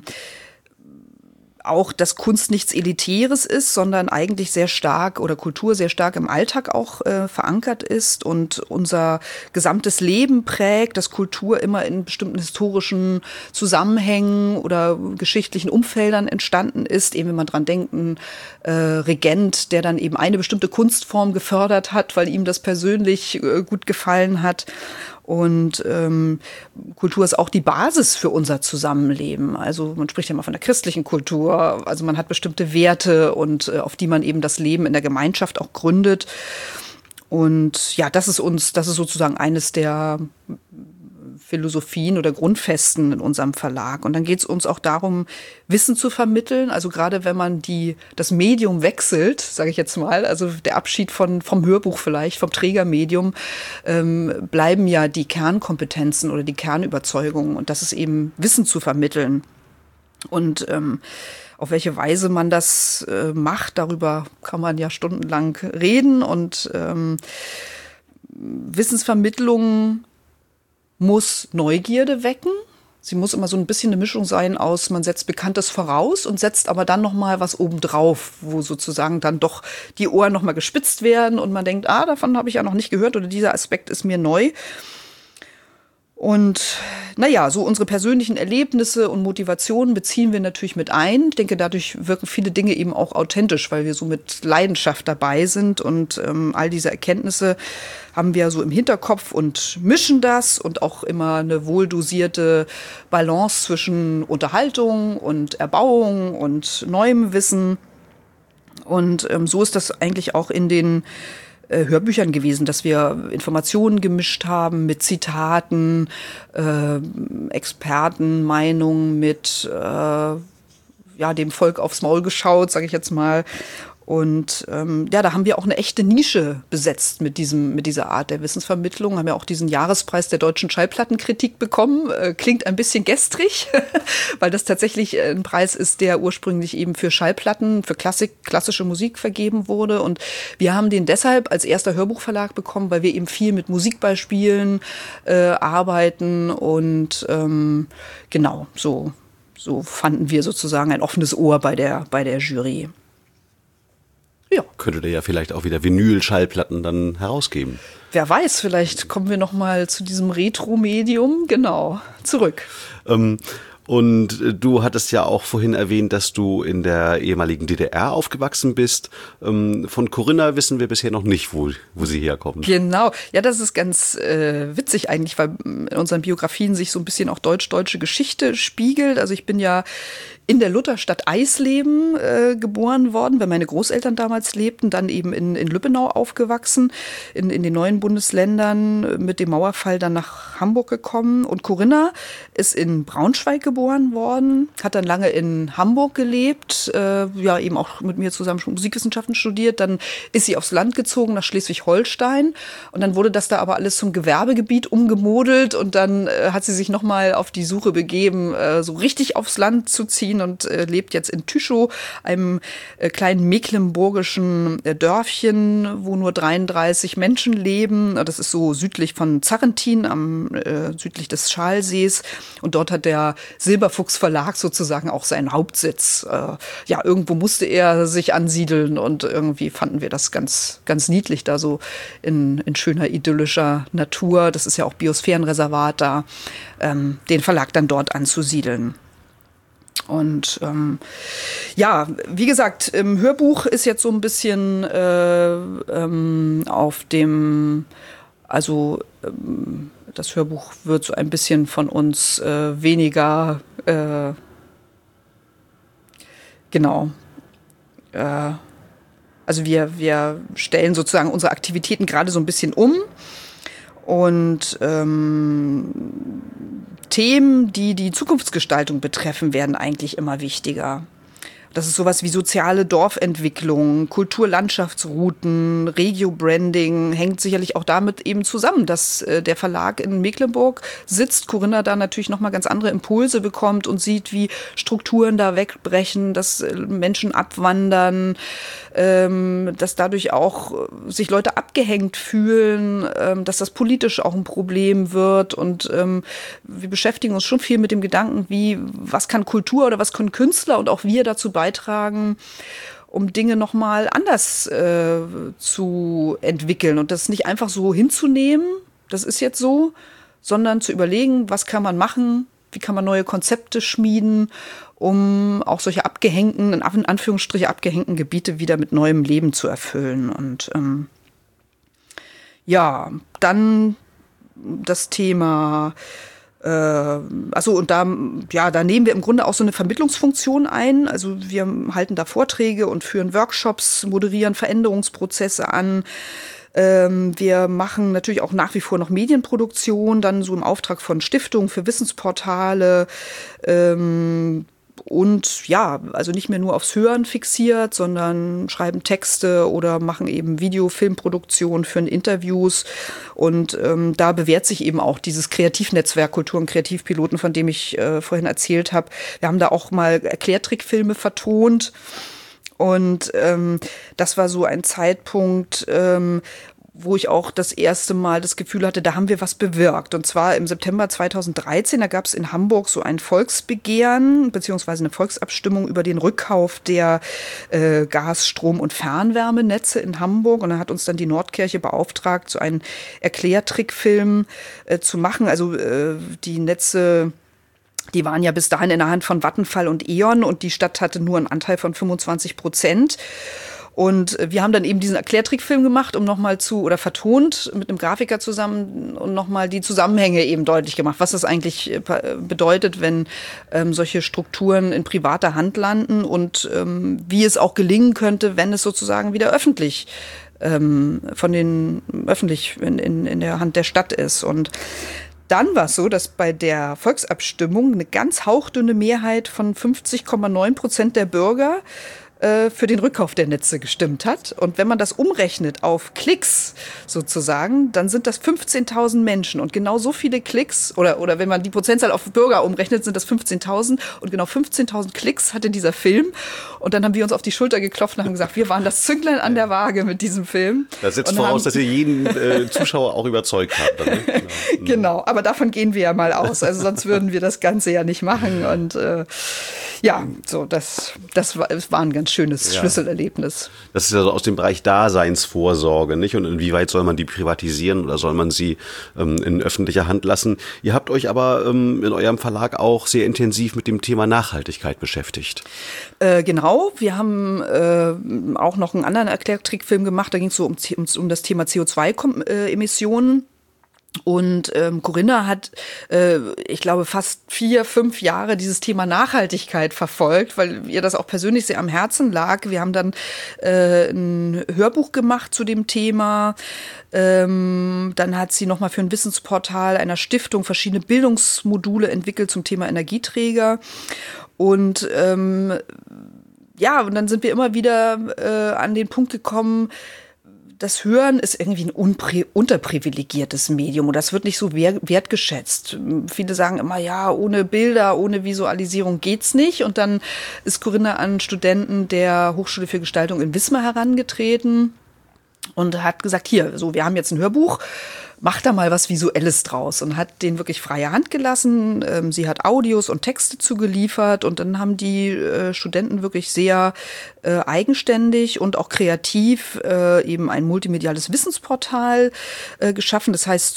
[SPEAKER 2] auch, dass Kunst nichts Elitäres ist, sondern eigentlich sehr stark oder Kultur sehr stark im Alltag auch verankert ist und unser gesamtes Leben prägt, dass Kultur immer in bestimmten historischen Zusammenhängen oder geschichtlichen Umfeldern entstanden ist. Eben wenn man dran denkt, ein Regent, der dann eben eine bestimmte Kunstform gefördert hat, weil ihm das persönlich gut gefallen hat. Und Kultur ist auch die Basis für unser Zusammenleben. Also man spricht ja mal von der christlichen Kultur. Also man hat bestimmte Werte und auf die man eben das Leben in der Gemeinschaft auch gründet. Und ja, das ist sozusagen eines der Philosophien oder Grundfesten in unserem Verlag. Und dann geht es uns auch darum, Wissen zu vermitteln. Also gerade wenn man das Medium wechselt, sage ich jetzt mal, also der Abschied vom Hörbuch vielleicht, vom Trägermedium, bleiben ja die Kernkompetenzen oder die Kernüberzeugungen. Und das ist eben Wissen zu vermitteln. Und auf welche Weise man das macht, darüber kann man ja stundenlang reden. Und Wissensvermittlung muss Neugierde wecken. Sie muss immer so ein bisschen eine Mischung sein aus, man setzt Bekanntes voraus und setzt aber dann noch mal was obendrauf, wo sozusagen dann doch die Ohren noch mal gespitzt werden und man denkt, davon habe ich ja noch nicht gehört oder dieser Aspekt ist mir neu. Und naja, so unsere persönlichen Erlebnisse und Motivationen beziehen wir natürlich mit ein. Ich denke, dadurch wirken viele Dinge eben auch authentisch, weil wir so mit Leidenschaft dabei sind. Und all diese Erkenntnisse haben wir so im Hinterkopf und mischen das und auch immer eine wohldosierte Balance zwischen Unterhaltung und Erbauung und neuem Wissen. Und so ist das eigentlich auch in den Hörbüchern gewesen, dass wir Informationen gemischt haben mit Zitaten, Expertenmeinungen, mit dem Volk aufs Maul geschaut, sage ich jetzt mal. Und da haben wir auch eine echte Nische besetzt mit dieser Art der Wissensvermittlung. Haben ja auch diesen Jahrespreis der deutschen Schallplattenkritik bekommen. Klingt ein bisschen gestrig, weil das tatsächlich ein Preis ist, der ursprünglich eben für Schallplatten, für klassische Musik vergeben wurde. Und wir haben den deshalb als erster Hörbuchverlag bekommen, weil wir eben viel mit Musikbeispielen arbeiten. Und genau, so fanden wir sozusagen ein offenes Ohr bei der Jury.
[SPEAKER 3] Ja. Könntet ihr ja vielleicht auch wieder Vinyl-Schallplatten dann herausgeben.
[SPEAKER 2] Wer weiß, vielleicht kommen wir noch mal zu diesem Retro-Medium, genau, zurück.
[SPEAKER 3] Und du hattest ja auch vorhin erwähnt, dass du in der ehemaligen DDR aufgewachsen bist. Von Corinna wissen wir bisher noch nicht, wo sie herkommt.
[SPEAKER 2] Genau, ja, das ist ganz witzig eigentlich, weil in unseren Biografien sich so ein bisschen auch deutsche Geschichte spiegelt. Also ich bin ja in der Lutherstadt Eisleben geboren worden, weil meine Großeltern damals lebten, dann eben in Lübbenau aufgewachsen, in den neuen Bundesländern, mit dem Mauerfall dann nach Hamburg gekommen. Und Corinna ist in Braunschweig geboren worden, hat dann lange in Hamburg gelebt, eben auch mit mir zusammen Musikwissenschaften studiert. Dann ist sie aufs Land gezogen nach Schleswig-Holstein und dann wurde das da aber alles zum Gewerbegebiet umgemodelt und dann hat sie sich nochmal auf die Suche begeben, so richtig aufs Land zu ziehen und lebt jetzt in Tüschow, einem kleinen mecklenburgischen Dörfchen, wo nur 33 Menschen leben. Das ist so südlich von Zarrentin, südlich des Schalsees. Und dort hat der Silberfuchs Verlag sozusagen auch seinen Hauptsitz. Irgendwo musste er sich ansiedeln und irgendwie fanden wir das ganz, ganz niedlich da so in schöner idyllischer Natur. Das ist ja auch Biosphärenreservat da, den Verlag dann dort anzusiedeln. Und wie gesagt, im Hörbuch ist jetzt so ein bisschen auf dem, das Hörbuch wird so ein bisschen von uns weniger, also wir stellen sozusagen unsere Aktivitäten gerade so ein bisschen um und Themen, die Zukunftsgestaltung betreffen, werden eigentlich immer wichtiger. Das ist sowas wie soziale Dorfentwicklung, Kulturlandschaftsrouten, Regio-Branding, hängt sicherlich auch damit eben zusammen, dass der Verlag in Mecklenburg sitzt, Corinna da natürlich nochmal ganz andere Impulse bekommt und sieht, wie Strukturen da wegbrechen, dass Menschen abwandern, dass dadurch auch sich Leute abgehängt fühlen, dass das politisch auch ein Problem wird und wir beschäftigen uns schon viel mit dem Gedanken, was kann Kultur oder was können Künstler und auch wir dazu beitragen, um Dinge nochmal anders zu entwickeln und das nicht einfach so hinzunehmen, das ist jetzt so, sondern zu überlegen, was kann man machen, wie kann man neue Konzepte schmieden, um auch solche abgehängten, in Anführungsstriche abgehängten Gebiete wieder mit neuem Leben zu erfüllen. Und dann das Thema Und da nehmen wir im Grunde auch so eine Vermittlungsfunktion ein. Also wir halten da Vorträge und führen Workshops, moderieren Veränderungsprozesse an. Wir machen natürlich auch nach wie vor noch Medienproduktion, dann so im Auftrag von Stiftungen für Wissensportale. Und ja, also nicht mehr nur aufs Hören fixiert, sondern schreiben Texte oder machen eben Video-Filmproduktion für Interviews. Und da bewährt sich eben auch dieses Kreativnetzwerk Kultur- und Kreativpiloten, von dem ich vorhin erzählt habe. Wir haben da auch mal Erklärtrickfilme vertont. Und das war so ein Zeitpunkt, wo ich auch das erste Mal das Gefühl hatte, da haben wir was bewirkt. Und zwar im September 2013, da gab es in Hamburg so ein Volksbegehren beziehungsweise eine Volksabstimmung über den Rückkauf der Gas-, Strom- und Fernwärmenetze in Hamburg. Und da hat uns dann die Nordkirche beauftragt, so einen Erklärtrickfilm zu machen. Also die Netze, die waren ja bis dahin in der Hand von Vattenfall und E.ON und die Stadt hatte nur einen Anteil von 25%. Und wir haben dann eben diesen Erklärtrickfilm gemacht, vertont mit einem Grafiker zusammen und nochmal die Zusammenhänge eben deutlich gemacht, was das eigentlich bedeutet, wenn solche Strukturen in privater Hand landen und wie es auch gelingen könnte, wenn es sozusagen wieder öffentlich in der Hand der Stadt ist. Und dann war es so, dass bei der Volksabstimmung eine ganz hauchdünne Mehrheit von 50,9% der Bürger für den Rückkauf der Netze gestimmt hat. Und wenn man das umrechnet auf Klicks sozusagen, dann sind das 15.000 Menschen. Und genau so viele Klicks, oder wenn man die Prozentzahl auf Bürger umrechnet, sind das 15.000. Und genau 15.000 Klicks hatte dieser Film. Und dann haben wir uns auf die Schulter geklopft und haben gesagt, wir waren das Zünglein an der Waage mit diesem Film.
[SPEAKER 3] Das setzt voraus, dass ihr jeden Zuschauer auch überzeugt habt. Dann, ne?
[SPEAKER 2] Genau, aber davon gehen wir ja mal aus. Also sonst würden wir das Ganze ja nicht machen. Und das war ein ganz schönes Schlüsselerlebnis.
[SPEAKER 3] Das ist ja so aus dem Bereich Daseinsvorsorge, nicht? Und inwieweit soll man die privatisieren oder soll man sie in öffentlicher Hand lassen? Ihr habt euch aber in eurem Verlag auch sehr intensiv mit dem Thema Nachhaltigkeit beschäftigt.
[SPEAKER 2] Genau, wir haben auch noch einen anderen Erklärtrickfilm gemacht, da ging es so um das Thema CO2-Emissionen. Und Corinna hat, ich glaube, fast 4-5 Jahre dieses Thema Nachhaltigkeit verfolgt, weil ihr das auch persönlich sehr am Herzen lag. Wir haben dann ein Hörbuch gemacht zu dem Thema. Dann hat sie nochmal für ein Wissensportal einer Stiftung verschiedene Bildungsmodule entwickelt zum Thema Energieträger. Und und dann sind wir immer wieder an den Punkt gekommen, das Hören ist irgendwie ein unterprivilegiertes Medium und das wird nicht so wertgeschätzt. Viele sagen immer, ja, ohne Bilder, ohne Visualisierung geht's nicht. Und dann ist Corinna an Studenten der Hochschule für Gestaltung in Wismar herangetreten und hat gesagt, wir haben jetzt ein Hörbuch, mach da mal was Visuelles draus und hat denen wirklich freie Hand gelassen. Sie hat Audios und Texte zugeliefert und dann haben die Studenten wirklich sehr eigenständig und auch kreativ eben ein multimediales Wissensportal geschaffen. Das heißt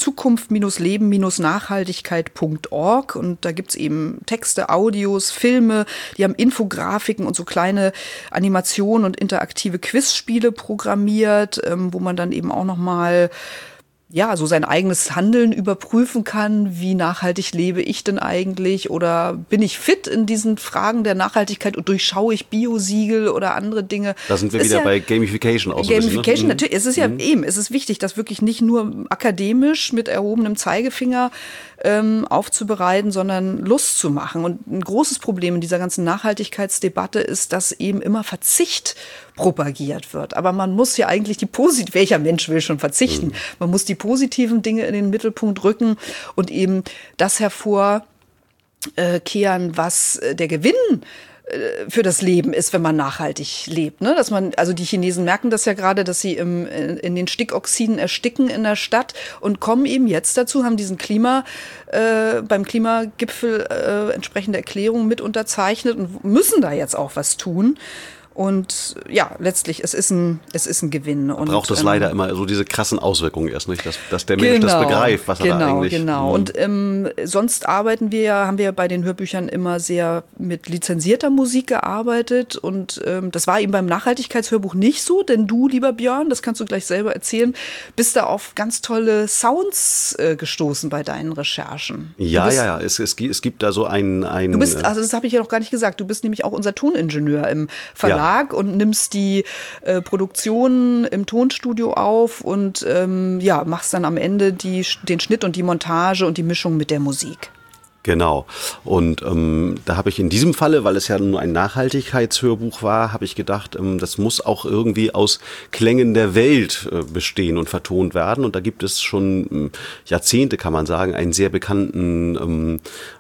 [SPEAKER 2] Zukunft-Leben-Nachhaltigkeit.org und da gibt's eben Texte, Audios, Filme, die haben Infografiken und so kleine Animationen und interaktive Quizspiele programmiert, wo man dann eben auch nochmal so sein eigenes Handeln überprüfen kann. Wie nachhaltig lebe ich denn eigentlich? Oder bin ich fit in diesen Fragen der Nachhaltigkeit und durchschaue ich Biosiegel oder andere Dinge?
[SPEAKER 3] Da sind wir wieder bei Gamification auch so
[SPEAKER 2] Gamification,
[SPEAKER 3] ein bisschen, ne?
[SPEAKER 2] Natürlich. Es ist es ist wichtig, das wirklich nicht nur akademisch mit erhobenem Zeigefinger aufzubereiten, sondern Lust zu machen. Und ein großes Problem in dieser ganzen Nachhaltigkeitsdebatte ist, dass eben immer Verzicht propagiert wird. Aber man muss ja eigentlich welcher Mensch will schon verzichten? Man muss die positiven Dinge in den Mittelpunkt rücken und eben das hervorkehren, was der Gewinn für das Leben ist, wenn man nachhaltig lebt. Ne? Die Chinesen merken das ja gerade, dass sie in den Stickoxiden ersticken in der Stadt und kommen eben jetzt dazu, haben diesen beim Klimagipfel entsprechende Erklärungen mit unterzeichnet und müssen da jetzt auch was tun. Und ja, letztlich, es ist ein Gewinn. Und
[SPEAKER 3] braucht es leider immer so diese krassen Auswirkungen erst nicht, dass der Mensch das begreift, was er da eigentlich...
[SPEAKER 2] Genau. Und sonst haben wir bei den Hörbüchern immer sehr mit lizenzierter Musik gearbeitet. Und das war eben beim Nachhaltigkeitshörbuch nicht so, denn du, lieber Björn, das kannst du gleich selber erzählen, bist da auf ganz tolle Sounds gestoßen bei deinen Recherchen.
[SPEAKER 3] Ja. Es gibt da so ein...
[SPEAKER 2] Du bist, also das habe ich ja noch gar nicht gesagt, du bist nämlich auch unser Toningenieur im Verlag und nimmst die Produktion im Tonstudio auf und machst dann am Ende den Schnitt und die Montage und die Mischung mit der Musik.
[SPEAKER 3] Genau. Und da habe ich in diesem Falle, weil es ja nur ein Nachhaltigkeitshörbuch war, habe ich gedacht, das muss auch irgendwie aus Klängen der Welt bestehen und vertont werden. Und da gibt es schon Jahrzehnte, kann man sagen, einen sehr bekannten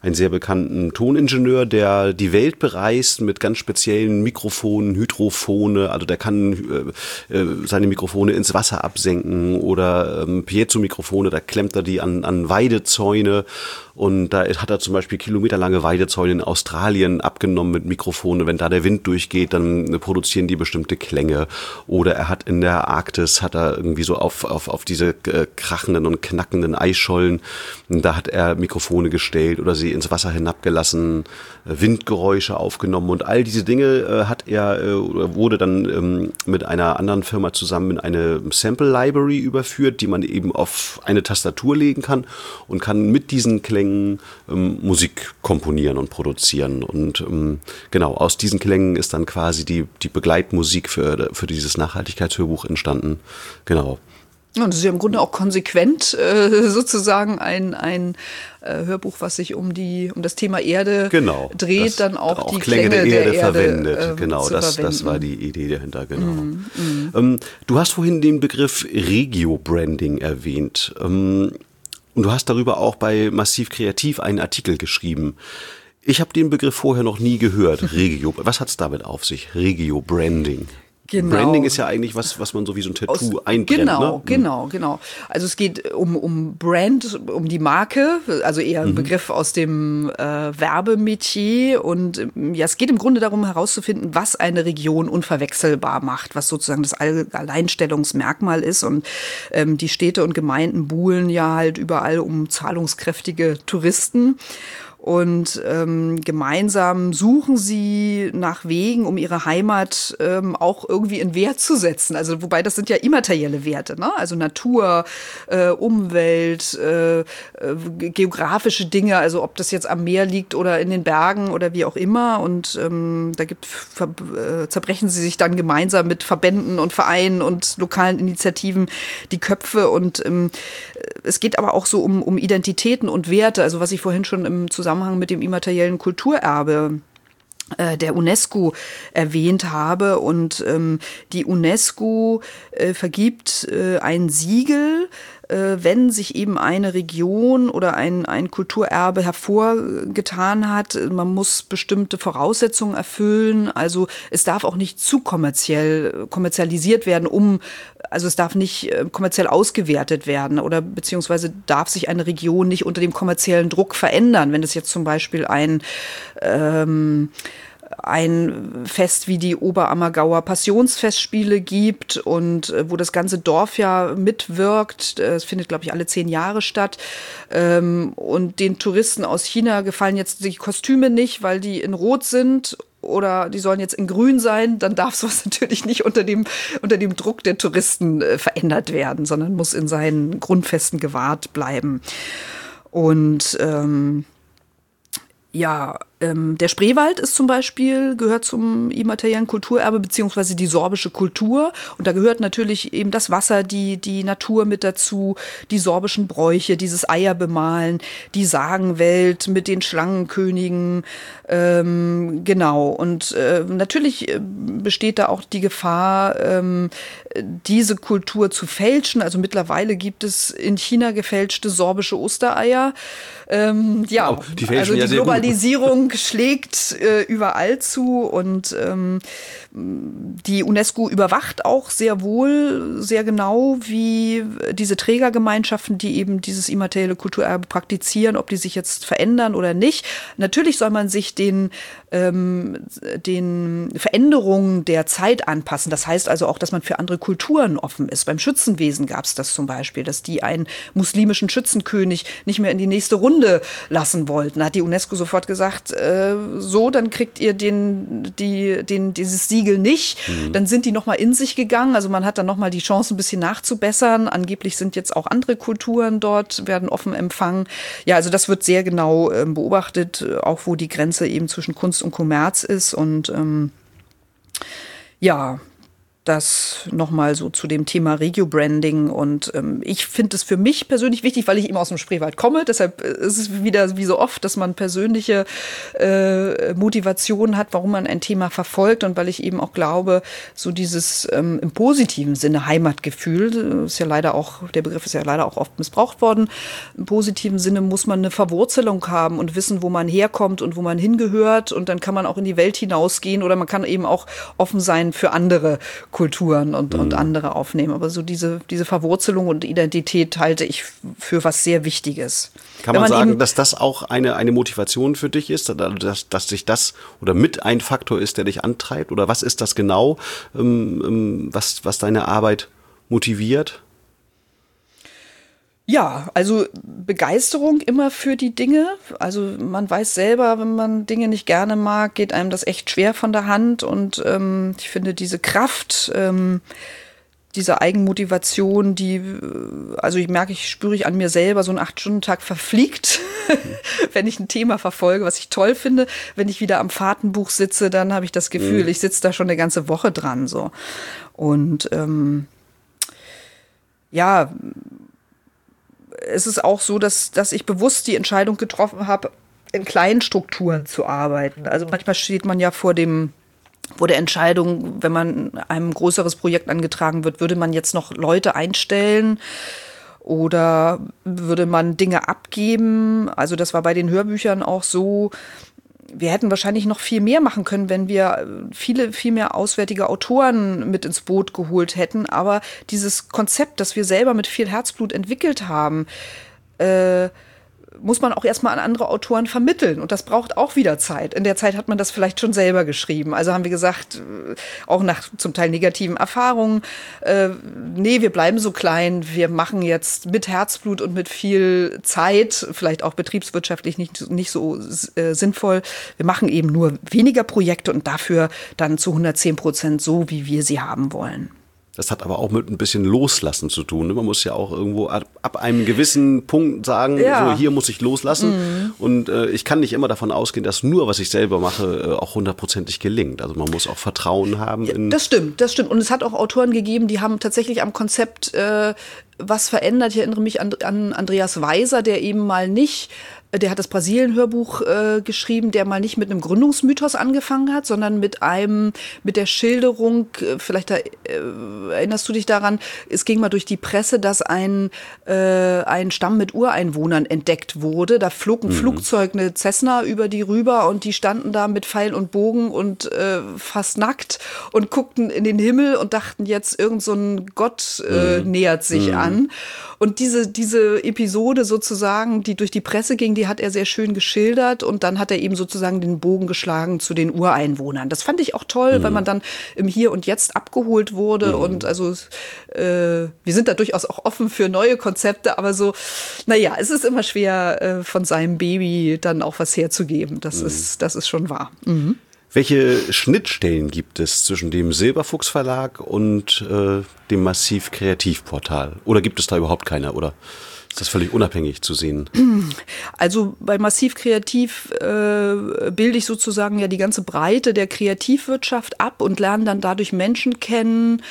[SPEAKER 3] Toningenieur, der die Welt bereist mit ganz speziellen Mikrofonen, Hydrophone. Also der kann seine Mikrofone ins Wasser absenken oder Piezo-Mikrofone, da klemmt er die an Weidezäune. Und da hat er zum Beispiel kilometerlange Weidezäune in Australien abgenommen mit Mikrofone. Wenn da der Wind durchgeht, dann produzieren die bestimmte Klänge. Oder er hat in der Arktis, irgendwie so auf diese krachenden und knackenden Eisschollen, da hat er Mikrofone gestellt oder sie ins Wasser hinabgelassen, Windgeräusche aufgenommen. Und all diese Dinge wurde dann mit einer anderen Firma zusammen in eine Sample Library überführt, die man eben auf eine Tastatur legen kann und kann mit diesen Klängen Musik komponieren und produzieren. Und genau, aus diesen Klängen ist dann quasi die Begleitmusik für dieses Nachhaltigkeitshörbuch entstanden. Genau.
[SPEAKER 2] Und das ist ja im Grunde auch konsequent sozusagen ein Hörbuch, was sich um das Thema Erde dreht, dann auch die Klänge der Erde
[SPEAKER 3] verwendet. Genau, das war die Idee dahinter. Genau. Du hast vorhin den Begriff Regio-Branding erwähnt. Und du hast darüber auch bei Massiv Kreativ einen Artikel geschrieben. Ich habe den Begriff vorher noch nie gehört. Was hat's damit auf sich? Regio-Branding. Genau. Branding ist ja eigentlich was man so wie so ein Tattoo einbrennt.
[SPEAKER 2] Genau. Also es geht um Brand, um die Marke, also eher ein Begriff aus dem Werbemetier. Und es geht im Grunde darum herauszufinden, was eine Region unverwechselbar macht, was sozusagen das Alleinstellungsmerkmal ist. Und die Städte und Gemeinden buhlen ja halt überall um zahlungskräftige Touristen. Und gemeinsam suchen sie nach Wegen, um ihre Heimat auch irgendwie in Wert zu setzen. Also wobei das sind ja immaterielle Werte, ne? Also Natur, Umwelt, geografische Dinge, also ob das jetzt am Meer liegt oder in den Bergen oder wie auch immer. Und zerbrechen sie sich dann gemeinsam mit Verbänden und Vereinen und lokalen Initiativen die Köpfe. Und es geht aber auch so um Identitäten und Werte, also was ich vorhin schon im Zusammenhang mit dem immateriellen Kulturerbe der UNESCO erwähnt habe. Und die UNESCO vergibt ein Siegel, wenn sich eben eine Region oder ein Kulturerbe hervorgetan hat. Man muss bestimmte Voraussetzungen erfüllen. Also es darf auch nicht zu kommerzialisiert werden, also es darf nicht kommerziell ausgewertet werden oder beziehungsweise darf sich eine Region nicht unter dem kommerziellen Druck verändern. Wenn es jetzt zum Beispiel ein Fest wie die Oberammergauer Passionsfestspiele gibt und wo das ganze Dorf ja mitwirkt. Es findet, glaube ich, alle 10 Jahre statt. Und den Touristen aus China gefallen jetzt die Kostüme nicht, weil die in Rot sind oder die sollen jetzt in Grün sein, dann darf sowas natürlich nicht unter dem Druck der Touristen verändert werden, sondern muss in seinen Grundfesten gewahrt bleiben. Und der Spreewald ist zum Beispiel, gehört zum immateriellen Kulturerbe beziehungsweise die sorbische Kultur. Und da gehört natürlich eben das Wasser, die Natur mit dazu, die sorbischen Bräuche, dieses Eierbemalen, die Sagenwelt mit den Schlangenkönigen. Genau. Und natürlich besteht da auch die Gefahr, diese Kultur zu fälschen. Also mittlerweile gibt es in China gefälschte sorbische Ostereier.
[SPEAKER 3] Die fälschen
[SPEAKER 2] also die Globalisierung schlägt überall zu und die UNESCO überwacht auch sehr wohl, sehr genau, wie diese Trägergemeinschaften, die eben dieses immaterielle Kulturerbe praktizieren, ob die sich jetzt verändern oder nicht. Natürlich soll man sich den Veränderungen der Zeit anpassen. Das heißt also auch, dass man für andere Kulturen offen ist. Beim Schützenwesen gab es das zum Beispiel, dass die einen muslimischen Schützenkönig nicht mehr in die nächste Runde lassen wollten. Da hat die UNESCO sofort gesagt, so, dann kriegt ihr dieses Siegel nicht. Dann sind die nochmal in sich gegangen. Also man hat dann nochmal die Chance, ein bisschen nachzubessern. Angeblich sind jetzt auch andere Kulturen dort, werden offen empfangen. Ja, also das wird sehr genau beobachtet, auch wo die Grenze eben zwischen Kunst und Kommerz ist. Und ja, das nochmal so zu dem Thema Regio-Branding. Und ich finde es für mich persönlich wichtig, weil ich eben aus dem Spreewald komme. Deshalb ist es wieder wie so oft, dass man persönliche Motivation hat, warum man ein Thema verfolgt. Und weil ich eben auch glaube, so dieses im positiven Sinne Heimatgefühl, ist ja leider auch, der Begriff ist ja leider auch oft missbraucht worden. Im positiven Sinne muss man eine Verwurzelung haben und wissen, wo man herkommt und wo man hingehört. Und dann kann man auch in die Welt hinausgehen oder man kann eben auch offen sein für andere Kulturen und andere aufnehmen. Aber so diese Verwurzelung und Identität halte ich für was sehr Wichtiges.
[SPEAKER 3] Kann man sagen, dass das auch eine Motivation für dich ist, dass sich das oder mit ein Faktor ist, der dich antreibt? Oder was ist das genau, was deine Arbeit motiviert?
[SPEAKER 2] Ja, also Begeisterung immer für die Dinge. Also man weiß selber, wenn man Dinge nicht gerne mag, geht einem das echt schwer von der Hand. Und ich finde diese Kraft, diese Eigenmotivation, spüre ich an mir selber, so ein 8-Stunden-Tag verfliegt, wenn ich ein Thema verfolge, was ich toll finde. Wenn ich wieder am Fahrtenbuch sitze, dann habe ich das Gefühl, ich sitze da schon eine ganze Woche dran. So. Und es ist auch so, dass ich bewusst die Entscheidung getroffen habe, in kleinen Strukturen zu arbeiten. Also manchmal steht man ja vor der Entscheidung, wenn man einem größeres Projekt angetragen wird, würde man jetzt noch Leute einstellen oder würde man Dinge abgeben? Also das war bei den Hörbüchern auch so. Wir hätten wahrscheinlich noch viel mehr machen können, wenn wir viel mehr auswärtige Autoren mit ins Boot geholt hätten. Aber dieses Konzept, das wir selber mit viel Herzblut entwickelt haben, muss man auch erstmal an andere Autoren vermitteln. Und das braucht auch wieder Zeit. In der Zeit hat man das vielleicht schon selber geschrieben. Also haben wir gesagt, auch nach zum Teil negativen Erfahrungen, wir bleiben so klein. Wir machen jetzt mit Herzblut und mit viel Zeit, vielleicht auch betriebswirtschaftlich nicht so sinnvoll. Wir machen eben nur weniger Projekte und dafür dann zu 110% so, wie wir sie haben wollen.
[SPEAKER 3] Das hat aber auch mit ein bisschen Loslassen zu tun. Man muss ja auch irgendwo ab einem gewissen Punkt sagen, so hier muss ich loslassen. Und ich kann nicht immer davon ausgehen, dass nur, was ich selber mache, auch 100%ig gelingt. Also man muss auch Vertrauen haben.
[SPEAKER 2] Das stimmt. Und es hat auch Autoren gegeben, die haben tatsächlich am Konzept was verändert. Ich erinnere mich an Andreas Weiser, der eben mal nicht... Der hat das Brasilien-Hörbuch geschrieben, der mal nicht mit einem Gründungsmythos angefangen hat, sondern mit der Schilderung, vielleicht erinnerst du dich daran, es ging mal durch die Presse, dass ein Stamm mit Ureinwohnern entdeckt wurde. Da flog ein Flugzeug, eine Cessna über die rüber und die standen da mit Pfeil und Bogen und fast nackt und guckten in den Himmel und dachten jetzt, irgend so ein Gott nähert sich an. Und diese Episode sozusagen, die durch die Presse ging, die hat er sehr schön geschildert und dann hat er eben sozusagen den Bogen geschlagen zu den Ureinwohnern. Das fand ich auch toll, weil man dann im Hier und Jetzt abgeholt wurde und also wir sind da durchaus auch offen für neue Konzepte, aber so, es ist immer schwer, von seinem Baby dann auch was herzugeben. Das ist schon wahr. Mhm.
[SPEAKER 3] Welche Schnittstellen gibt es zwischen dem Silberfuchs Verlag und dem Massiv Kreativportal? Oder gibt es da überhaupt keine? Oder ist das völlig unabhängig zu sehen?
[SPEAKER 2] Also bei Massiv Kreativ bilde ich sozusagen ja die ganze Breite der Kreativwirtschaft ab und lerne dann dadurch Menschen kennen,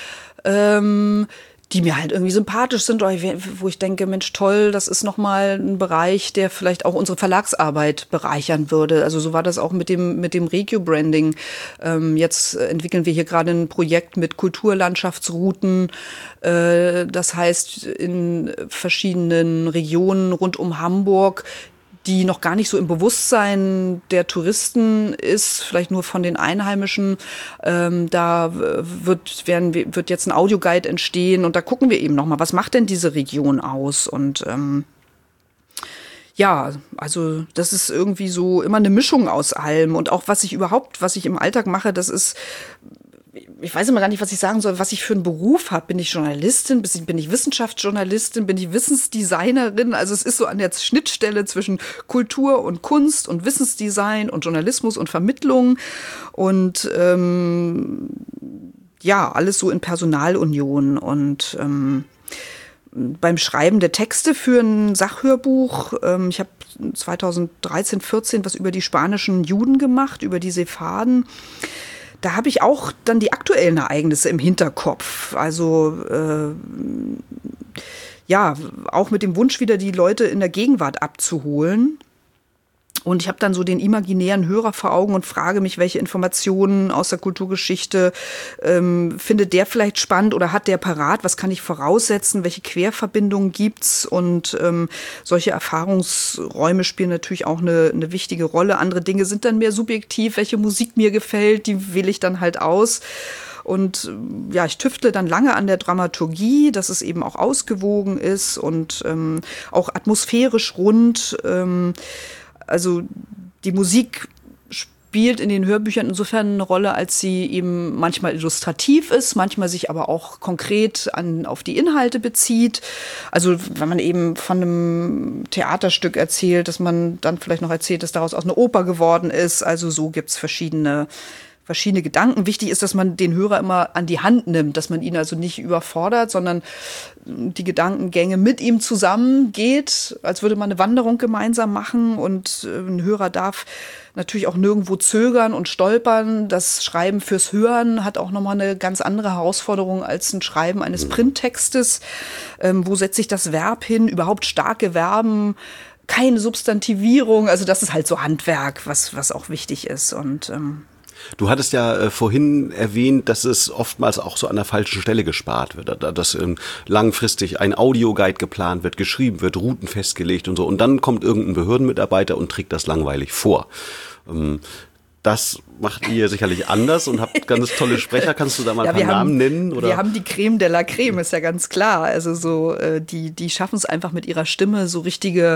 [SPEAKER 2] die mir halt irgendwie sympathisch sind, oder wo ich denke, Mensch, toll, das ist nochmal ein Bereich, der vielleicht auch unsere Verlagsarbeit bereichern würde. Also so war das auch mit dem Regio-Branding. Jetzt entwickeln wir hier gerade ein Projekt mit Kulturlandschaftsrouten. Das heißt, in verschiedenen Regionen rund um Hamburg die noch gar nicht so im Bewusstsein der Touristen ist, vielleicht nur von den Einheimischen. Da wird jetzt ein Audioguide entstehen und da gucken wir eben nochmal, was macht denn diese Region aus? Und ja, also das ist irgendwie so immer eine Mischung aus allem. Und auch was ich im Alltag mache, das ist, ich weiß immer gar nicht, was ich sagen soll, was ich für einen Beruf habe. Bin ich Journalistin? Bin ich Wissenschaftsjournalistin? Bin ich Wissensdesignerin? Also es ist so an der Schnittstelle zwischen Kultur und Kunst und Wissensdesign und Journalismus und Vermittlung und ja, alles so in Personalunion. Und beim Schreiben der Texte für ein Sachhörbuch, ich habe 2013, 14 was über die spanischen Juden gemacht, über die Sepharden. Da habe ich auch dann die aktuellen Ereignisse im Hinterkopf. Also ja, auch mit dem Wunsch, wieder die Leute in der Gegenwart abzuholen. Und ich habe dann so den imaginären Hörer vor Augen und frage mich, welche Informationen aus der Kulturgeschichte findet der vielleicht spannend oder hat der parat? Was kann ich voraussetzen? Welche Querverbindungen gibt's? Und solche Erfahrungsräume spielen natürlich auch eine wichtige Rolle. Andere Dinge sind dann mehr subjektiv. Welche Musik mir gefällt, die wähle ich dann halt aus. Und ja, ich tüftle dann lange an der Dramaturgie, dass es eben auch ausgewogen ist und auch atmosphärisch rund. Also die Musik spielt in den Hörbüchern insofern eine Rolle, als sie eben manchmal illustrativ ist, manchmal sich aber auch konkret auf die Inhalte bezieht. Also wenn man eben von einem Theaterstück erzählt, dass man dann vielleicht noch erzählt, dass daraus auch eine Oper geworden ist. Also so gibt's verschiedene Gedanken. Wichtig ist, dass man den Hörer immer an die Hand nimmt, dass man ihn also nicht überfordert, sondern die Gedankengänge mit ihm zusammengeht, als würde man eine Wanderung gemeinsam machen. Und ein Hörer darf natürlich auch nirgendwo zögern und stolpern. Das Schreiben fürs Hören hat auch nochmal eine ganz andere Herausforderung als ein Schreiben eines Printtextes. Wo setze ich das Verb hin? Überhaupt starke Verben, keine Substantivierung. Also das ist halt so Handwerk, was auch wichtig ist. Und
[SPEAKER 3] du hattest ja vorhin erwähnt, dass es oftmals auch so an der falschen Stelle gespart wird, dass langfristig ein Audioguide geplant wird, geschrieben wird, Routen festgelegt und so. Und dann kommt irgendein Behördenmitarbeiter und trägt das langweilig vor. Das macht ihr sicherlich anders und habt ganz tolle Sprecher. Kannst du da mal ein paar Namen nennen? Oder?
[SPEAKER 2] Wir haben die Creme de la Creme, ist ja ganz klar. Also so die schaffen es einfach mit ihrer Stimme, so richtige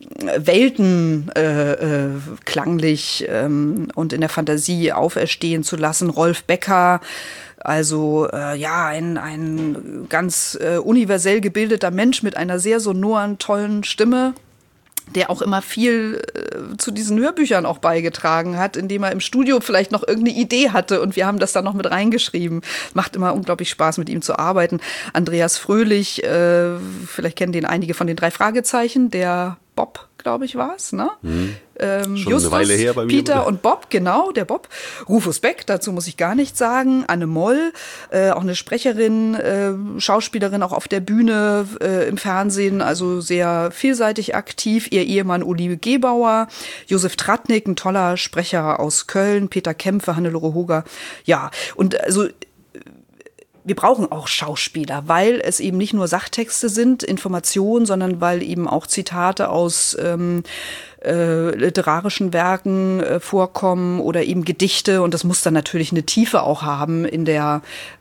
[SPEAKER 2] Welten klanglich und in der Fantasie auferstehen zu lassen. Rolf Becker, also ja, ein ganz universell gebildeter Mensch mit einer sehr sonoren, tollen Stimme, der auch immer viel zu diesen Hörbüchern auch beigetragen hat, indem er im Studio vielleicht noch irgendeine Idee hatte und wir haben das dann noch mit reingeschrieben. Macht immer unglaublich Spaß, mit ihm zu arbeiten. Andreas Fröhlich, vielleicht kennen den einige von den 3 Fragezeichen, der Bob, glaube ich, war es, ne?
[SPEAKER 3] Schon
[SPEAKER 2] Justus,
[SPEAKER 3] eine Weile her bei mir.
[SPEAKER 2] Peter und Bob, genau, der Bob. Rufus Beck, dazu muss ich gar nichts sagen. Anne Moll, auch eine Sprecherin, Schauspielerin, auch auf der Bühne, im Fernsehen, also sehr vielseitig aktiv. Ihr Ehemann Uli Gebauer, Josef Tratnik, ein toller Sprecher aus Köln, Peter Kämpfe, Hannelore Hoger. Ja, und also wir brauchen auch Schauspieler, weil es eben nicht nur Sachtexte sind, Informationen, sondern weil eben auch Zitate aus literarischen Werken vorkommen oder eben Gedichte. Und das muss dann natürlich eine Tiefe auch haben in der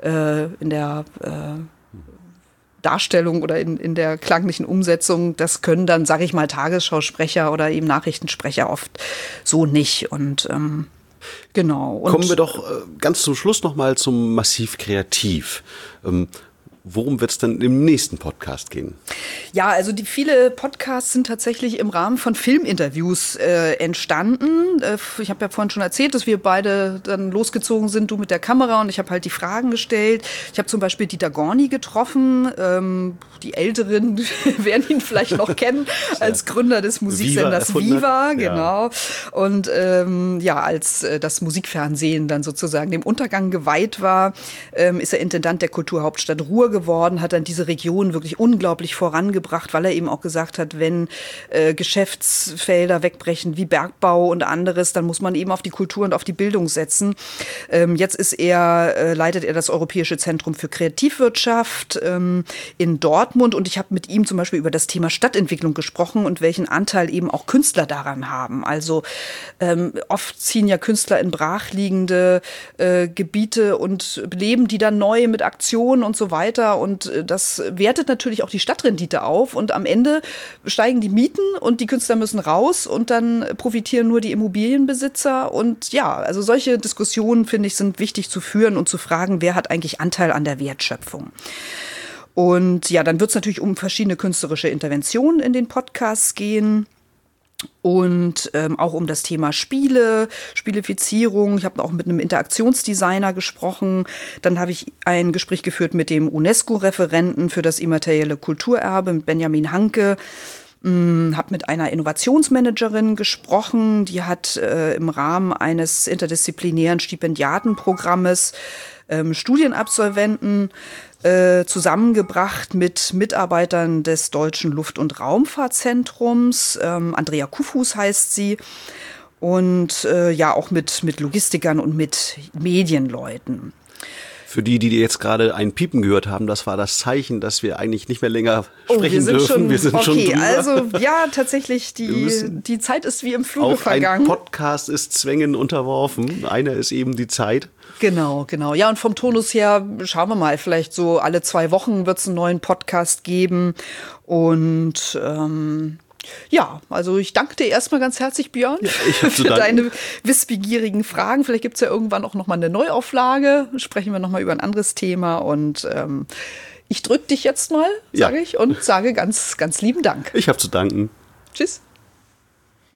[SPEAKER 2] Darstellung oder in der klanglichen Umsetzung. Das können dann, sage ich mal, Tagesschausprecher oder eben Nachrichtensprecher oft so nicht. Und genau. Und
[SPEAKER 3] kommen wir doch ganz zum Schluss nochmal zum Massiv Kreativ. Worum wird es denn im nächsten Podcast gehen?
[SPEAKER 2] Ja, also viele Podcasts sind tatsächlich im Rahmen von Filminterviews entstanden. Ich habe ja vorhin schon erzählt, dass wir beide dann losgezogen sind, du mit der Kamera, und ich habe halt die Fragen gestellt. Ich habe zum Beispiel Dieter Gorni getroffen. Die Älteren werden ihn vielleicht noch kennen als Gründer des Musiksenders Viva, genau. Und ja, als das Musikfernsehen dann sozusagen dem Untergang geweiht war, ist er Intendant der Kulturhauptstadt Ruhr geworden, hat dann diese Region wirklich unglaublich vorangebracht, weil er eben auch gesagt hat, wenn Geschäftsfelder wegbrechen wie Bergbau und anderes, dann muss man eben auf die Kultur und auf die Bildung setzen. Jetzt leitet er das Europäische Zentrum für Kreativwirtschaft in Dortmund und ich habe mit ihm zum Beispiel über das Thema Stadtentwicklung gesprochen und welchen Anteil eben auch Künstler daran haben. Also oft ziehen ja Künstler in brachliegende Gebiete und leben die dann neu mit Aktionen und so weiter und das wertet natürlich auch die Stadtrendite auf und am Ende steigen die Mieten und die Künstler müssen raus und dann profitieren nur die Immobilienbesitzer und ja, also solche Diskussionen, finde ich, sind wichtig zu führen und zu fragen, wer hat eigentlich Anteil an der Wertschöpfung. Und ja, dann wird es natürlich um verschiedene künstlerische Interventionen in den Podcasts gehen. Und auch um das Thema Spielefizierung. Ich habe auch mit einem Interaktionsdesigner gesprochen. Dann habe ich ein Gespräch geführt mit dem UNESCO-Referenten für das immaterielle Kulturerbe, mit Benjamin Hanke. Habe mit einer Innovationsmanagerin gesprochen. Die hat im Rahmen eines interdisziplinären Stipendiatenprogrammes Studienabsolventen zusammengebracht mit Mitarbeitern des Deutschen Luft- und Raumfahrtzentrums. Andrea Kufus heißt sie. Und ja, auch mit Logistikern und mit Medienleuten.
[SPEAKER 3] Für die jetzt gerade ein Piepen gehört haben, das war das Zeichen, dass wir eigentlich nicht mehr länger sprechen dürfen. Wir sind schon drüber.
[SPEAKER 2] Also ja, tatsächlich, die Zeit ist wie im Fluge vergangen.
[SPEAKER 3] Ein Podcast ist Zwängen unterworfen. Einer ist eben die Zeit.
[SPEAKER 2] Genau. Ja, und vom Tonus her, schauen wir mal, vielleicht so alle 2 Wochen wird es einen neuen Podcast geben. Und ja, also ich danke dir erstmal ganz herzlich, Björn, für deine wissbegierigen Fragen. Vielleicht gibt es ja irgendwann auch nochmal eine Neuauflage. Sprechen wir nochmal über ein anderes Thema. Und ich drücke dich jetzt mal, sage ich, und sage ganz, ganz lieben Dank.
[SPEAKER 3] Ich habe zu danken.
[SPEAKER 2] Tschüss.